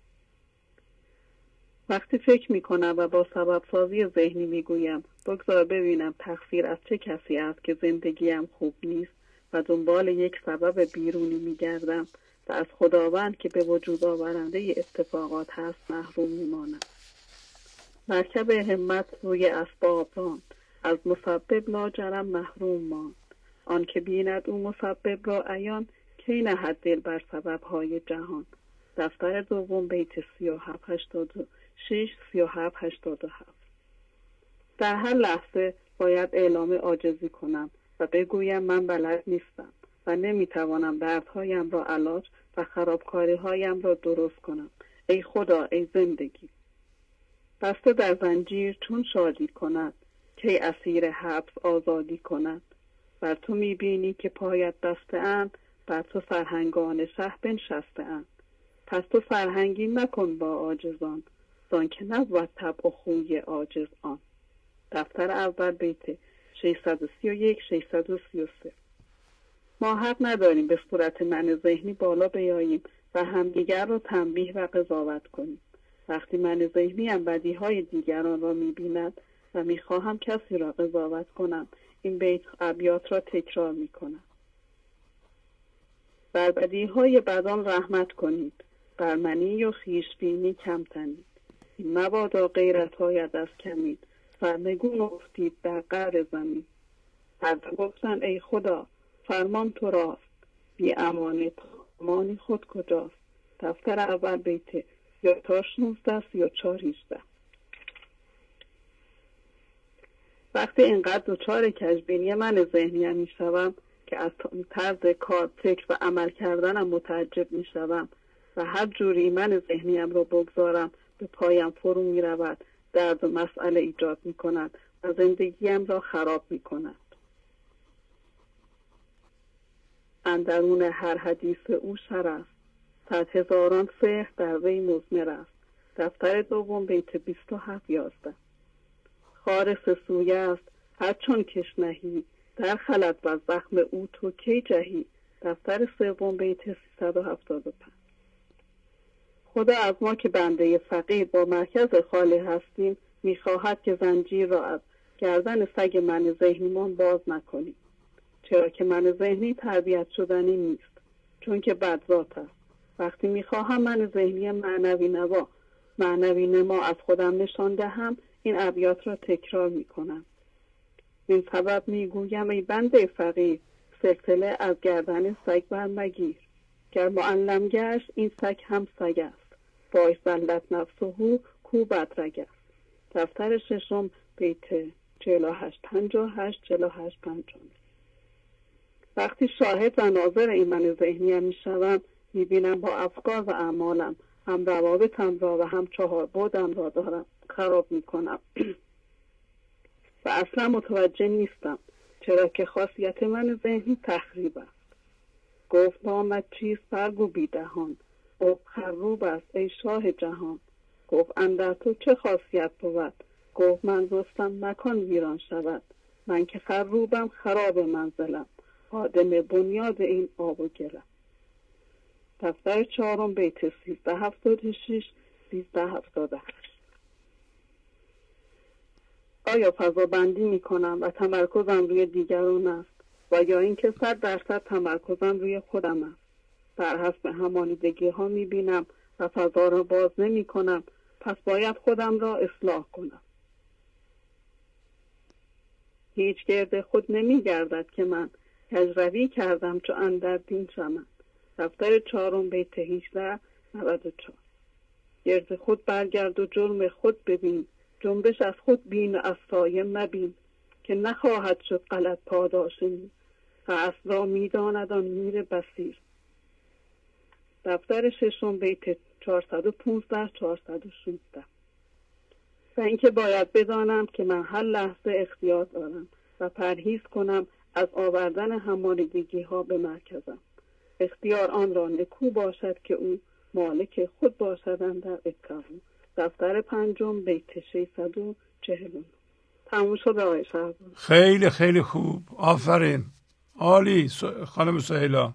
Speaker 11: وقتی فکر میکنم و با سبب سازی ذهنی میگویم بگذار ببینم تقصیر از چه کسی است که زندگیم خوب نیست و دنبال یک سبب بیرونی میگردم و از خداوند که به وجود آورنده اتفاقات هست محروم میمانم. مرکب همت روی اسباب راند، از مسبب لاجرم محروم ماند. آن که بیند او مسبب را عیان، کی نهد دل بر سببهای جهان. دفتر دوم بیت سی و هفت هشتاد و شش سی و هفت هشتاد و هفت. در هر لحظه باید اعلام عاجزی کنم و بگویم من بلد نیستم و نمیتوانم دردهایم را علاج و خرابکاریهایم را درست کنم. ای خدا، ای زندگی. بسته در زنجیر چون شادی کند، کی اسیر حبس آزادی کند. بر تو میبینی که پایت بسته اند، بر تو سرهنگان شه بنشسته اند. پس تو سرهنگی مکن با عاجزان، زان که نبود طبع و خوی عاجز آن. دفتر اول بیت ششصد و سی و یک ششصد و سی و سه. ما حق نداریم به صورت من ذهنی بالا بیاییم و همدیگر را تنبیه و قضاوت کنیم. وقتی من ذهنی هم بدیهای دیگران را می‌بیند و می‌خواهم کسی را قضاوت کنم، این بیت ابیات را تکرار می‌کنم. بر بدیهای بدان رحمت کنید، بر منی و خویشبینی کم تنید. این مبادا غیرت‌هایت از کمید، سرنگون افتید در قعر زمین. هر دو گفتن ای خدا، فرمان تو راست، بی امانت امانی خود کجاست. دفتر اول بیت یا تا شانزده سی و چهار هجده. وقتی اینقدر دچار کژبینی من ذهنی می شوم که از طرز کار، فکر و عمل کردنم متعجب می شوم و هر جوری من ذهنیم رو بگذارم به پایم فرو می رود، درد و مسئله ایجاد می کند و زندگیم را خراب می کند. اندرون هر حدیث او شر است، صد هزاران سحر در وی مضمر است. دفتر دوم بیت بیست و هفت یازده. خار سسویه است هر چون کش نهی، در خلد و زخم او تو کی جهی. دفتر سوم بیت سیصد و هفتاد و پنج. خدا از ما که بنده فقیر با مرکز خالی هستیم میخواهد که زنجیر را از گردن سگ من ذهنیمان باز نکنیم، چرا که من ذهنی تربیت شدنی نیست، چون که بدذات است. وقتی میخواهم من ذهنی معنوی نوا معنوی نما از خودم نشان دهم، این ابیات را تکرار میکنم. این سبب میگویم ای بنده فقیر، سلسله از گردن سگ برمگیر. گر معلم گشت این سگ هم سگ است، باش زلت نفسه کو بدرگ است. دفتر ششم بیت چهل و هشت پنجاه و هشت چهل و هشت پنجاه. وقتی شاهد و ناظر این من ذهنی می شوم، می بینم با افکار و اعمالم هم روابطم را و هم چهار بعدم را دارم خراب می کنم و اصلا متوجه نیستم، چرا که خاصیت من ذهنی تخریب است. گفت نامت چیست برگو بی دهان، او خروب است ای شاه جهان. گفت اندر تو چه خاصیت بود، گفت من رستم مکان ویران شود. من که خروبم خراب منزلم، آدم بنیاد این آب و گلم. دفتر چهارم بیت سیزده هفتاد و شش سیزده هفتاد و هشت. آیا فضا بندی می کنم و تمرکزم روی دیگران است و یا اینکه صد درصد تمرکزم روی خودم است؟ بر حسب همانیدگی ها می بینم و فضا را باز نمی کنم، پس باید خودم را اصلاح کنم. هیچ گرد خود نمی گردد که من کجروی کردم چو اندر دین شمن. دفتر چهارم بیت هجده نود و چهار. گرد خود برگرد و جرم خود ببین، جنبش از خود بین و از سایه مبین، که نخواهد شد غلط پاداشنی و اصلا میداند آن میر بصیر. دفتر ششم بیت چهارصد و پانزده چهارصد و شانزده. و اینکه باید بدانم که من هر لحظه اختیار دارم و پرهیز کنم از آوردن همانیدگی ها به مرکزم. اختیار آن را نکو باشد که او مالک خود باشدن در اتقا. دفتر پنجم بیت ششصد و چهل و نه. تموم شد آقای شهباز.
Speaker 1: خیلی خیلی خوب، آفرین، عالی. خانم سهیلا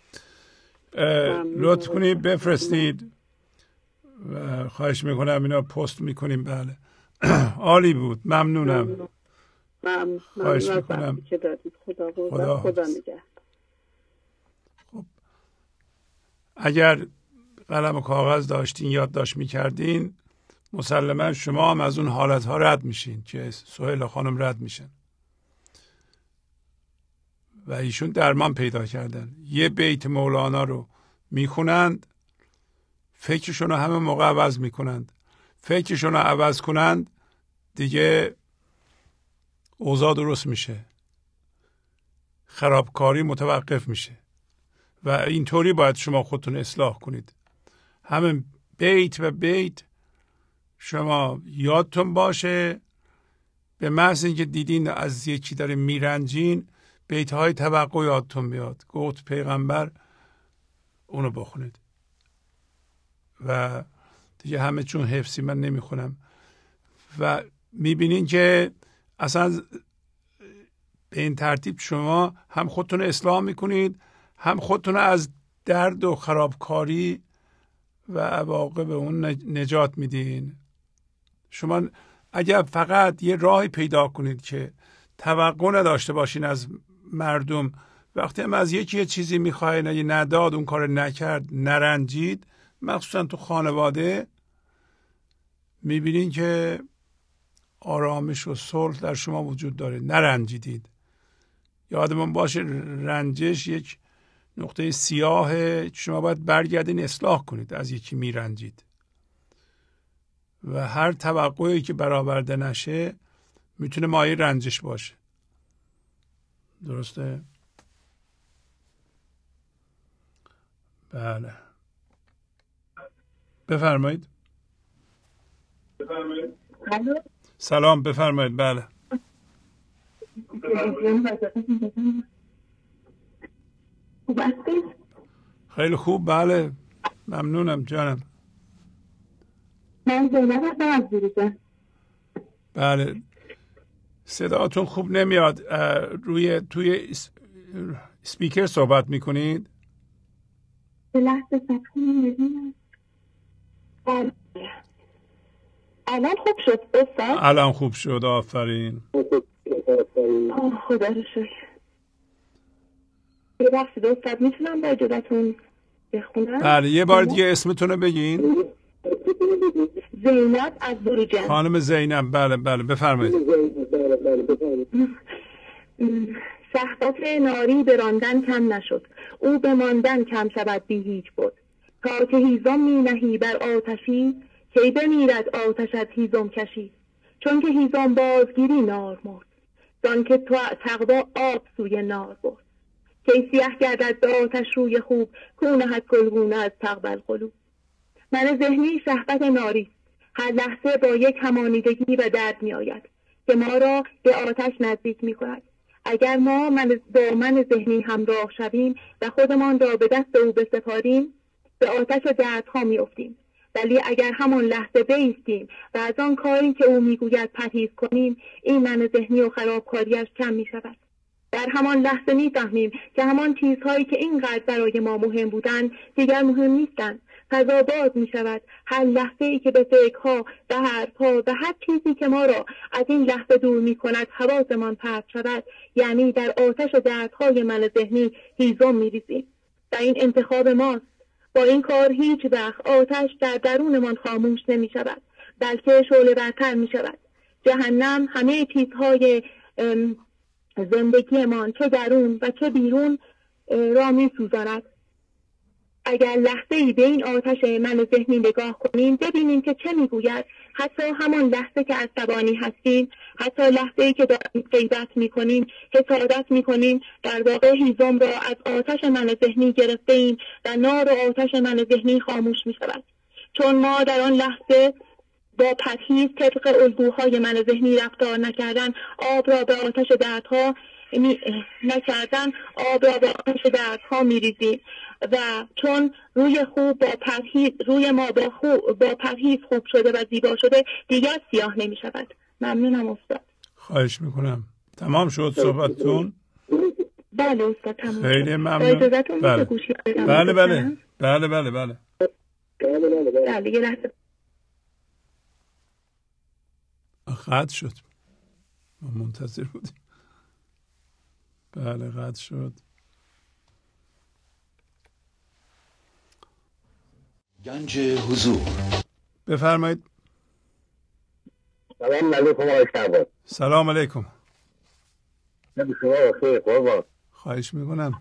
Speaker 1: لطف کنید بفرستید و خواهش میکنم اینا پست میکنیم. بله عالی بود، ممنونم.
Speaker 11: ممنون.
Speaker 1: خواهش میکنم
Speaker 11: که دادید. خدا خدا, خدا نگهدار.
Speaker 1: خب اگر قلم و کاغذ داشتین یادداشت میکردین، مسلما شما هم از اون حالتها رد میشین که سهیلا خانم رد میشن و ایشون درمان پیدا کردن. یه بیت مولانا رو میخونند، فکرشون رو همه موقع عوض میکنند. فکرشون رو عوض کنند دیگه اوضاع درست میشه، خرابکاری متوقف میشه. و اینطوری باید شما خودتون اصلاح کنید. همین بیت و بیت شما یادتون باشه. به محض اینکه دیدین از یکی داره میرنجین، بیت های توقع یادتون میاد. گفت پیغمبر، اونو بخونید. و دیگه همه چون حفظی من نمیخونم. و میبینین که اصلا به این ترتیب شما هم خودتون اصلاح میکنید، هم خودتون از درد و خرابکاری و عواقب اون نجات میدین. شما اگر فقط یه راهی پیدا کنید که توقع نداشته باشین از مردم، وقتی هم از یکی یه چیزی میخواین اگه نداد، اون کار نکرد، نرنجید، مخصوصا تو خانواده، میبینین که آرامش و صلح در شما وجود داره. نرنجیدید. یادمون باشه رنجش یک نقطه سیاهه. شما باید برگردین اصلاح کنید از یکی میرنجید. و هر توقعی که برآورده نشه میتونه مایه رنجش باشه. درسته؟ بله. بفرمایید.
Speaker 12: بفرمایید.
Speaker 1: سلام، بفرمایید. بله. خیلی خوب. بله، ممنونم جانم.
Speaker 12: من زینب هستم از زیرجان.
Speaker 1: بله، صداتون خوب نمیاد. روی توی اسپیکر صحبت میکنید؟
Speaker 12: به لحظه سکون ببینم. بله، الان خوب شد استاد؟
Speaker 1: الان خوب شد. آفرین.
Speaker 12: خدا رو شکر. یه بخشی استاد میتونم با اجازهتون بخونم؟
Speaker 1: بله، یه بار دیگه اسمتون رو بگین.
Speaker 12: زینب از بروجرد.
Speaker 1: خانم زینب. بله بله، بفرمایید.
Speaker 12: شهبت ناری به راندن کم نشد، او به ماندن کم شود بی هیچ بود. تا که هیزم می نهی بر آتشی، کی بمیرد آتش از هیزم کشی. چون که هیزم بازگیری نار مرد، زان که تو تقوا آب سوی نار برد. کی سیه گردد به آتش روی خوب، کونه هد گلگونه از تقبل قلوب. من ذهنی شهبت ناری، هر لحظه با یک همانیدگی و درد می آید که ما را به آتش نزدیک می کند. اگر ما من با من ذهنی همراه شویم و خودمان را به دست او بسپاریم، به آتش دردها می افتیم. ولی اگر همان لحظه بایستیم و از آن کاری که او می گوید پرهیز کنیم، این من ذهنی و خرابکاریش کم می شود. در همان لحظه می فهمیم که همان چیزهایی که اینقدر برای ما مهم بودند دیگر مهم نیستند. فضا باز می شود. هر لحظه ای که به فکرها و حرفها و هر چیزی که ما را از این لحظه دور می کند حواسمان پرت شود، یعنی در آتش و دردهای من ذهنی هیزم می ریزیم. و این انتخاب ماست. با این کار هیچ وقت آتش در درونمان خاموش نمی شود، بلکه شعله برتر می شود. جهنم همه چیزهای زندگیمان چه درون و چه بیرون را می سوزاند. اگر لحظه ای به این آتش من ذهنی نگاه کنیم، ببینیم که چه میگوید. حتی همان لحظه که عصبانی هستیم، حتی لحظه ای که داریم غیبت میکنیم، حسادت میکنیم، در واقع هیزم را از آتش من ذهنی گرفته ایم و نار و آتش من ذهنی خاموش میشود. چون ما در آن لحظه با پرهیز طبق الگوهای من ذهنی رفتار نکردن، آب را به آتش دردها می... نکردن آب را به آتش دردها میریزیم. و چون روی خوب با پرهیز روی ما با, خوب با پرهیز خوب شده و زیبا شده، دیگر سیاه نمی شود. ممنونم استاد.
Speaker 1: خواهش میکنم. تمام شد صحبتتون؟
Speaker 12: بله استاد، تمام.
Speaker 1: خیلی ممنون.
Speaker 12: بله.
Speaker 1: بله بله بله بله بله
Speaker 12: بله یه لحظه.
Speaker 1: قطع شد. ما منتظر بودیم. بله قطع شد.
Speaker 13: گنج حضور.
Speaker 1: بفرمایید.
Speaker 14: سلام علیکم آقای شعبان.
Speaker 1: سلام علیکم.
Speaker 14: شما بخیر قربان.
Speaker 1: خواهش میکنم.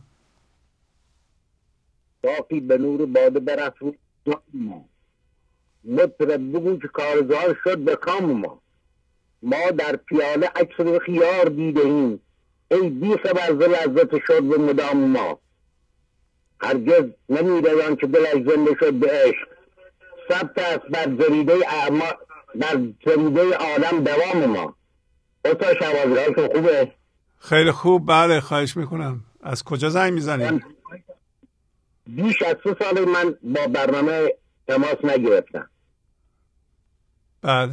Speaker 14: باقی به نور باده برافروز ما، مطرب بگو که کارزار شد به کام ما. ما در پیاله عکس و خیار دیدهیم، ای بی خبر ز لذت شد به مدام ما. هرگز نمی‌دانم که دلش زنده شد به عشق، ثبت است بر جریده اعما بر جریده عالم دوام ما. استاد شوازی حالتون خوبه؟
Speaker 1: خیلی خوب، بله خواهش میکنم. از کجا زنگ میزنید؟
Speaker 14: بیش از سه سال من با برنامه تماس نگرفتم.
Speaker 1: بله.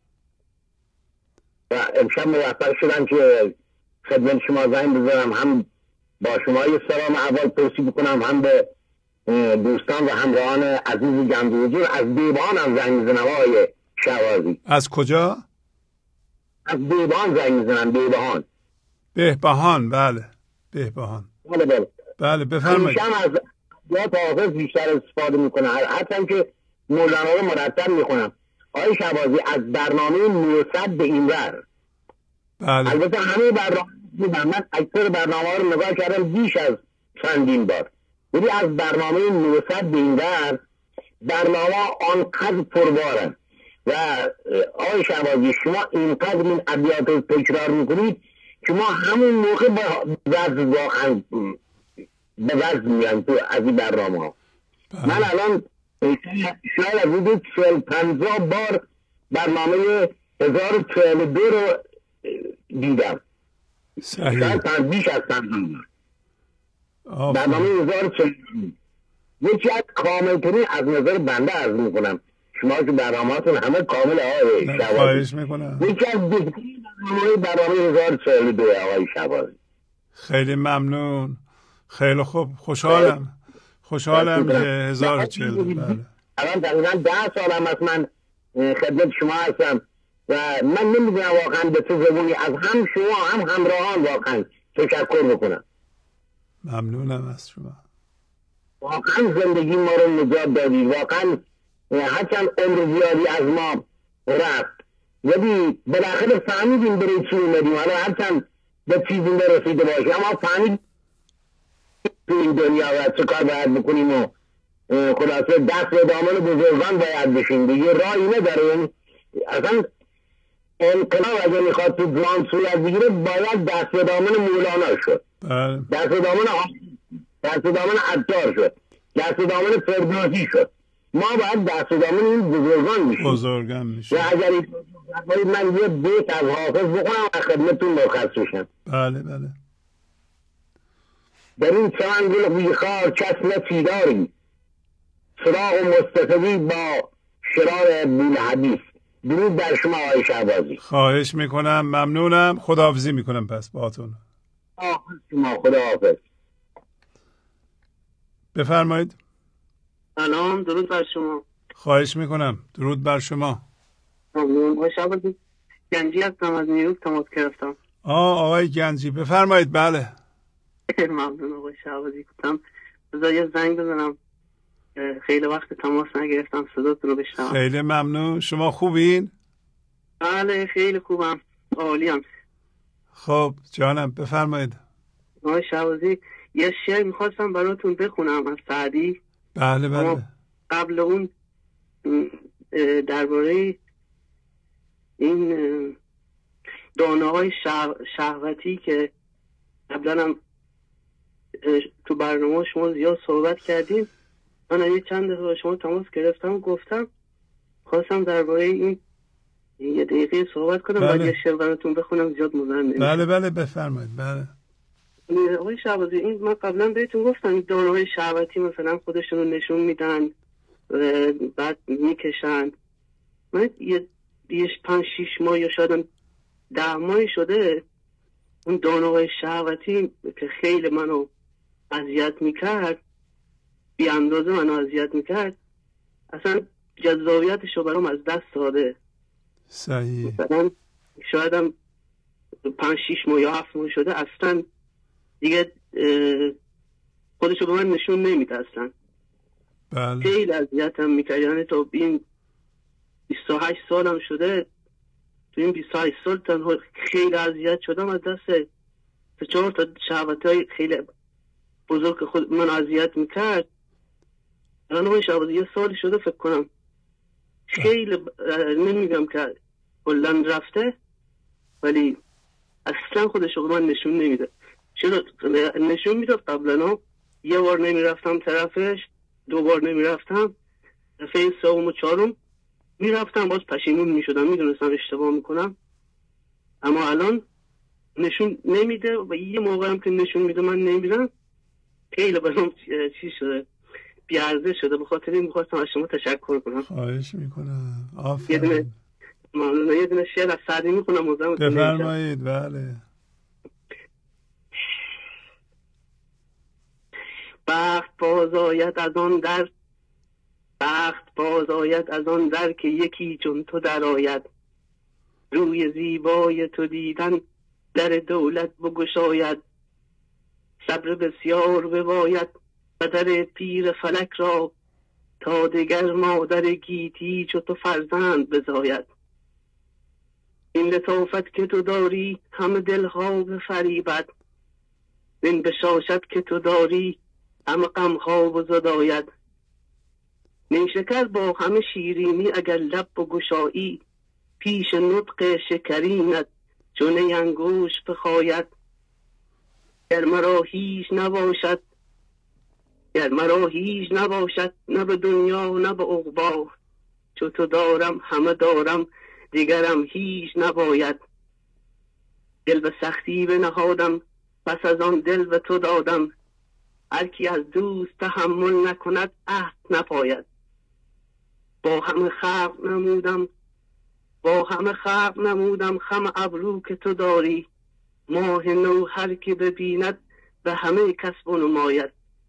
Speaker 14: و امشب موفق شدم که خدمت شما زنگ بزنم، هم با شما یه سلام اول پرسی بکنم، هم به دوستان و همراهان عزیز جمع حضور. از دیوان هم زنگ میزنم آقای شوازی.
Speaker 1: از کجا؟
Speaker 14: از دیوان زنگ میزنم. دیوان
Speaker 1: بهبهان. بله بهبهان.
Speaker 14: بله بله
Speaker 1: بله بفرمایید.
Speaker 14: همیشه از یاد حافظ بیشتر استفاده میکنم، حتی که مولانا رو مرتب میخونم. آقای شوازی از برنامه نوصد به این ور،
Speaker 1: بله
Speaker 14: البته همه برنامه میدم، من اکثر برنامه ها رو نگاه کردم بیش از چندین بار، ولی از برنامه نوصد به این ور برنامه آنقدر پربارن و آقای شوازی شما اینقدر این ابیات رو تکرار میکنید که ما همون موقع با وزن واقعا به وزن میان تو از این برنامه ها. من الان شاید از حدود چهل پنجاه بار برنامه هزار و چهل و دو رو دیدم.
Speaker 1: صحیح.
Speaker 14: شاید بیش از پنجاه بار برنامه هزار و چهل و دو یکی از کاملترین از نظر بنده عرض میکنم، شما که برنامهاتون همه کامل آقای شوازی.
Speaker 1: خواهش میکنم.
Speaker 14: یکی از بهترین برنامه برنامه هزار و چهل و دو آقای شوازی.
Speaker 1: خیلی ممنون. خیلی خوب، خوشحالم خوشحالم که هزار و چهل. بله
Speaker 14: الان تقریبا ده سالم است من خدمت شما هستم و من نمیدونم واقعا به چه زبونی از هم شما هم همراهان واقعا تشکر بکنم.
Speaker 1: ممنونم از شما.
Speaker 14: واقعا زندگی ما رو نجات دادید، واقعا هرچند عمر زیادی از ما رفت ولی بالاخره فهمیدیم برای چی اومدیم. حالا هرچند به چیزی نرسیده باشه اما فهمید تو این دنیا و چه کار باید بکنیم و خلاصه دست به دامن بزرگان باید بشیم، دیگه راهی نداره. اصلا انقلاب اگه میخواد تو جهان صورت بگیره باید دست به دامن مولانا شد، دست به دامن دست به دامن عطار شد، دست به دامن فردوسی شد. ما باید دست به دامن این بزرگان میشیم.
Speaker 1: بزرگان میشیم.
Speaker 14: و اگر من یه بیت از حافظ بخونم و خدمتتون مرخص بشم.
Speaker 1: بله بله.
Speaker 14: در این چمن گل بیخار کس نچیداری، سراغ و مستفیدی با شرار بولحدیث. درود بر شما آقای شهبازی.
Speaker 1: خواهش میکنم، ممنونم. خداحافظی میکنم پس باهاتون.
Speaker 14: شما خداحافظ.
Speaker 1: بفرمایید.
Speaker 15: سلام، درود بر شما.
Speaker 1: خواهش میکنم، درود بر شما.
Speaker 15: ممنون. آقای شهبازی گنجی هستم، از نیویورک تماس گرفتم.
Speaker 1: آه آقای گنجی بفرمایید. بله
Speaker 15: ممنون آقای شهبازی. گفتم بذار یه زنگ بزنم، خیلی وقت تماس نگرفتم صداتون رو بشنوم.
Speaker 1: خیلی ممنون. شما خوبین؟
Speaker 15: بله خیلی خوبم، عالیم.
Speaker 1: خب جانم بفرمایید.
Speaker 15: آقای شهبازی یه شعر میخواستم براتون بخونم از سعدی.
Speaker 1: بله بله.
Speaker 15: قبل اون درباره این دانه های شهوتی که قبلا هم تو برنامه شما زیاد صحبت کردیم، من یه چند دفعه با شما تماس گرفتم و گفتم خواستم درباره این یه دقیقه صحبت کنم. بعد یه شعر براتون بخونم زیاد مزاحم نمیشم.
Speaker 1: بله بله بفرمایید. بله
Speaker 15: آقای شهبازی این من قبلا بهتون گفتم دانه های شهوتی مثلا خودشون رو نشون میدن بعد میکشن. من یه یه پنج شیش ماه یا شاید ده ماهی شده اون دانه های شهوتی که خیلی منو اذیت میکرد، بی اندازه منو اذیت میکرد، اصلا جذابیتش رو برام از دست داده.
Speaker 1: صحیح.
Speaker 15: مثلا شاید هم پنج شیش ماه یا هفت ماه شده اصلا دیگه خودشو به من نشون نمیده اصلا.
Speaker 1: بله.
Speaker 15: خیلی اذیتم میکرد، یعنی تا این بیست و هشت سالم شده، تو این بیست و هشت سال تنها خیلی اذیت شدم از دست سه چهار تا شهوت های خیلی بزرگ خود من اذیت میکرد. الان آقای شهبازی یه سالی شده فکر کنم، خیلی نمیگم که کلن رفته، ولی اصلا خودش رو من نشون نمیده. چرا نشون میداد قبلا؟ یه بار نمیرفتم طرفش، دو بار نمیرفتم، دفعه سوم و چهارم میرفتم باز پشیمون میشدم، میدونستم اشتباه میکنم. اما الان نشون نمیده و یه موقع هم که نشون میده من نمیرم. خیلی برام چی شده، بیارزه شده. به خاطر این میخواستم از شما تشکر کنم.
Speaker 1: خواهش میکنم.
Speaker 15: آفرین. یه دونه ممنونم. یه دونه شعر از سعدی میخونم.
Speaker 1: بفرمایید. بله.
Speaker 15: بخت باز آید از آن در، بخت باز آید از آن در که یکی چون تو در آید. روی زیبای تو دیدن در دولت بگشاید. صبر بسیار بباید و در پیر فلک را، تا دگر مادر گیتی چو تو فرزند بزاید. این لطافت که تو داری همه دلها بفریبد، این بشاشت که تو داری همه غمها بزداید. نیشکر با همه شیرینی اگر لب بگشایی، پیش نطق شکرینت چون انگوش بخاید. گر مرا هیچ نباشد، گر مرا هیچ نباشد، نه به دنیا نه به عقبا، چو تو دارم همه دارم دیگرم هیچ نباید. دل به سختی بنهادم پس از آن دل به تو دادم، هر کی از دوست تحمل نکند عهد نپاید. با همه خلق نمودم با همه خلق نمودم خم ابرو که تو داری، ماه نو هر کی ببیند به همه کسب و نماید.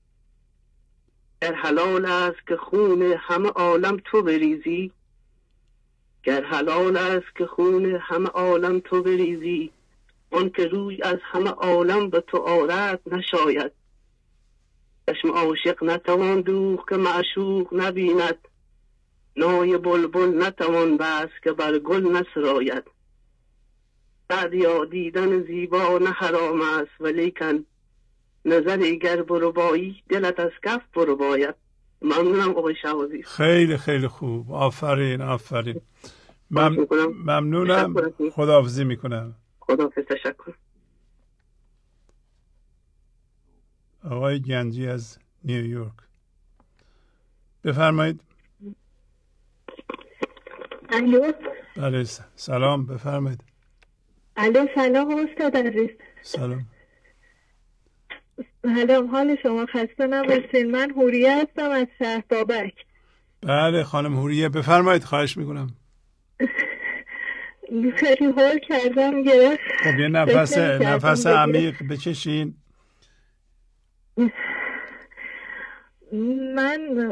Speaker 15: گر حلال است که خون همه عالم تو بریزی، گر حلال است که خون همه عالم تو بریزی، آن که روی از همه عالم به تو آرد نشاید. چشم عاشق نتوان دوخت که معشوق نبیند، نای بلبل نتوان بست که بر گل نسراید. سعدیا دیدن زیبا نه حرام است، ولیکن نظری گر بربایی دلت از کف برباید. ممنونم آقای شهبازی.
Speaker 1: خیلی خیلی خوب. آفرین آفرین. مم... ممنونم. خداحافظی میکنم.
Speaker 15: خداحافظ. تشکر.
Speaker 1: آقای گنجی از نیویورک، بفرمایید.
Speaker 10: الو.
Speaker 1: بله سلام، بفرمایید.
Speaker 10: الو سلام استاد عزیز.
Speaker 1: سلام.
Speaker 10: سلام، حال شما خسته نباشین. من حوریه هستم از شهر بابک.
Speaker 1: بله خانم حوریه بفرمایید. خواهش میکنم.
Speaker 10: خیلی حال کردم گرفت.
Speaker 1: خب یه نفس نفس عمیق بکشین.
Speaker 10: من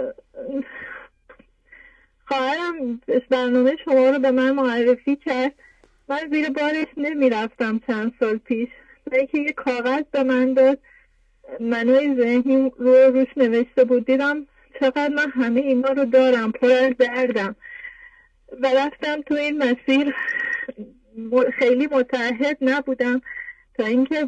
Speaker 10: خواهرم برنامه شما رو به من معرفی کرد. من زیر بارش نمی رفتم چند سال پیش. برای که یه کاغذ به من داد، منوی ذهنی رو روش نوشته بود. دیدم چقدر من همه اینا رو دارم، پر از دردم و رفتم تو این مسیر. خیلی متعهد نبودم تا اینکه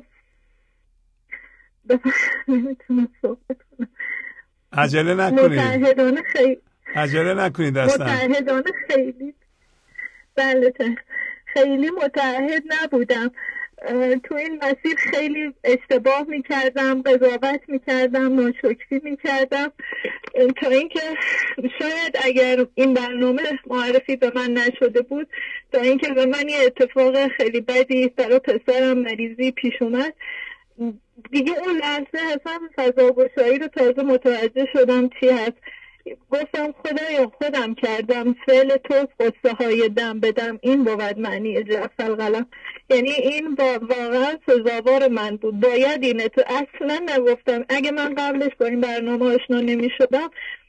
Speaker 10: نمیتونم صحبت کنم.
Speaker 1: عجله نکنید.
Speaker 10: متعهدانه خیلی
Speaker 1: عجله نکنید اصلا.
Speaker 10: متعهدانه خیلی بله خیلی متعهد نبودم. تو این مسیر خیلی اشتباه میکردم، قضاوت میکردم، ناشکری میکردم، تا اینکه شاید اگر این برنامه معرفی به من نشده بود، تا اینکه به من یه اتفاق خیلی بدی برای پسرم مریضی پیش اومد، دیگه اون لحظه اصلا فضاگشایی رو تازه متوجه شدم چی هست. گفتم خدایا خودم کردم، فعل تو قصه های دم بدم، این بود معنی جف القلم. یعنی این واقعا سزاوار من بود، باید اینه. تو اصلا نگفتم. اگه من قبلش با این برنامه آشنا نمی شدم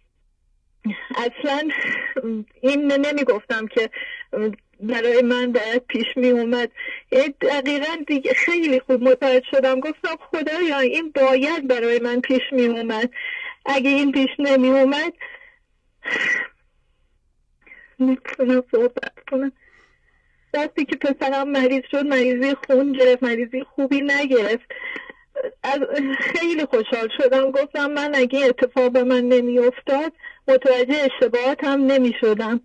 Speaker 10: اصلا این نمی گفتم که برای من باید پیش می اومد. دقیقا دیگه خیلی خوب متوجه شدم. گفتم خدایا این باید برای من پیش می اومد. اگه این پیش نمی اومد نمیتونم صحبت کنم.
Speaker 7: وقتی که پسرم مریض شد، مریضی خون گرفت، مریضی خوبی نگرفت، از خیلی خوشحال شدم. گفتم من اگه اتفاق به من نمی افتاد متوجه اشتباهات هم نمی شدم.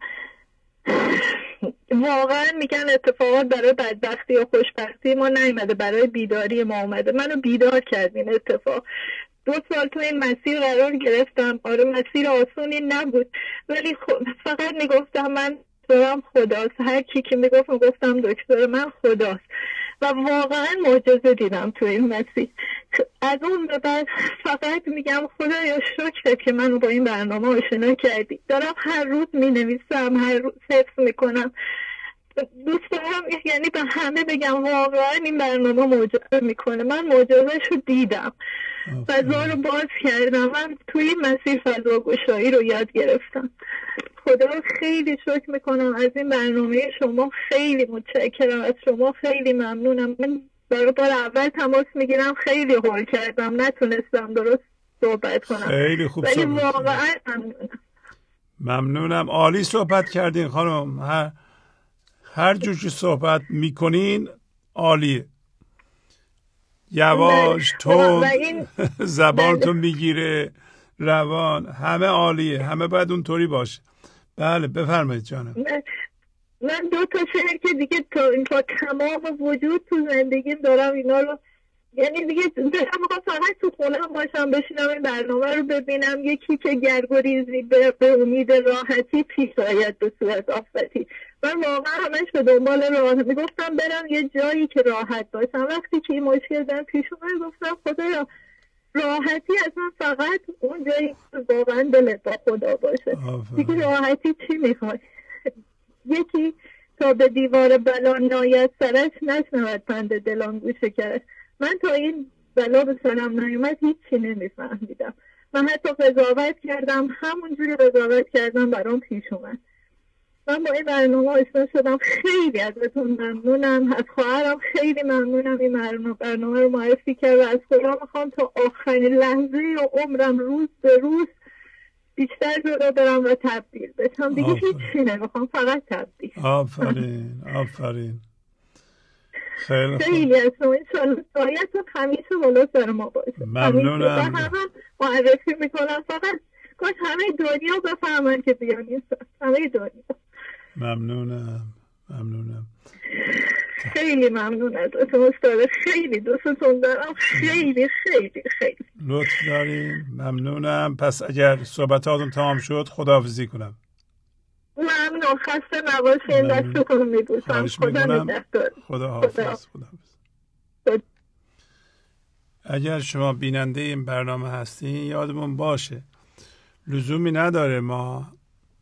Speaker 7: واقعا میگن اتفاقات برای بدبختی و خوشبختی ما نیومده، برای بیداری ما اومده. منو بیدار کرد این اتفاق. دو سال تو این مسیر قرار گرفتم. آره مسیر آسونی نبود، ولی فقط میگفتم من دکترم خداست. هر کی که میگفت میگفتم دکتر من خداست و واقعا معجزه دیدم تو این مسیر. از اون به بعد فقط میگم خدایا شکر که منو با این برنامه آشنا کردی. دارم هر روز مینویسم، هر روز حفظ میکنم. دوست دارم یعنی به همه بگم واقعا این برنامه معجزه میکنه. من معجزه‌شو دیدم، فضا رو باز کردم. من توی این مسیر فضا گشایی رو یاد گرفتم. خدا رو خیلی شکر میکنم از این برنامه شما. خیلی متشکرم از شما، خیلی ممنونم. من برای بار اول تماس میگیرم، خیلی هول کردم، نتونستم درست صحبت کنم.
Speaker 1: خیلی خوب
Speaker 7: ولی
Speaker 1: صحبت
Speaker 7: واقعا ممنونم.
Speaker 1: ممنونم. عالی صحبت کردین خانم. هر هر جور که صحبت میکنین عالیه. یواش تون زبانتون میگیره، روان، همه عالیه. همه باید اونطوری باشه. بله بفرمایید جانم.
Speaker 7: من, من دو تا شعر که دیگه تا, تا تمام وجود تو زندگیم دارم اینا رو، یعنی دیگه دارم میخوام فقط تو خونم باشم، بشینم این برنامه رو ببینم. یکی که گرگوریزی به, به امید راحتی پیش آید به صورت آفتی. من واقعا همش به دنبال راه میگفتم برم یه جایی که راحت باشم. وقتی که این مشکل دارم پیش اومد گفتم خدایا راحتی از من فقط اون جایی که واقعا دلت با خدا باشه. دیگه راحتی چی میخوای؟ یکی تا به دیوار بلا ناید سرش نشنود پند دلان گوشه کرد. من تا این بلا به سرم نیومد هیچی نمیفهمیدم. من حتی قضاوت کردم، همونجوری قضاوت کردم برام پیش اومد. من با این برنامه آشنا شدم. خیلی ازتون ممنونم. از خواهرم خیلی ممنونم این برنامه, برنامه رو معرفی کرد و از خدا میخوام تا آخرین لحظه و عمرم روز به روز بیشتر جلو برم و تبدیل بشم. دیگه هیچی نمیخوام، فقط تبدیل.
Speaker 1: آفرین آفرین. خیلی خوب.
Speaker 7: خیلی از شما انشالله سایتون همیشه بالا سر ما باشه.
Speaker 1: ممنونم.
Speaker 7: و همه معرفی میکنم، فقط کاش همه دنیا بفهمن که بیان نیستن. همه دنیا.
Speaker 1: ممنونم ممنونم.
Speaker 7: خیلی ممنون ازتون استاد. خیلی دوستتون دارم. خیلی خیلی خیلی
Speaker 1: لطف دارین. ممنونم. پس اگر صحبتاتون تمام شد خداحافظی کنم.
Speaker 7: ممنون. خسته نباشین. دستتون میبوسم. خدا نگهدار.
Speaker 1: خداحافظ. خدا. اگر شما بیننده این برنامه هستین یادمون باشه لزومی نداره ما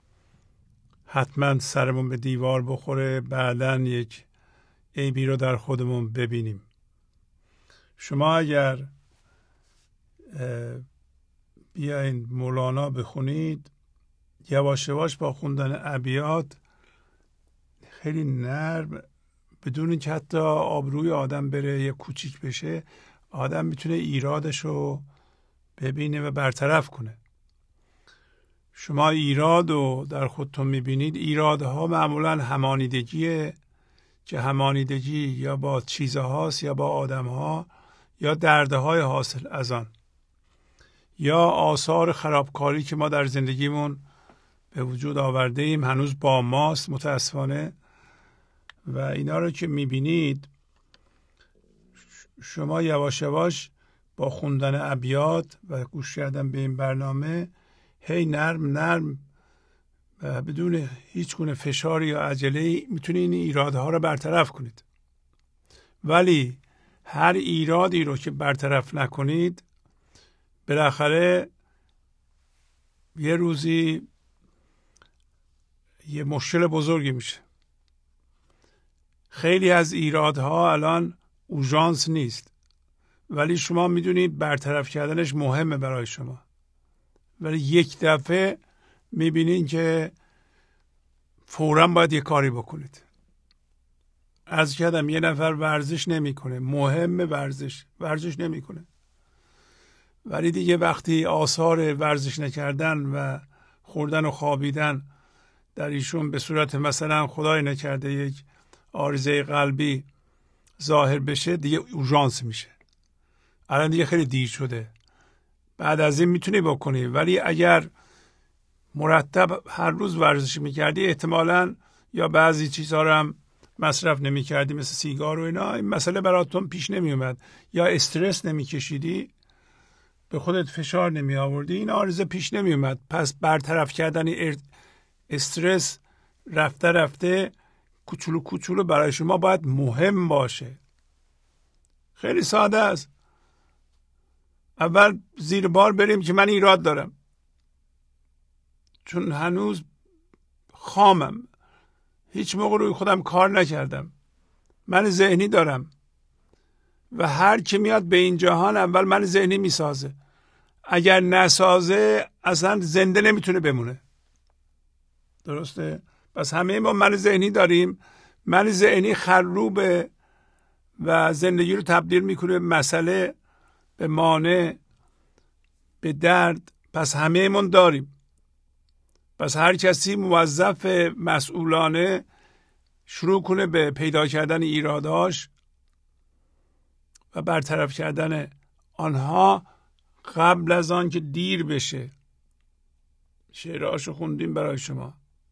Speaker 1: حتما سرمون به دیوار بخوره بعداً یک عیبی رو در خودمون ببینیم. شما اگر بیاین مولانا بخونید، یواش یواش با خوندن ابیات خیلی نرم، بدون اینکه حتی آبروی آدم بره یا کوچیک بشه، آدم میتونه ایرادش رو ببینه و برطرف کنه. شما ایراد رو در خودتون میبینید. ایرادها معمولا همانیدگیه که همانیدگی یا با چیزهاست یا با آدمها یا دردهای حاصل از آن یا آثار خرابکاری که ما در زندگیمون به وجود آورده ایم هنوز با ماست متاسفانه. و اینا رو که میبینید شما یواش یواش با خوندن ابیات و گوش کردن به این برنامه هی نرم نرم و بدون هیچ گونه فشار یا عجله میتونید این ایرادها رو برطرف کنید. ولی هر ایرادی رو که برطرف نکنید بالاخره یه روزی یه مشکل بزرگی میشه. خیلی از ایرادها الان اورژانس نیست ولی شما میدونید برطرف کردنش مهمه برای شما، ولی یک دفعه میبینید که فوراً باید یه کاری بکنید. از کردم یه نفر ورزش نمیکنه، مهمه ورزش ورزش نمیکنه، ولی دیگه وقتی آثار ورزش نکردن و خوردن و خوابیدن در ایشون به صورت مثلا خدای نکرده یک عارضه قلبی ظاهر بشه دیگه اورژانس میشه. الان دیگه خیلی دیر شده، بعد از این میتونی بکنی، ولی اگر مرتب هر روز ورزش میکردی احتمالاً یا بعضی چیزها رو هم مصرف نمیکردی مثل سیگار و اینا، این مسئله براتون پیش نمیومد، یا استرس نمیکشیدی، به خودت فشار نمی آوردی، این عارضه پیش نمی اومد. پس برطرف کردن استرس رفته رفته کوچولو کوچولو برای شما باید مهم باشه. خیلی ساده است. اول زیر بار بریم که من ایراد دارم، چون هنوز خامم، هیچ موقع روی خودم کار نکردم، من ذهنی دارم و هر کی میاد به این جهان اول من ذهنی میسازه. اگر نسازه اصلا زنده نمیتونه بمونه. درسته؟ پس همه ما من ذهنی داریم. من ذهنی خروبه و زندگی رو تبدیل میکنه به مسئله، به مانع، به درد. پس همه من داریم. پس هر کسی موظف مسئولانه شروع کنه به پیدا کردن ایراداش و برطرف کردن آنها قبل از آن که دیر بشه. شعرهاشو خوندیم برای شما.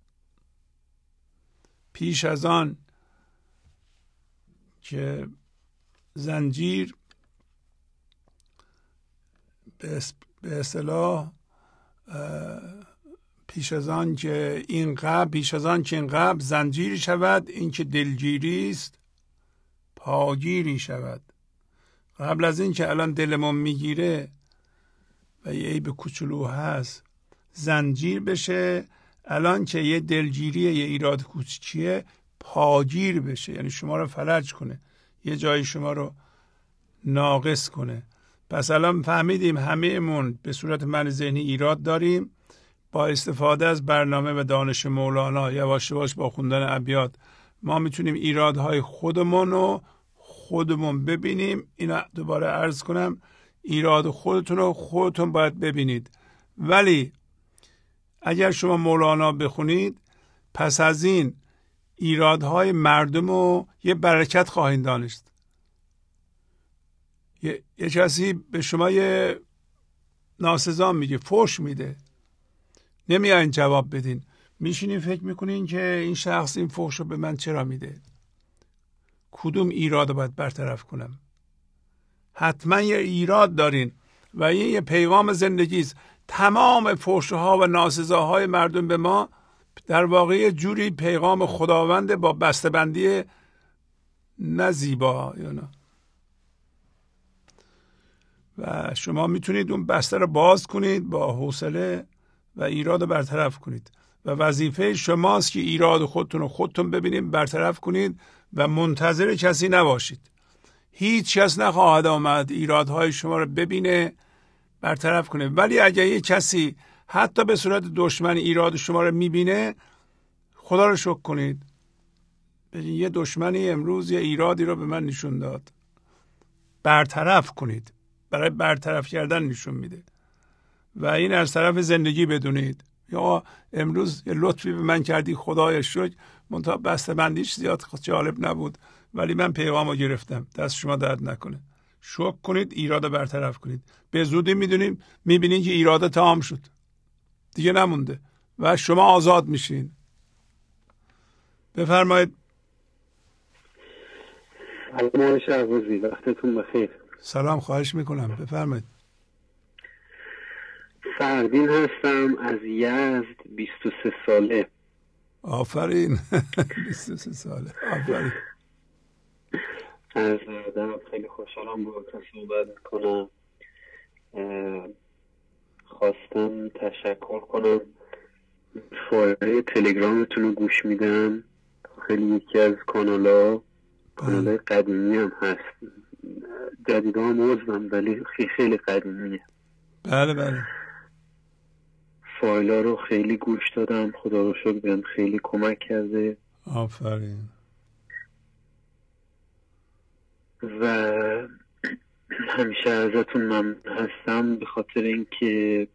Speaker 1: پیش از آن که زنجیر به اصطلاح پیش از آن که این قبل پیش از آن که این قبل زنجیری شود، این که دلگیری است پاگیری شود. قبل از این که الان دلمون میگیره و یه عیب کوچولو هست زنجیر بشه، الان که یه دلگیریه، یه ایراد کوچیکیه، پاگیر بشه، یعنی شما رو فلج کنه، یه جایی شما رو ناقص کنه. پس الان فهمیدیم همه‌مون به صورت من ذهنی ایراد داریم. با استفاده از برنامه و دانش مولانا یواش یواش با خوندن ابیات ما میتونیم ایرادهای خودمون رو خودمون ببینیم. اینا دوباره عرض کنم، ایراد خودتون رو خودتون باید ببینید. ولی اگر شما مولانا بخونید پس از این ایرادهای مردم رو یه برکت خواهید دانست. یه, یه کسی به شما یه ناسزا میگه، فحش میده، نمیاین جواب بدین، میشینین فکر میکنین که این شخص این فحش رو به من چرا میده، کدوم ایراد رو باید برطرف کنم. حتما یه ایراد دارین و این یه پیغام زندگی است. تمام فحش‌ها و ناسزاهای مردم به ما در واقع یه جوری پیغام خداونده با بسته‌بندی نزیبا یا نه. و شما میتونید اون بسته رو باز کنید با حوصله و ایراد رو برطرف کنید و وظیفه شماست که ایراد خودتون رو خودتون ببینید، برطرف کنید و منتظر کسی نباشید. هیچ کس نخواهد آمد ایرادهای شما رو ببینه، برطرف کنه. ولی اگه یه کسی حتی به صورت دشمن ایراد شما رو میبینه، خدا رو شکر کنید. یه دشمنی امروز یه ایرادی رو به من نشون داد، برطرف کنید. برای برطرف کردن نشون میده و این از طرف زندگی بدونید. یا امروز یه لطفی به من کردی، خدای شکر، منتها بسته‌بندیش زیاد جالب نبود ولی من پیغام رو گرفتم، دست شما درد نکنه. شکر کنید، ایراد برطرف کنید. به زودی میدونیم میبینید که ایراد تمام شد، دیگه نمونده و شما آزاد میشین. بفرمایید.
Speaker 6: سلام شهبازی، وقتتون بخیر.
Speaker 1: سلام، خواهش میکنم، بفرمایید.
Speaker 6: فردین هستم از یزد، بیست و سه ساله.
Speaker 1: آفرین. بیست و سه ساله، آفرین.
Speaker 6: از دارم خیلی خوشحالم با تو صحبت کنم. خواستم تشکر کنم، فایل تلگرامتون رو گوش میدم، خیلی یکی از کانالا کانال قدیمی هم هست، جدیدا هم عضوم ولی خیلی قدیمیه.
Speaker 1: بله بله.
Speaker 6: فایل ها رو خیلی گوش دادم، خدا رو شکر بهم خیلی کمک کرده.
Speaker 1: آفرین.
Speaker 6: و همیشه ازتون ممنون هستم به خاطر اینکه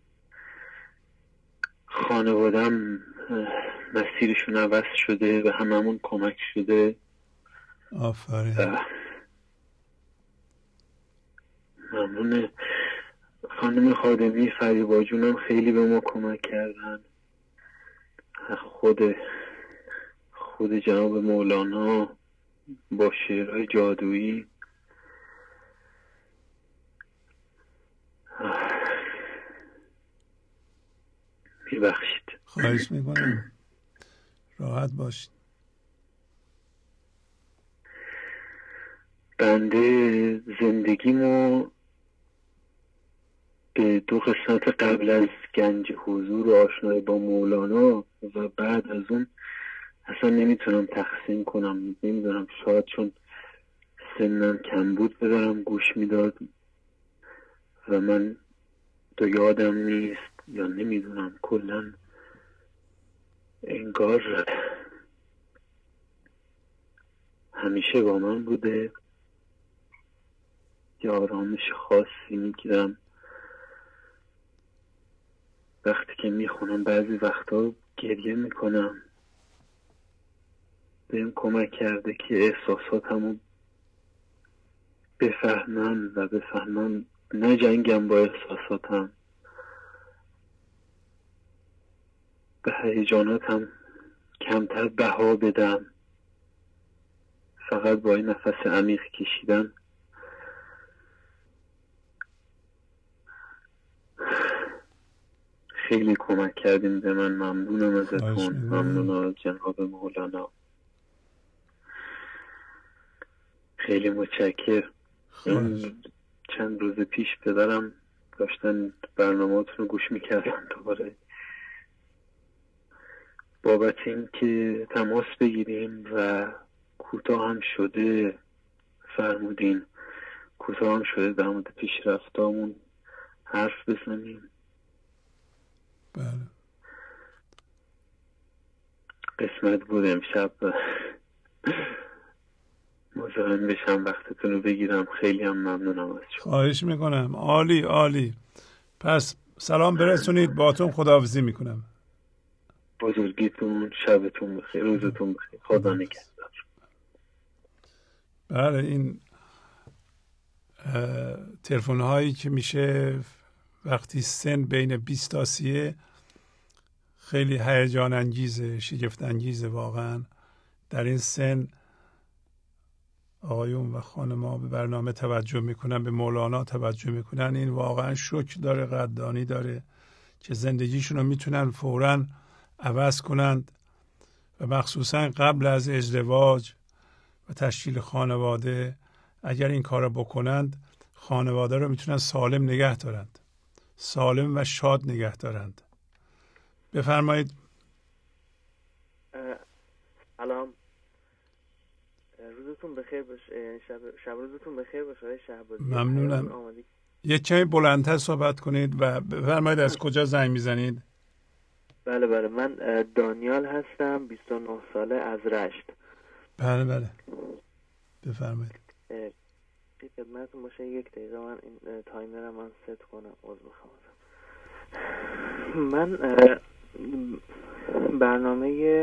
Speaker 6: خانوادم مسیرشون عوض شده و هممون کمک شده.
Speaker 1: آفرین.
Speaker 6: ممنون. خانم خادمی فریبا جونم خیلی به ما کمک کردن. خود خود جناب مولانا با شعرهای جادویی. میبخشید.
Speaker 1: خواهش میکنم. راحت باشید.
Speaker 6: بنده زندگیمو به دو قسمت قبل از گنج حضور و آشنایی با مولانا و بعد از اون اصلا نمیتونم تقسیم کنم. نمیدونم، شاید چون سنم کم بود بدارم گوش میداد و من تو یادم نیست یا نمیدونم، کلن انگار همیشه با من بوده. یه آرامش خاصی میگیرم وقتی که میخونم. بعضی وقتا گریه میکنم. بهم کمک کرده که احساساتمو بفهمم و بفهمم نجنگم با احساساتم، به هیجاناتم کمتر بها بدم، فقط با این نفس عمیق کشیدن خیلی کمک کردیم به من. ممنونم ازتون. ممنونم از جناب مولانا. خیلی متشکر. چند روز پیش پدرم داشتن برنامه‌تون رو گوش میکردن دوباره بابت این که تماس بگیریم و کوتاه هم شده فرمودین، کوتاه هم شده در مورد پیشرفتامون حرف بزنیم.
Speaker 1: بله.
Speaker 6: قسمت بود امشب مزاحم بشم وقتتون رو بگیرم. خیلی هم ممنونم از شما.
Speaker 1: خواهش میکنم. عالی عالی. پس سلام برسونید. باتون خداحافظی میکنم.
Speaker 6: بزرگیتون، شبتون بخیر، روزتون بخیر. خدا نگهدار.
Speaker 1: بله، این تلفن هایی که میشه وقتی سن بین بیست تا سی خیلی هیجان انگیزه، شگفت انگیزه واقعا. در این سن آقایون و خانم‌ها به برنامه توجه میکنن، به مولانا توجه میکنن. این واقعا شوک داره، قدردانی داره که زندگیشون رو میتونن فوراً عوض کنند و مخصوصا قبل از ازدواج و تشکیل خانواده اگر این کار رو بکنند خانواده رو میتونن سالم نگه دارند، سالم و شاد نگه دارند. بفرمایید.
Speaker 16: سلام، روزتون بخیر باشه. شب شب روزتون بخیر باشه آقای شهبازی.
Speaker 1: ممنونم. یه کمی بلندتر صحبت کنید و بفرمایید از کجا زنگ میزنید.
Speaker 16: بله بله، من دانیال هستم، بیست و نه ساله، از رشت.
Speaker 1: بله بله بفرمایید.
Speaker 16: یک خدمتتون باشه یک دقیقه من این تایمرم من ست کنم. عذر میخوام. من برنامه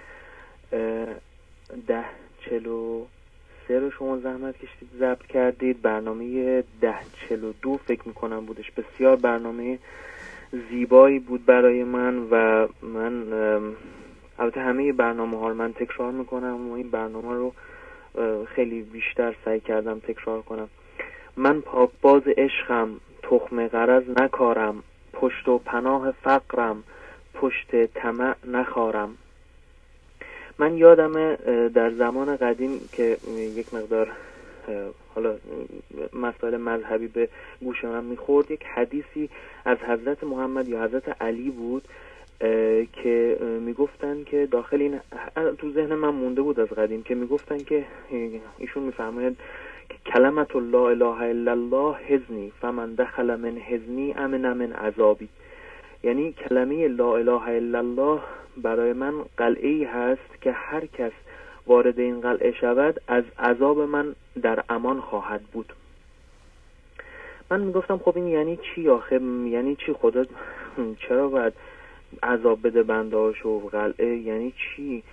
Speaker 16: ده چل و سه رو شما زحمت کشید ضبط کردید. برنامه ده چل و دو فکر میکنم بودش. بسیار برنامه زیبایی بود برای من و من البته همه برنامه ها رو من تکرار میکنم و این برنامه رو خیلی بیشتر سعی کردم تکرار کنم. من پاکباز عشقم، تخم غرض نکارم، پشت و پناه فقرم، پشت طمع نخارم. من یادم در زمان قدیم که یک مقدار حالا مسائل مذهبی به گوش من میخورد، یک حدیثی از حضرت محمد یا حضرت علی بود که میگفتن که داخل این تو ذهن من مونده بود از قدیم که میگفتن که ایشون میفرماید که کلمت لا اله الا الله حزنی فمن دخل من حزنی امن من عذابی. یعنی کلمه لا اله الا الله برای من قلعه‌ای هست که هر کس وارد این قلعه شود از عذاب من در امان خواهد بود. من میگفتم خب این یعنی چی آخه؟ یعنی چی خدا چرا باید عذاب بده بنده‌هاشو؟ قلعه یعنی چی؟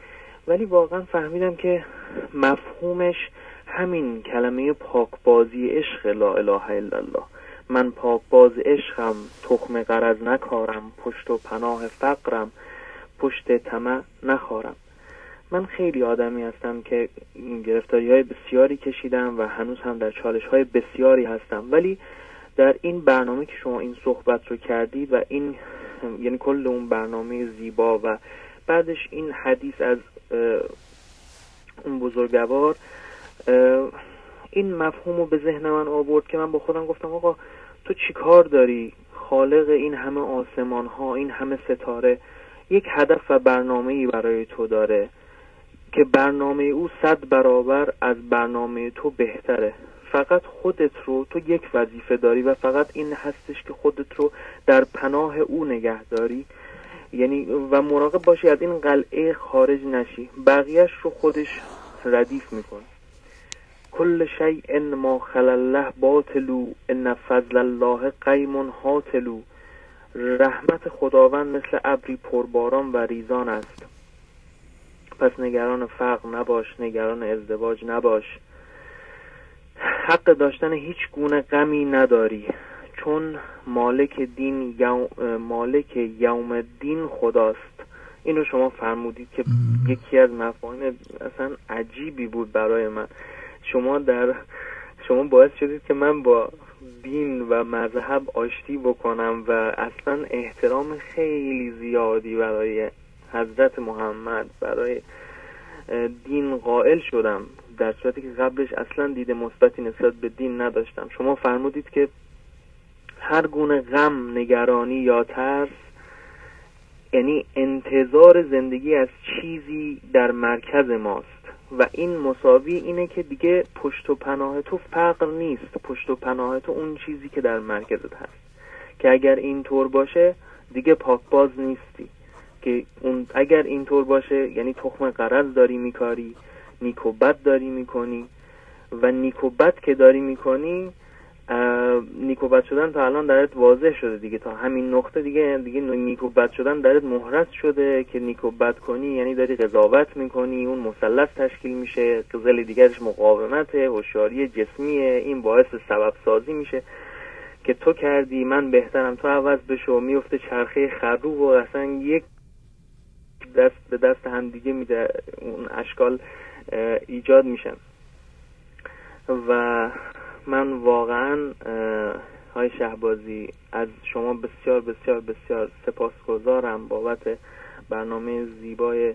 Speaker 16: ولی واقعا فهمیدم که مفهومش همین کلمه پاکبازی عشق، لا اله الا الله. من پاکباز عشقم، تخم غرض نکارم، پشت و پناه فقرم، پشت طمع نخارم. من خیلی آدمی هستم که گرفتاری های بسیاری کشیدم و هنوز هم در چالش های بسیاری هستم، ولی در این برنامه که شما این صحبت رو کردید و این یعنی کل اون برنامه زیبا و بعدش این حدیث از اون بزرگوار این مفهوم رو به ذهن من آورد که من با خودم گفتم آقا تو چی کار داری؟ خالق این همه آسمان ها، این همه ستاره یک هدف و برنامه‌ای برای تو داره که برنامه او صد برابر از برنامه تو بهتره. فقط خودت رو تو یک وظیفه داری و فقط این هستش که خودت رو در پناه او نگه داری، یعنی و مراقب باشی از این قلعه خارج نشی، بقیهش رو خودش ردیف میکنه. کل شیء ما خلا الله باطلو ان فضل الله قیم هاطلو. رحمت خداوند مثل ابری پرباران و ریزان است، پس نگران فقر نباش، نگران ازدواج نباش. حق داشتن هیچ گونه غمی نداری، چون مالک دین یوم مالک یوم الدین خداست. اینو شما فرمودید که یکی از مفاهیم اصلا عجیبی بود برای من. شما در شما باعث شدید که من با دین و مذهب آشتی بکنم و اصلا احترام خیلی زیادی برای حضرت محمد، برای دین قائل شدم، در صورتی که قبلش اصلا دید مثبتی نسبت به دین نداشتم. شما فرمودید که هر گونه غم، نگرانی یا ترس یعنی انتظار زندگی از چیزی در مرکز ماست و این مساوی اینه که دیگه پشت و پناه تو فقر نیست، پشت و پناه تو اون چیزی که در مرکزت هست، که اگر این طور باشه دیگه پاکباز نیستی. که اون اگر این طور باشه یعنی تخم غرض داری میکاری، نیک و بد داری میکنی و نیک و بد که داری میکنی، نیک و بد شدن تا الان درت واضح شده دیگه، تا همین نقطه دیگه دیگه نیک و بد شدن درت مهرس شده که نیک و بد کنی یعنی داری قضاوت میکنی، اون مثلث تشکیل میشه، قضل دیگرش مقاومته، هوشیاری جسمیه، این باعث سبب سازی میشه که تو کردی من بهترم تو عوض بشو، میفته چرخه خروب و اصلا یک دست به دست هم دیگه میده، اون اشکال ایجاد میشن. و من واقعا های شهبازی از شما بسیار بسیار بسیار سپاسگزارم بابت برنامه زیبای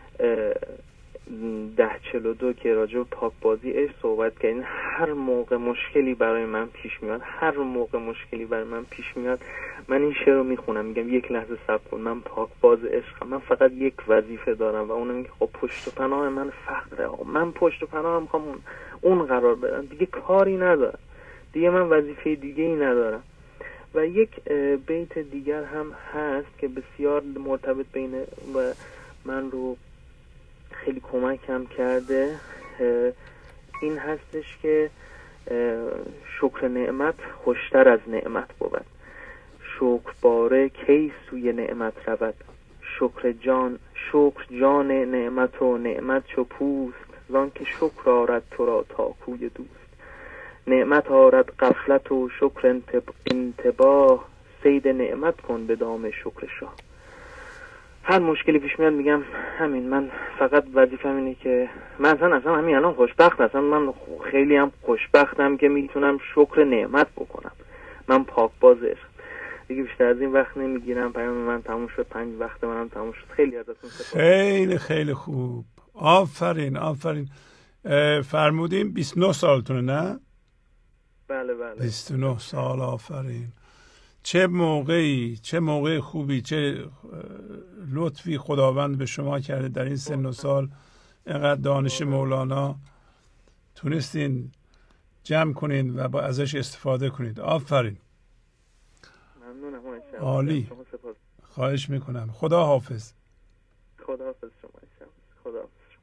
Speaker 16: ده چل و دو که راجع به پاکبازی عشق صحبت کردین. هر موقع مشکلی برای من پیش میاد، هر موقع مشکلی برای من پیش میاد من این شعر رو میخونم، میگم یک لحظه صبر کن، من پاکباز عشقم، من فقط یک وظیفه دارم و اونم که خب پشت و پناه من فقره، من پشت و پناه میخوام اون, اون قرار بدم، دیگه کاری ندارم، دیگه من وظیفه دیگه ای ندارم. و یک بیت دیگر هم هست که بسیار مرتبط بین و من رو خیلی کمکم کرده، این هستش که شکر نعمت خوشتر از نعمت بود، شکر باره کی سوی نعمت رود، شکر جان شکر جان نعمت و نعمت چو پوست، زان که شکر آرد تو را تا کوی دوست، نعمت آرد غفلت و شکر انتباه، صید نعمت کن به دام شکر شاه. هر مشکلی پیش میاد میگم همین، من فقط وظیفه‌م اینه که من اصلا اصلا همین الان خوشبخت هستم، من خیلی هم خوشبختم که میتونم شکر نعمت بکنم، من پاکباز عشق. دیگه بیشتر از این وقت نمیگیرم، پیام من تموم شد، پنج وقت منم تموم شد. خیلی ازتون سپاس.
Speaker 1: خیلی خیلی خوب، آفرین آفرین. فرمودیم بیست و نه سالتونه نه؟
Speaker 16: بله بله
Speaker 1: بیست و نه سال، آفرین. چه موقعی، چه موقع خوبی، چه لطفی خداوند به شما کرده در این سن و سال، اینقدر دانش مولانا تونستین جمع کنین و با ازش استفاده کنید. آفرین.
Speaker 16: ممنونم.
Speaker 1: عالی. خواهش میکنم. خدا حافظ.
Speaker 16: خدا حافظ شما. خدا حافظ شما.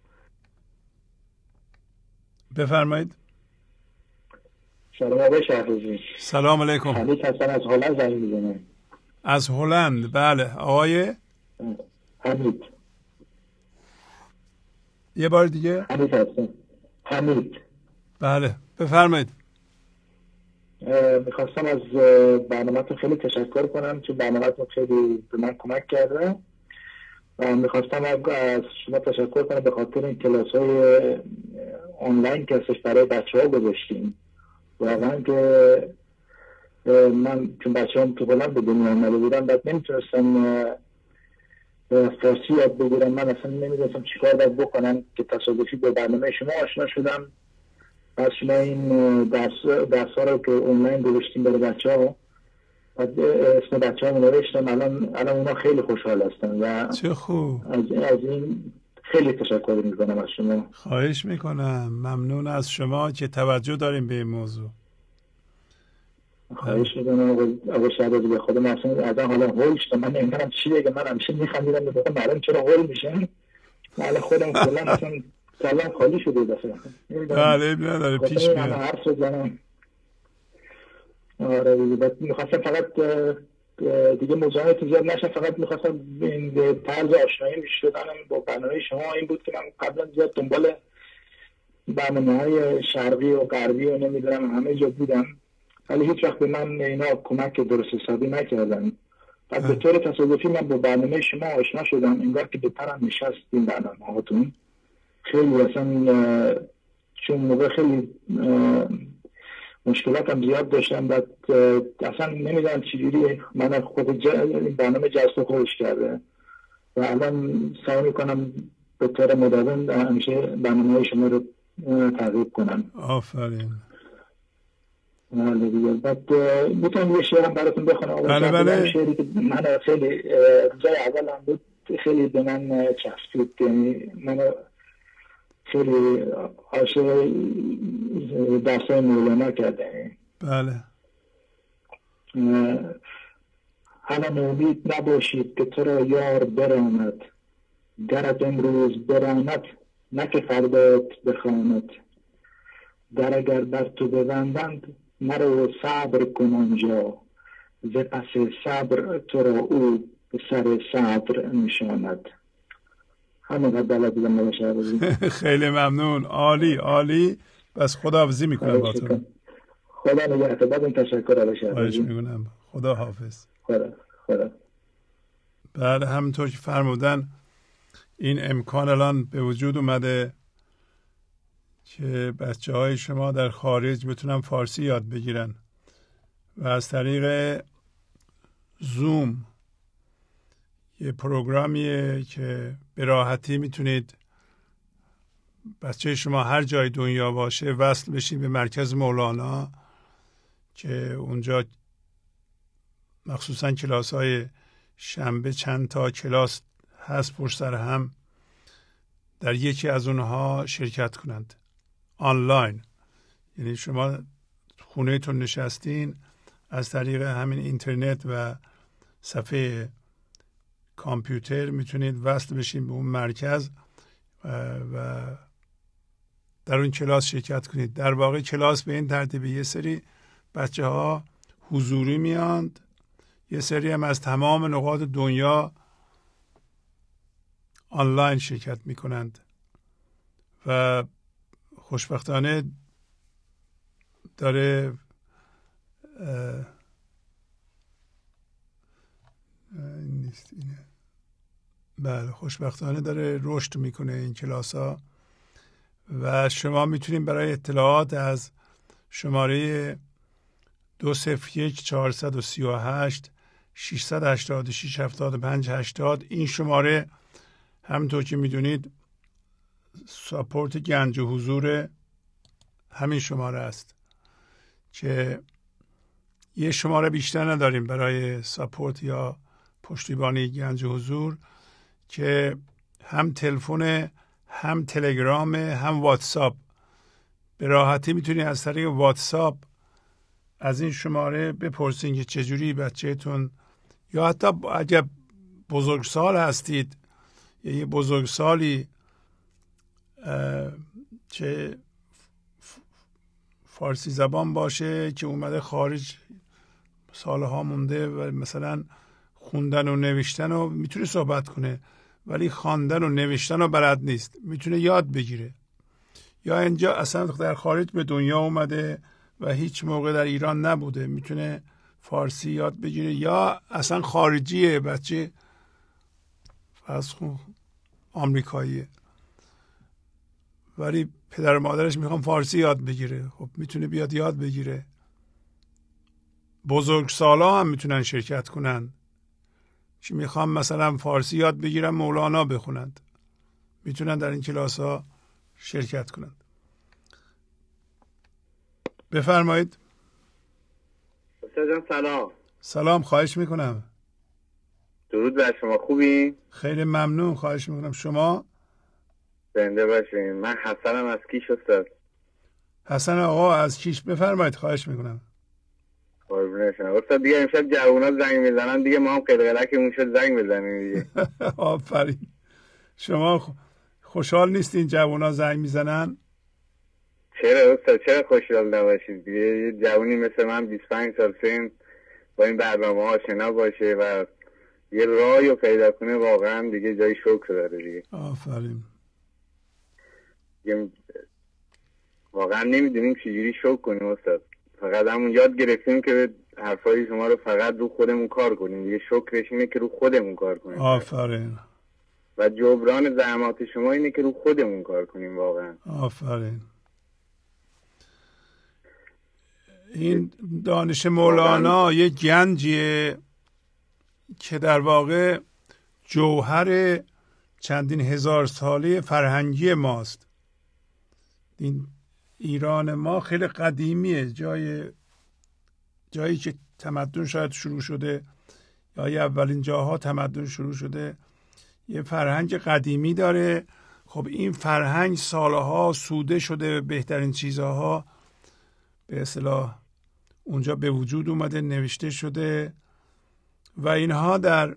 Speaker 1: بفرمایید.
Speaker 14: سلام آقای شهروزی.
Speaker 1: سلام علیکم.
Speaker 14: حمید حسن از هلند زنگ میزنم.
Speaker 1: از هلند، بله. آقای
Speaker 14: حمید.
Speaker 1: یه بار دیگه.
Speaker 3: حمید هستم. حمید.
Speaker 1: بله بفرمایید.
Speaker 3: میخواستم از برنامه‌تون خیلی تشکر کنم چون برنامه‌تون خیلی به من کمک کرده و میخواستم از شما تشکر کنم به خاطر این کلاس‌های آنلاین که ازش برای بچه‌ها گذاشتیم. واقعا که من چون بچه‌هام تو هلند به دنیا اومده بودن بعد نمیتونستم فارسی یاد بگیرم، من اصلا نمیدونستم چیکار باید بکنم که تصادفی به برنامه شما آشنا شدم. بعد شما این درس درس‌ها رو که آنلاین گذاشتیم برای بچه‌ها بعد اسم بچه‌ها رو نوشتم، الان الان اونا خیلی خوشحال هستن و
Speaker 1: چه خوب.
Speaker 3: از از این خیلی تشکر میکنم از شما.
Speaker 1: خواهش میکنم، ممنون از شما که توجه داریم به این موضوع.
Speaker 3: خواهش میکنم آقا شهبازی، به خدا من اصلا از حالا هول شدم، من نمیدونم چی بگم، من همیشه میخندیدم میگفتم معلوم چرا هول میشن، من خودم کلا اصلا کلام خالی شده دفعه.
Speaker 1: بله نداره پیش میاد.
Speaker 3: حرف بزنم. آره بعد میخواستم فقط دیگه موضوعات زیاد نشه، فقط میخواستم این طرز آشنایی میشدن با برنامه شما این بود که من قبلا زیاد دنبال برنامه‌های شرقی و غربی و نمیدونم همه جا بودم ولی هیچ وقت به من اینا کمک درست حسابی نکردن. بعد به طور تصادفی من با برنامه شما آشنا شدم، انگار که بهترم نشست این برنامه هاتون. خیلی اصلا چون موقع خیلی مشکلاتم زیاد داشتم، بعد اصلا نمیدونم چجوری من خود این برنامه جذب خودش کرده و الان سعی میکنم به طور مداوم همیشه برنامه شما رو تعقیب کنم.
Speaker 1: آفرین.
Speaker 3: بعد میتونم یه شعرم براتون بخونم؟
Speaker 1: بله بله.
Speaker 3: شعری که من خیلی روزای اول هم بود خیلی به من چسبید، یعنی من خیلی عاشق درسای مولانا کرده.
Speaker 1: بله.
Speaker 3: همان امید نباشید که تو را یار براند، درت امروز براند نه که فردات بخواند، در اگر بر تو ببندند مرو صبر کن آنجا، ز پس صبر تو را او به سر صبر نشاند. همه بلد بودم نباشه.
Speaker 1: خیلی ممنون. عالی عالی. بس خداحافظی میکنم با تو.
Speaker 3: خدا نگهدار. بعدم تشکر علیشه.
Speaker 1: خواهش میکنم. خدا حافظ.
Speaker 3: خدا خدا.
Speaker 1: بله همونطور که فرمودن این امکان الان به وجود اومده که بچه های شما در خارج بتونن فارسی یاد بگیرن و از طریق زوم یه پروگرامیه که به راحتی میتونید بچه شما هر جای دنیا باشه وصل بشید به مرکز مولانا که اونجا مخصوصا کلاس های شنبه چند تا کلاس هست پشت سر هم، در یکی از اونها شرکت کنند آنلاین. یعنی شما خونه تون نشستین از طریق همین اینترنت و صفحه کامپیوتر میتونید وصل بشین به اون مرکز و در اون کلاس شرکت کنید. در واقع کلاس به این ترتیب یه سری بچه ها حضوری میاند، یه سری هم از تمام نقاط دنیا آنلاین شرکت میکنند و خوشبختانه داره نیست اینه بله خوشبختانه داره رشد میکنه این کلاس ها و شما میتونید برای اطلاعات از شماره دو صفر یک چهارصد و سی و هشت ششصد و هشتاد و شش هفتاد و پنج هشتاد این شماره همونطور که میدونید ساپورت گنج و حضور همین شماره است که یه شماره بیشتر نداریم برای ساپورت یا پشتیبانی گنج و حضور که هم تلفن هم تلگرام هم واتساپ. به راحتی میتونید از طریق واتساپ از این شماره بپرسین که چجوری بچهتون یا حتی اگر بزرگسال هستید یا یه بزرگسالی که فارسی زبان باشه که اومده خارج سالها مونده و مثلا خوندن و نوشتن و میتونه صحبت کنه ولی خواندن و نوشتن رو بلد نیست، میتونه یاد بگیره. یا اینجا اصلا در خارج به دنیا اومده و هیچ موقع در ایران نبوده، میتونه فارسی یاد بگیره. یا اصلا خارجیه بچه، فرض کن آمریکاییه ولی پدر و مادرش میخوان فارسی یاد بگیره، خب میتونه بیاد یاد بگیره. بزرگسالا هم میتونن شرکت کنن که میخوان مثلا فارسی یاد بگیرن مولانا بخونند، میتونن در این کلاس ها شرکت کنند. بفرمایید.
Speaker 3: استاد جان سلام.
Speaker 1: سلام، خواهش میکنم.
Speaker 3: درود بر شما، خوبی؟
Speaker 1: خیلی ممنون، خواهش میکنم. شما؟
Speaker 3: زنده باشین. من حسنم از کیش استاد.
Speaker 1: حسن آقا از کیش، بفرمایید، خواهش میکنم.
Speaker 3: قربون شما استاد. دیگه امشب جوونا زنگ میزنن دیگه، ما هم قلقلکمون شد زنگ بزنیم دیگه.
Speaker 1: آفرین. شما خوشحال نیستین جوونا زنگ میزنن؟
Speaker 3: چرا استاد، چرا خوشحال نباشید دیگه؟ یه جوونی مثل من بیست و پنج سال سن با این برنامه ها آشنا باشه و یه راهی رو پیدا کنه، واقعا دیگه جای شکر داره دیگه.
Speaker 1: آفرین.
Speaker 3: واقعا نمیدونیم چجوری شکر کنیم استاد. فقط همون یاد گرفتیم که حرفای شما رو فقط رو خودمون کار کنیم دیگه. شکرش اینه که رو خودمون کار کنیم.
Speaker 1: آفرین.
Speaker 3: و جبران زحمات شما اینه که رو خودمون کار کنیم واقعا.
Speaker 1: آفرین. این دانش مولانا یه گنجیه که در واقع جوهر چندین هزار ساله فرهنگی ماست. این ایران ما خیلی قدیمیه، جای جایی که تمدن شاید شروع شده یا یه اولین جاها تمدن شروع شده، یه فرهنگ قدیمی داره. خب این فرهنگ سالها سوده شده، بهترین چیزها به اصطلاح اونجا به وجود اومده، نوشته شده و اینها در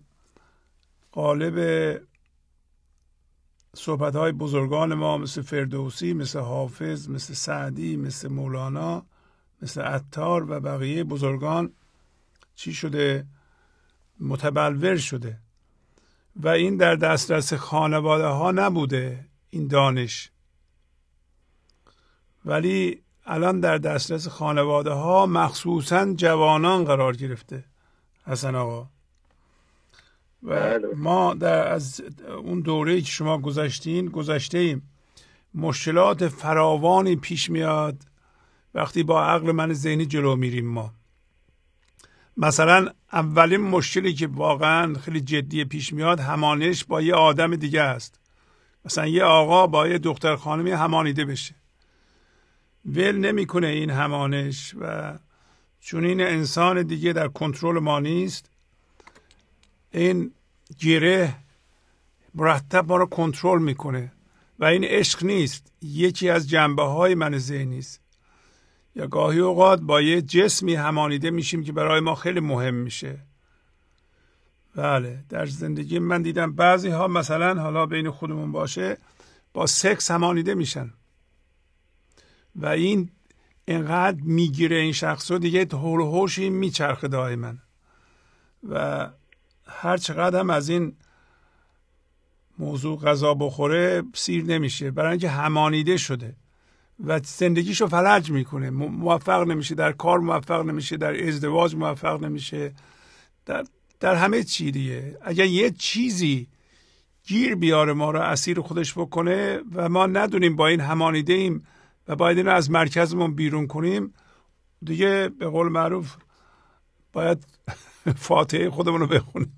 Speaker 1: قالب صحبت‌های بزرگان ما مثل فردوسی، مثل حافظ، مثل سعدی، مثل مولانا، مثل عطار و بقیه بزرگان چی شده؟ متبلور شده و این در دسترس خانواده ها نبوده این دانش، ولی الان در دسترس خانواده ها مخصوصا جوانان قرار گرفته. حسن آقا و ما در از اون دوره‌ای که شما گذشتین گذشته ایم، مشکلات فراوانی پیش میاد وقتی با عقل من ذهنی جلو میریم. ما مثلا اولین مشکلی که واقعا خیلی جدی پیش میاد همانش با یه آدم دیگه است. مثلا یه آقا با یه دختر خانمی همانیده بشه، ول نمیکنه این همانش و چون این انسان دیگه در کنترل ما نیست، این گره مرتب ما رو کنترل میکنه و این عشق نیست، یکی از جنبه های من ذهنی است. یا گاهی اوقات با یه جسمی همانیده میشیم که برای ما خیلی مهم میشه. بله در زندگی من دیدم بعضی ها مثلا حالا بین خودمون باشه با سکس همانیده میشن و این اینقدر میگیره این شخص رو دیگه حول و حوشی میچرخه دائما و هر چقدر هم از این موضوع غذا بخوره سیر نمیشه، برای اینکه همانیده شده و زندگیشو فلج میکنه، موفق نمیشه در کار، موفق نمیشه در ازدواج، موفق نمیشه در, در همه چی دیگه. اگر یه چیزی گیر بیاره ما رو اسیر خودش بکنه و ما ندونیم با این همانیده ایم و باید این رو از مرکزمون بیرون کنیم، دیگه به قول معروف باید فاتحه خودمون رو بخونیم.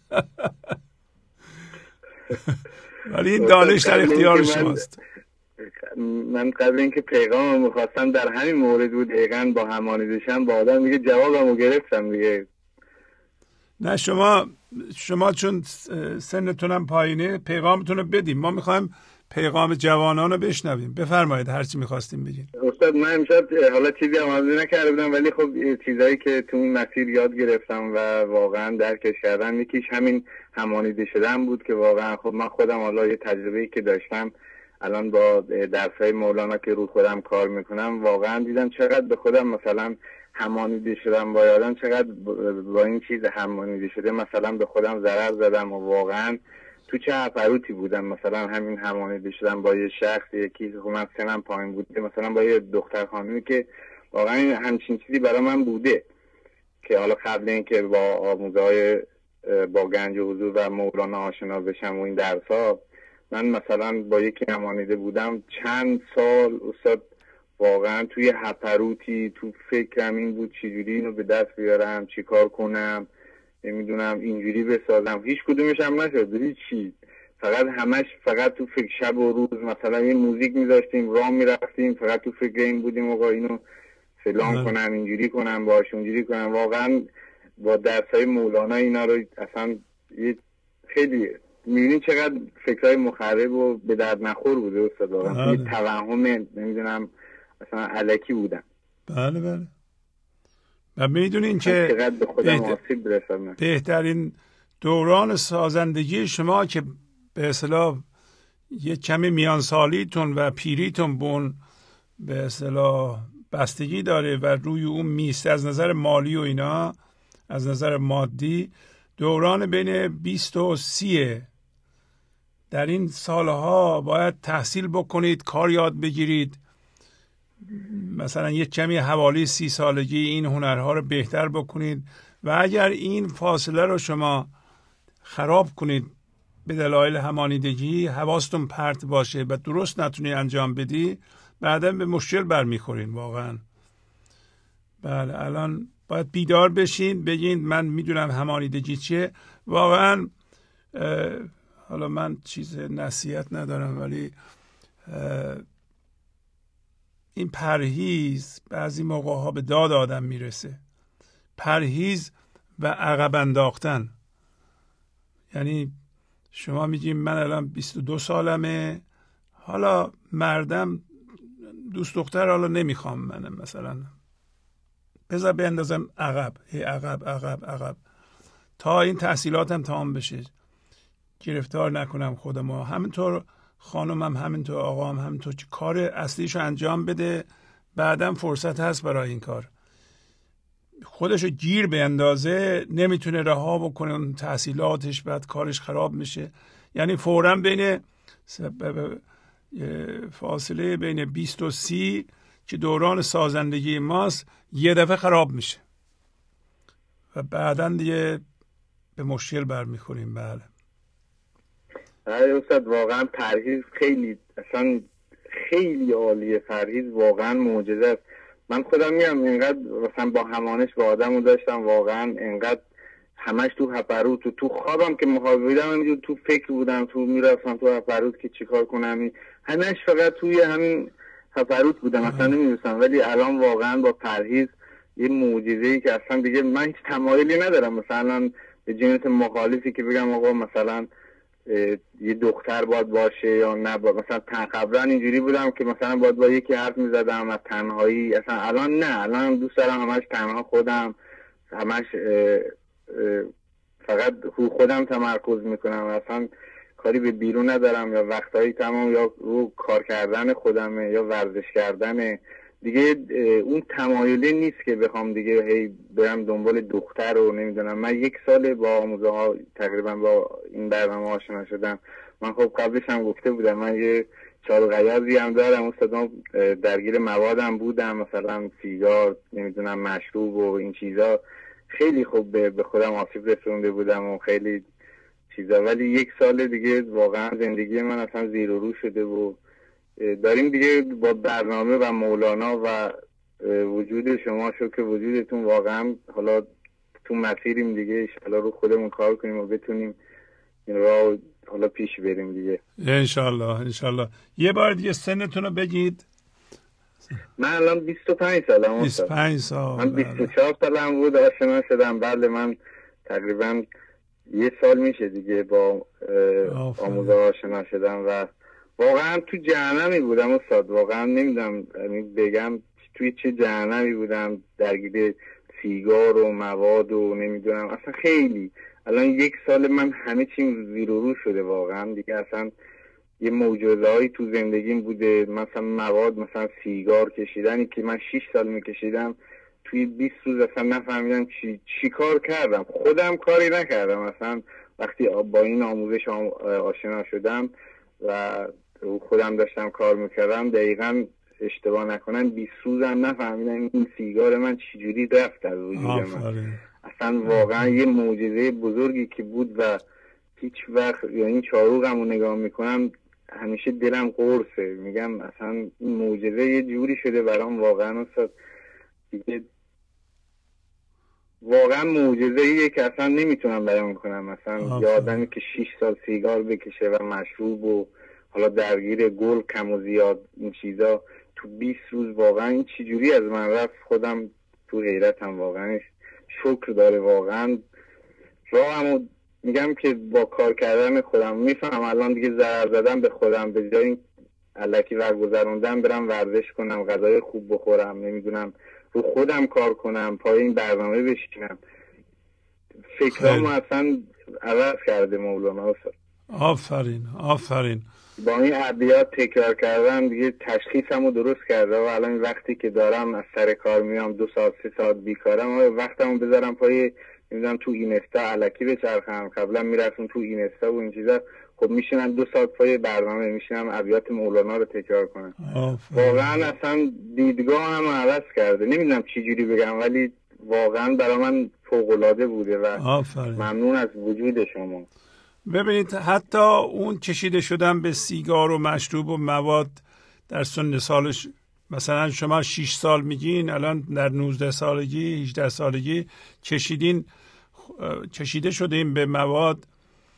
Speaker 1: ولی این دانش در اختیار شماست.
Speaker 3: من قبل اینکه پیغامم میخواستم در همین مورد بود، دقیقاً با همانیدشم با آدم دیگه جوابمو گرفتم دیگه.
Speaker 1: نه شما شما چون سنتونم پایینه پیغامتون رو بدیم، ما میخوایم پیغام جوانان رو بشنویم. بفرمایید هرچی میخواستیم بگیم.
Speaker 3: استاد من امشب حالا چیزی آماده نکرده بودم ولی خب چیزایی که تو این مسیر یاد گرفتم و واقعا درکش کردم، یکیش همین همانیده شدن بود که واقعا خب من خودم حالا یه تجربه‌ای که داشتم الان با درس‌های مولانا که رو خودم کار میکنم، واقعا دیدم چقدر به خودم مثلا همانیده شدم با یادم، چقدر با این چیز همانیده شده مثلا به خودم ضرر زدم و واقعا تو چه هفروتی بودم، مثلا همین همانیده شدم با یه شخص، یکی که من سنم پایین بوده، مثلا با یه دختر خانمی که واقعا همچین چیزی برای من بوده که حالا قبل این که با آموزهای با گنج حضور و مولانا آشنا بشم و این درس‌ها، من مثلا با یکی همانیده بودم چند سال استاد، واقعا توی هپروتی، تو فکرم این بود چجوری اینو به دست بیارم، چی کار کنم، نمیدونم اینجوری بسازم. هیچ کدومش هم نشد، هیچ چی، فقط همش فقط تو فکر شب و روز مثلا یه موزیک میذاشتیم راه میرفتیم، فقط تو فکر این بودیم آقا اینو فلان کنم، اینجوری کنم، باهاش اونجوری کنم. واقعا با درسای مولانا اینا رو اصلا یه خیلی میبینین چقدر فکرهای مخرب و به درد نخور بوده استاد، واقعا یه توهم نمیدونم اصلا الکی بودم.
Speaker 1: بله بله. و میدونین که
Speaker 3: چقدر به خودم آسیب برسم.
Speaker 1: بهترین دوران سازندگی شما که به اصطلاح یه کمی میانسالیتون و پیریتون بون به اصطلاح بستگی داره و روی اون میسته از نظر مالی و اینا، از نظر مادی، دوران بین بیست و سیه. در این سالها باید تحصیل بکنید، کار یاد بگیرید، مثلا یک کمی حوالی سی سالگی این هنرها رو بهتر بکنید و اگر این فاصله رو شما خراب کنید به دلایل همانیدگی، حواستون پرت باشه و درست نتونی انجام بدی، بعدا به مشکل برمیخورین واقعا. بله الان باید بیدار بشین، بگین من میدونم همانیدگی چیه. واقعا حالا من چیز نصیحت ندارم ولی این پرهیز بعضی موقع ها به داد آدم میرسه. پرهیز و عقب انداختن، یعنی شما میگیم من الان بیست و دو سالمه، حالا مردم دوست دختر حالا نمیخوام، منم مثلا بذار بندازم عقب، هی عقب عقب عقب تا این تحصیلاتم تمام بشه، گرفتار نکنم خودمو. همینطور خانمم همینطور، آقام همینطور، که کار اصلیشو انجام بده، بعدم فرصت هست برای این کار. خودشو گیر به اندازه نمیتونه رها بکنه اون تحصیلاتش، بعد کارش خراب میشه. یعنی فوراً بین فاصله بین بیست و سی که دوران سازندگی ماست یه دفعه خراب میشه و بعداً دیگه به مشکل برمیخوریم. بله
Speaker 3: آره استاد، واقعا پرهیز خیلی اصلا خیلی عالیه. پرهیز واقعا معجزه است. من خودم میگم اینقدر مثلا با همانش با آدمو داشتم، واقعا اینقدر همش تو هپروت و تو خوابم که مخابیدم همینجور تو فکر بودم، تو میرفتم تو هپروت که چیکار کنم، همش فقط توی همین هپروت بودم، اصلا نمیدونستم. ولی الان واقعا با پرهیز یه معجزه‌ای که اصلا دیگه من هیچ تمایلی ندارم مثلا به جنس مخالفی که بگم آقا مثلا یه دختر باید باشه یا نه. مثلا قبلا اینجوری بودم که مثلا باید با یکی حرف میزدم از تنهایی، اصلا الان نه، الان دوست دارم همش تنها خودم، همش اه اه فقط رو خودم تمرکز میکنم، اصلا کاری به بیرون ندارم، یا وقتایی تمام یا رو کار کردن خودمه یا ورزش کردنه. دیگه اون تمایلی نیست که بخوام دیگه هی برم دنبال دختر و نمیدونم. من یک سال با آموزه ها تقریبا با این برنامه آشنا شدم. من خب قبلش هم گفته بودم من یه چال غیظی هم دارم استاد، درگیر موادم بودم، مثلا سیگار نمیدونم مشروب و این چیزا، خیلی خوب به خودم آسیب رسونده بودم و خیلی چیزا. ولی یک سال دیگه واقعا زندگی من اصلا زیر و رو شده و داریم دیگه با برنامه و مولانا و وجود شما شو که وجودتون واقعا حالا تو مسیریم دیگه، انشالله رو خودمون کار کنیم و بتونیم این راه حالا پیش بریم دیگه
Speaker 1: انشالله. انشالله. یه بار دیگه سنتون رو بگید.
Speaker 3: من الان بیست و پنج سالم.
Speaker 1: بیست و پنج سال.
Speaker 3: من بیست و چهار سالم بود آشنا شدم. بله من تقریبا یه سال میشه دیگه با آموزه آشنا شدم و واقعا تو جهنمی بودم استاد، واقعا نمیدونم بگم توی چه جهنمی بودم، درگیر سیگار و مواد و نمیدونم، اصلا خیلی. الان یک سال من همه چیم زیر و رو شده واقعا دیگه، اصلا یه معجزه هایی تو زندگیم بوده. مثلا مواد، مثلا سیگار کشیدنی که من شش سال میکشیدم، توی بیست روز اصلا نفهمیدم چی چی کار کردم، خودم کاری نکردم، اصلا وقتی با این آموزش آشنا شدم و خودم داشتم کار میکردم، دقیقا اشتباه نکنم بیست روزم نفهمیدم این سیگار من چجوری رفت از وجود من. اصلا واقعا یه معجزه بزرگی که بود و هیچ وقت یا این چاروغم رو نگاه میکنم همیشه دلم قرصه، میگم اصلا این معجزه یه جوری شده برام واقعا استاد دیگه، واقعا معجزه ایه که اصلا نمیتونم بیان کنم. مثلا یه آدمی که شش سال سیگار بکشه و مشروب و حالا درگیر گل کم و زیاد این چیزا تو بیست روز واقعا این چی جوری از من رفت، خودم تو حیرتم واقعا. شکر داره واقعا. راهمو میگم که با کار کردن خودم میفهمم الان دیگه ضرر زدم به خودم، به جای الکی برگذروندم برم ورزش کنم، غذای خوب بخورم، نمیدونم رو خودم کار کنم، پای این برنامه بشینم. فکرامو اصلا عوض کرده مولانا استاد.
Speaker 1: آفرین آفرین.
Speaker 3: با این ابیات تکرار کردم دیگه تشخیصمو درست کرده و الان وقتی که دارم از سر کار میام دو ساعت سه ساعت بیکارم، وقتمو بذارم پای نمیدونم تو اینستا الکی بچرخم. قبلا میرفتم تو اینستا و این چیزا، خب میشینم دو ساعت پای برنامه میشینم ابیات مولانا رو تکرار کنم. واقعا اصلا دیدگاه هم عوض کرده. نمیدونم چی جوری بگم ولی واقعا برای من فوق العاده بوده و آفرین. ممنون از وجود شما.
Speaker 1: ببینید حتی اون کشیده شدن به سیگار و مشروب و مواد در سن سالش، مثلا شما شش سال میگین، الان در نوزده سالگی هجده سالگی کشیدین، کشیده شدیم به مواد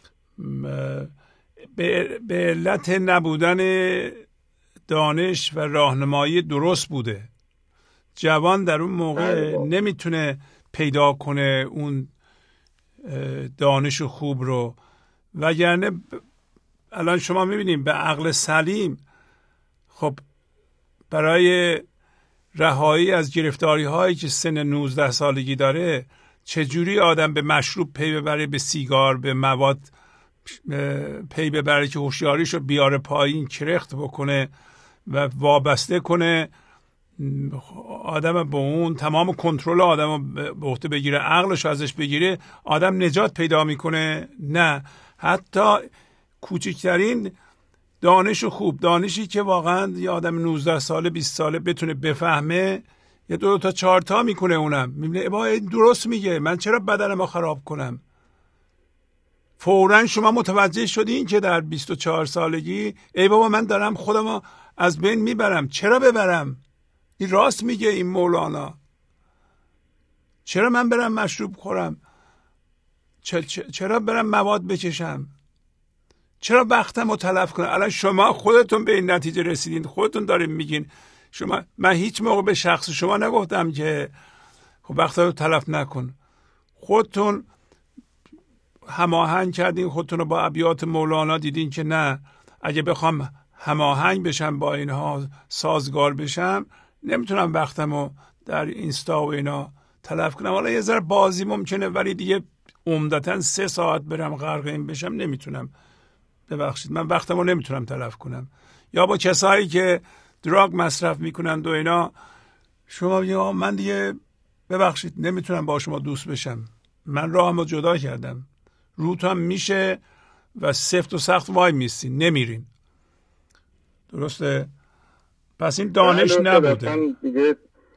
Speaker 1: به علت نبودن دانش و راهنمایی درست بوده. جوان در اون موقع نمیتونه پیدا کنه اون دانش خوب رو، وگرنه الان شما میبینیم به عقل سلیم خب برای رهایی از گرفتاری هایی که سن نوزده سالگی داره چجوری آدم به مشروب پی ببره، به سیگار، به مواد پی ببره که هوشیاریش رو بیاره پایین، کرخت بکنه و وابسته کنه آدم به اون، تمام کنترل آدم رو به عهده بگیره، عقلش ازش بگیره، آدم نجات پیدا میکنه؟ نه، حتی کوچکترین دانش خوب، دانشی که واقعا یه آدم نوزده ساله بیست ساله بتونه بفهمه، یه دو تا چهار تا میکنه، اونم میبینه با درست میگه، من چرا بدنمو خراب کنم؟ فوراً شما متوجه شدین که در بیست و چهار سالگی ای بابا من دارم خودمو از بین میبرم. چرا ببرم؟ این راست میگه این مولانا. چرا من برم مشروب خورم؟ چرا برم مواد بکشم؟ چرا وقتم رو تلف کنم؟ الان شما خودتون به این نتیجه رسیدین، خودتون دارین میگین. شما، من هیچ موقع به شخص شما نگفتم که خب وقت رو تلف نکن. خودتون هماهنگ کردین خودتون رو با ابیات مولانا، دیدین که نه، اگه بخوام هماهنگ بشم با اینها، سازگار بشم، نمیتونم وقتم رو در اینستا و اینا تلف کنم. حالا یه ذره بازی ممکنه ولی دیگه عمدتاً سه ساعت برم غرق این بشم نمیتونم. ببخشید من وقتم رو نمیتونم تلف کنم. یا با کسایی که دراگ مصرف میکنند و اینا، شما میگید من دیگه ببخشید نمیتونم با شما دوست بشم، من راهم رو جدا کردم. روتم میشه و سفت و سخت وای میستین، نمیرین. درسته؟ پس این دانش نبوده.
Speaker 3: دیگه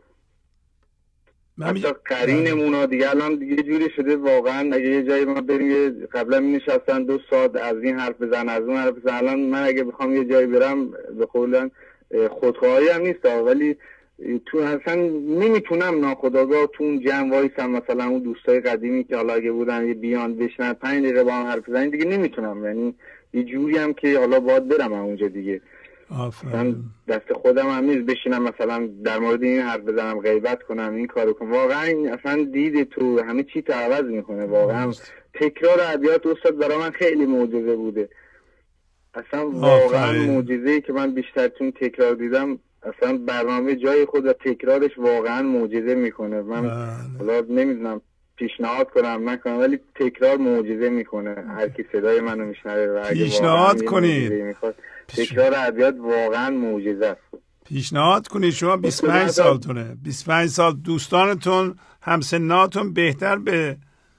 Speaker 3: حتی قرینمون ها دیگه الان دیگه جوری شده واقعا. اگه یه جایی ما بریم، قبلا می نشستن دو ساعت از این حرف بزن از اون حرف بزن. الان من اگه بخوام یه جایی برم، به قولن خودخواهی هم نیست ولی تو اصلا نمیتونم ناخودآگاه تو اون جمع وایسم، مثلا اون دوستای قدیمی که حالا اگه بودن یه بیان بشنن پنج دقیقه با هم حرف بزنن، دیگه نمیتونم. یعنی یه جوری هم که حالا باید برم اونجا دیگه. من دست خودم هم نیست بشینم مثلا در مورد این حرف بزنم، غیبت کنم، این کارو کنم. واقعا اصلا دید تو همه چی تو عوض میکنه. واقعا تکرار ابیات استاد برای من خیلی معجزه بوده. اصلا واقعا معجزه‌ای که من بیشتر تو تکرار دیدم. اصلا برنامه جای خود و تکرارش واقعا معجزه میکنه. من حالا نمیدونم پیشنهاد کنم نکنم ولی تکرار معجزه میکنه. هر کی صدای منو میشنوه و اگه
Speaker 1: پیشنهاد کنید،
Speaker 3: تکرار ابیات واقعا معجزه است.
Speaker 1: پیشنهاد کنید. شما بیست و پنج سالتونه، بیست و پنج سال دوستانتون همسناتون بهتر به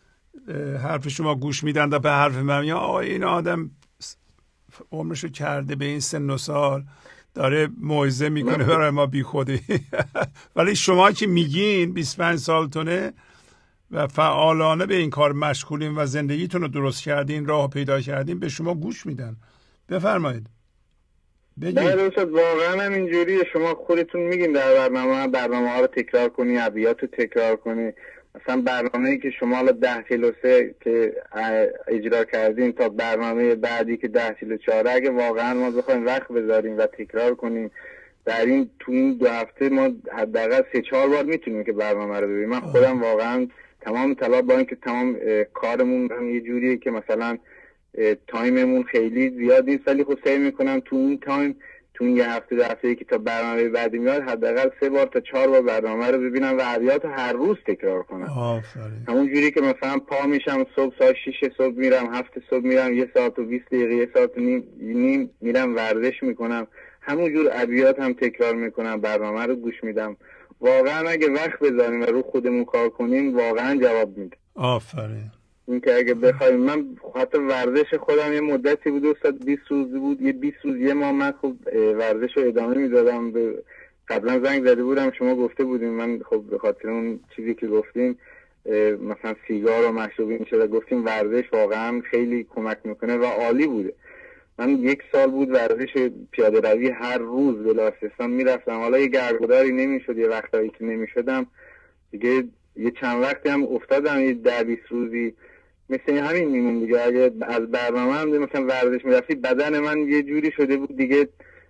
Speaker 1: حرف شما گوش میدن و به حرف من یا آقا این آدم عمرشو کرده به این سن و سال داره موعظه میکنه برای ما بی خودی. ولی شما که میگین بیست و پنج سالتونه و فعالانه به این کار مشغولین و زندگیتون رو درست کردین، راه پیدا کردین، به شما گوش میدن. بفرمایید.
Speaker 3: بگید. واقعا هم اینجوریه. شما خودتون میگین در برنامه برنامه ها رو تکرار کنی، ابیات رو تکرار کنی. مثلا برنامه‌ای که شما الان ده چهل و سه که اجرا کردین تا برنامه بعدی که ده چهل و چهار، اگه واقعا ما بخوایم وقت بذاریم و تکرار کنیم در این تو این دو هفته ما حداقل سه چهار بار میتونیم که برنامه رو ببینیم. من خودم واقعا تمام طلب با اینکه تمام کارمون هم یه جوریه که مثلا تایممون خیلی زیاد نیست، ولی خب سعی میکنم تو این تایم تو این یه هفته دو هفته که تا برنامه بعدی میاد حداقل سه بار تا چهار بار برنامه رو ببینم و ابیات هر روز تکرار کنم.
Speaker 1: آفرین.
Speaker 3: همون جوری که مثلا پا میشم صبح ساعت شش صبح میرم، هفت صبح میرم، یه ساعت و بیست دقیقه، یه ساعت و نیم, نیم میرم ورزش میکنم، همون جور ابیات هم تکرار میکنم، برنامه رو گوش میدم. واقعا اگه وقت بذاریم و رو خودمون کار کنیم واقعا جواب میده.
Speaker 1: آفرین.
Speaker 3: این که اگه بخوایم، من حتی ورزش خودم یه مدتی بود استاد، بیست روز بود، یه بیست روز یه ماه من خب ورزش رو ادامه میدادم. به قبلا زنگ زده بودم شما گفته بودیم، من خب به خاطر اون چیزی که گفتیم مثلا سیگار و مشروبی میشه گفتیم ورزش واقعا خیلی کمک میکنه و عالی بوده. من یک سال بود ورزش پیاده روی هر روز بلا استثنا میرفتم. حالا یه گرگداری نمیشد، یه وقتایی که نمیشدم دیگه یه چند وقتی هم افتادم یه ده بیست روزی مثل همین میمون دیگه. اگه از برنامه هم مثلا ورزش میرفتی بدن من یه جوری شده بود دیگه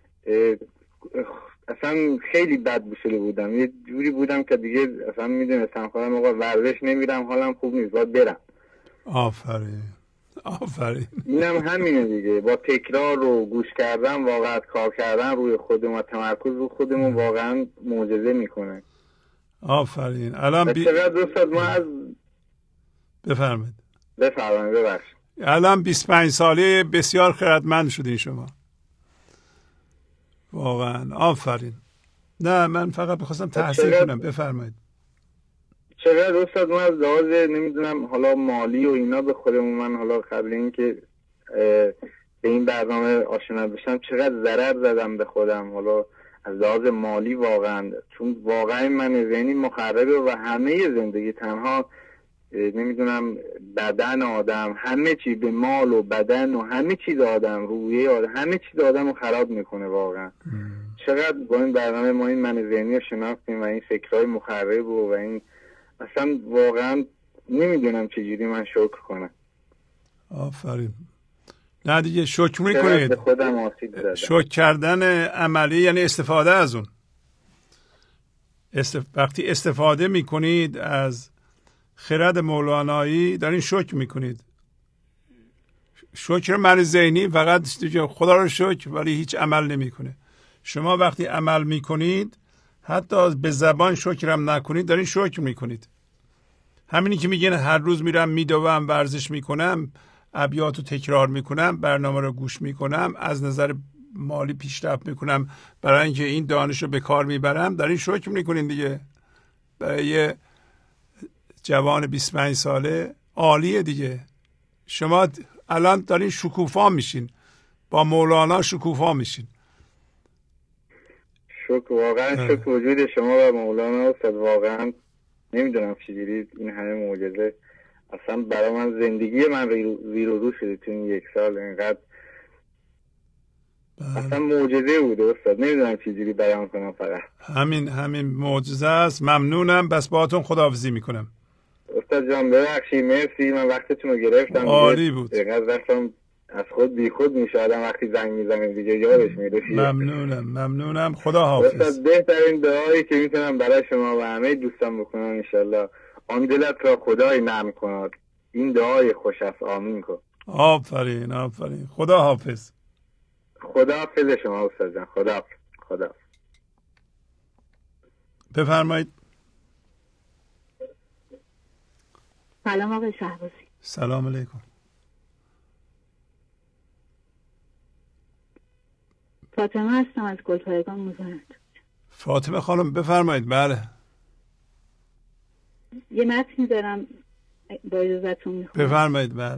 Speaker 3: اصلا خیلی بد شده بودم، یه جوری بودم که دیگه اصلا میدونستم خودم آقا ورزش نمیرم حالم خوب نیست باید برم.
Speaker 1: آفرین آفرین.
Speaker 3: اینم همینه دیگه، با تکرار و گوش کردن واقعا کار کردن روی خودمون و تمرکز رو خودمون واقعا معجزه میکنه.
Speaker 1: آفرین. الان
Speaker 3: بی... دوستان ما از
Speaker 1: بفرمایید.
Speaker 3: بفرمایید ببخشید.
Speaker 1: الان بیست و پنج ساله بسیار خردمند شدین شما واقعا. آفرین. نه من فقط بخواستم تحسین کنم. بفرمایید.
Speaker 3: چقدر استاد ما از لحاظ نمیدونم حالا مالی و اینا به خودمون، من حالا قبل این که به این برنامه آشنا بشم چقدر ضرر زدم به خودم حالا از لحاظ مالی واقعا، چون واقعا من ذهنی مخربه و همه زندگی تنها نمیدونم بدن آدم، همه چی به مال و بدن و همه چیز آدم، روحیه آدم، همه چیز آدم رو خراب میکنه واقعا. چقدر با این برنامه ما این من ذهنی رو شناختیم و این فکرهای مخرب و, و این اصلا واقعا نمیدونم چجوری من شکر کنم.
Speaker 1: آفرین. نه دیگه شکر میکنید.
Speaker 3: خودم آسیب زدم.
Speaker 1: شکر کردن عملی یعنی استفاده از اون. استف... وقتی استفاده میکنید از خرد مولانایی دارین شکر میکنید. شکر من ذهنی فقط خدا رو شکر ولی هیچ عمل نمیکنه. شما وقتی عمل میکنید حتی به زبان شکرم نکنید دارین شکر میکنید. همینی که میگین هر روز میرم میدوم ورزش میکنم، ابیات رو تکرار میکنم، برنامه رو گوش میکنم، از نظر مالی پیشرفت میکنم برای اینکه این دانش رو به کار میبرم، دارین شکر میکنین دیگه. برای یه جوان بیست و پنج ساله عالیه دیگه. شما الان دارین شکوفا میشین، با مولانا شکوفا میشین.
Speaker 3: شکر واقعا شکر وجود شما و مولانا استاد. واقعا نمیدونم چجوری این همه معجزه اصلا برای من زندگی من زیر و رو شده تو این یک سال اینقدر اصلا معجزه بوده استاد. نمیدونم چجوری بیان کنم. فقط همین
Speaker 1: همین معجزه است. ممنونم. بس باهاتون خداحافظی میکنم
Speaker 3: استاد جان. ببخشید مرسی من وقتتون رو گرفتم.
Speaker 1: عالی بود.
Speaker 3: اینقدر دستم از خود بی خود میشه آدم وقتی زنگ میزنه دیگه یادش میره.
Speaker 1: ممنونم ممنونم. خدا حافظ.
Speaker 3: استاد بهترین دعایی که میتونم برای شما و همه دوستان بکنم انشالله آن دلت را خدای نرم کند، این دعای خوش است. آمین کن.
Speaker 1: آفرین آفرین. خدا حافظ.
Speaker 3: خدا حافظ شما استاد جان. خدا حافظ. خدا حافظ.
Speaker 1: بفرمایید.
Speaker 7: سلام آقای شهبازی.
Speaker 1: سلام علیکم.
Speaker 7: فاطمه هستم از گلپایگان مزاحمت.
Speaker 1: فاطمه خانم بفرمایید. بله.
Speaker 7: یه متنی دارم با اجازتون میخونم.
Speaker 1: بفرمایید. بله.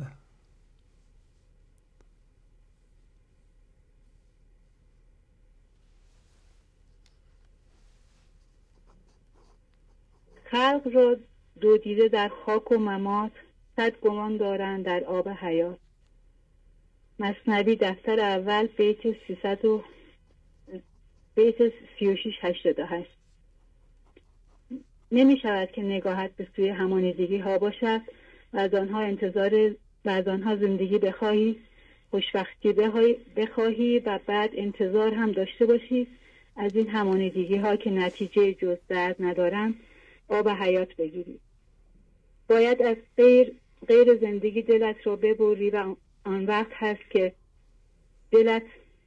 Speaker 7: خلق را دو دیده در خاک و ممات، صد گمان دارند در آب حیات. مثنوی دفتر اول بیت سیصد و بیت سی و شش هشتاد و هشت. نمی شود که نگاهت به سوی همانیدگی ها باشد و از آنها انتظار و از آنها زندگی بخواهی، خوشبختی بخواهی و بعد انتظار هم داشته باشی از این همانیدگی ها که نتیجه جز درد ندارند آب حیات بگیری. باید از غیر غیر زندگی دلت را ببری و آن وقت هست که دلت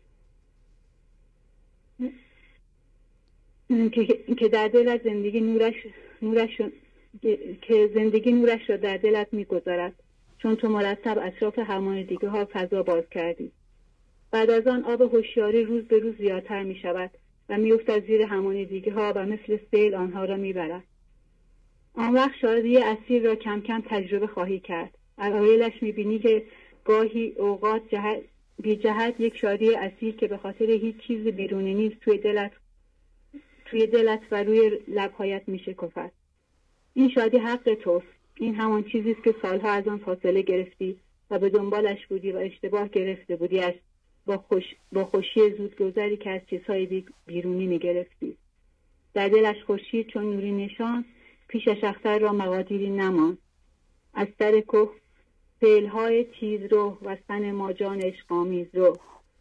Speaker 7: که در دلت زندگی نورش نورش که زندگی نورش را در دلت میگذارد، چون تو مرتب اطراف همانیدگی ها فضا باز کردی. بعد از آن آب هوشیاری روز به روز زیادتر می شود و می افتد زیر همانیدگی ها و مثل سیل آنها را می برد. آن وقت شادی اصیل را کم کم تجربه خواهی کرد. اوایلش می بینی که گاهی اوقات جهت بی جهت یک شادی اصیل که به خاطر هیچ چیز بیرونی نیست توی دلت توی دلت و روی لبهایت می شکفد. این شادی حق توست. این همان چیزی است که سالها از آن فاصله گرفتی و به دنبالش بودی و اشتباه گرفته بودیش با خوش با خوشی زودگذری که از چیزهای بیرونی می گرفتی. در دلش خورشید چون نوری نشان، پیشش اختر را مقادیری نمان. از سر کوه سیل‌های تیز رو و سن ما جان عشق‌آمیز رو.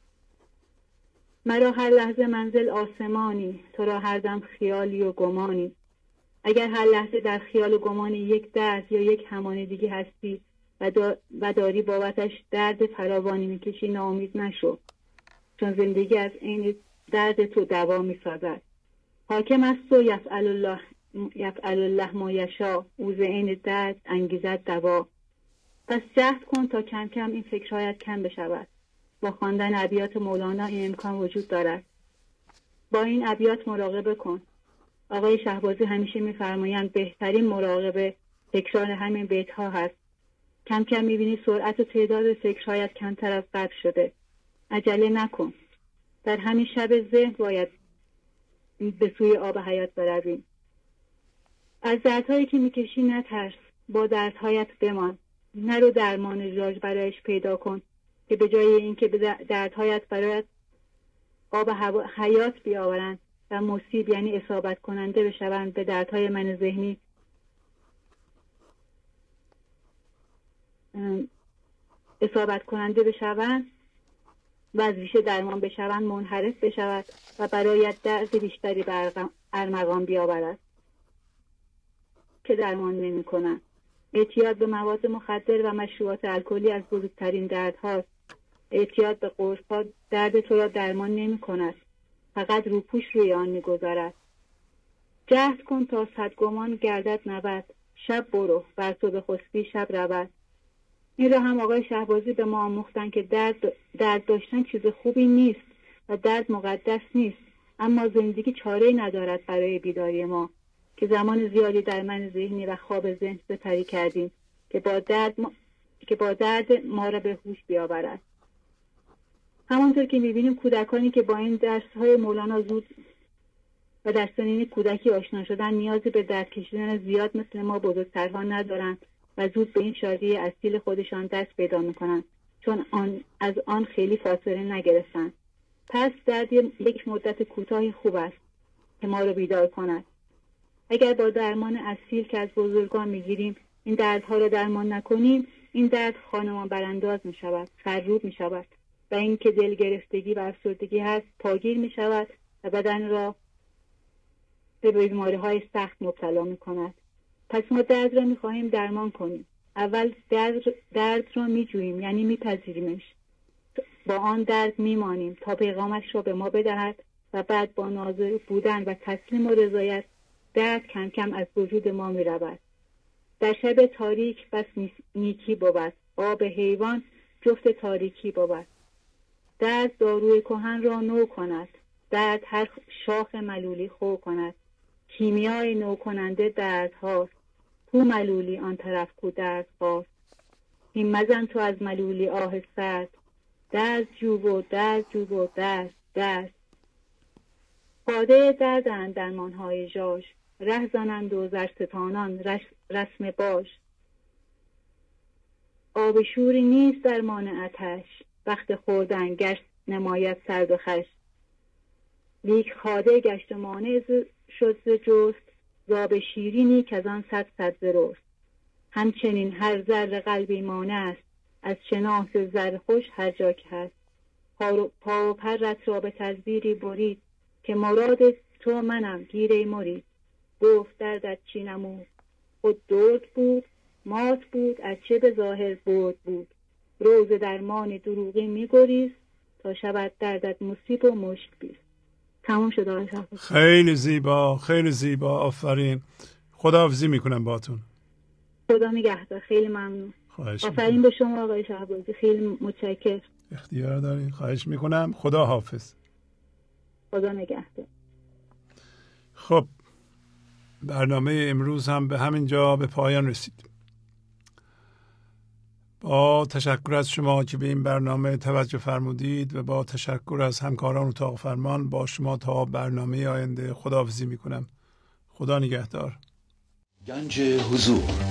Speaker 7: مرا هر لحظه منزل آسمانی، تو را هر دم خیالی و گمانی. اگر هر لحظه در خیال و گمانی یک درد یا یک همانیدگی هستی و, دا و داری بابتش درد فراوانی میکشی، ناامید نشو، چون زندگی از این درد تو دوا میسازد. حاکم است و یفعل الله یفعل الله ما یشاء، او ز این درد انگیزد دوا. پس جهد کن تا کم کم این فکرهایت کم بشود. با خواندن ابیات مولانا این امکان وجود دارد. با این ابیات مراقبه کن. آقای شهبازی همیشه می‌فرمایند بهترین مراقبه تکرار همین بیت ها هست. کم کم می‌بینی سرعت و تعداد فکرهایت کمتر از قبل شده. عجله نکن. در همین شب ذهن باید به سوی آب حیات برویم. از دردهایی که می‌کشی نترس، با دردهایت بمان. نرو درمان علاج برایش پیدا کن که به جای اینکه به دردهایت برایت آب حیات بیاورند و مصیب یعنی اصابت کننده بشوند به دردهای من ذهنی، اصابت کننده بشوند و از ریشه درمان بشوند، منحرف بشود و برایت درد بیشتری به ارمغان بیاورد که درمان نمی کنند. اعتیاد به مواد مخدر و مشروبات الکلی از بزرگترین دردهاست. اعتیاد به قرص‌ها درد تو را درمان نمی کند، فقط روپوش روی آن می گذارد. جهد کن تا صد گمان گردد نود، شب برو بر تو به خسبی شب رود. این را هم آقای شهبازی به ما آموختن که درد, درد داشتن چیز خوبی نیست و درد مقدس نیست، اما زندگی چاره‌ای ندارد برای بیداری ما که زمان زیادی در من ذهنی و خواب ذهن سپری کردیم که با درد ما, که با درد ما را به هوش بیاورد. همانطور که می‌بینیم کودکانی که با این درس‌های مولانا زود و در سنین کودکی آشنا شدن نیازی به درد کشیدن زیاد مثل ما بزرگترها ندارند و زود به این شادی اصیل خودشان دست پیدا می‌کنند، چون آن از آن خیلی فاصله نگرفتند. پس درد یک مدت کوتاهی خوب است که ما را بیدار کند. اگر با درمان اصیل که از بزرگان می‌گیریم این دردها را درمان نکنیم، این درد خانمان برانداز می‌شود، سرروب می‌شود و این که دل گرفتگی و افسردگی هست پاگیر می‌شود و بدن را به بیماری‌های سخت مبتلا می‌کند. پس ما درد را می‌خواهیم درمان کنیم. اول درد, درد را می‌جوییم، یعنی می‌پذیریمش. با آن درد می‌مانیم تا پیغامش را به ما بدهد و بعد با ناظر بودن و تسلیم و رضایت درد کم کم از وجود ما می‌رود. در شب تاریک بس نیکی بود، آب حیوان جفت تاریکی بود. درد داروی کهن را نو کند، درد هر شاخ ملولی خو کند. کیمیای نو کننده درد هاست، کو ملولی آن طرف کو درد خواست. این مزن تو از ملولی آه سرد، درد جو و درد جو و درد درد. خاده دردند درمانهای ژاژ، ره زنند و زرستانان رسم باش. آب شوری نیست درمان آتش، وقت خوردن گشت نماید سرد و خش. لیک خاده گشت مانع شد ز جست، زاب شیرینی که از آن صد صد درست. همچنین هر ذره قلبی مانع است، از شناس زر خوش هر جا که هست. پا و پرت را به تدبیری برید، که مراد تو منم گیره مرید. گفت دردت چی نمود، خود درد بود مات بود، از چه به ظاهر بود بود. روز درمان دروغی میگریز، تا شود دردت مصیب و مشک بیز. تموم شد آقای شهبازی.
Speaker 1: خیلی زیبا، خیلی زیبا، آفرین. خداحافظی میکنم باتون.
Speaker 7: خدا نگهدار. خیلی ممنون. آفرین به شما آقای شهبازی، خیلی متشکرم.
Speaker 1: اختیار دارین. خواهش میکنم. خدا حافظ.
Speaker 7: خدا نگهدار.
Speaker 1: خب برنامه امروز هم به همین جا به پایان رسید. با تشکر از شما که به این برنامه توجه فرمودید و با تشکر از همکاران اتاق فرمان با شما تا برنامه آینده خداحافظی میکنم. خدا نگهدار.
Speaker 13: گنج حضور.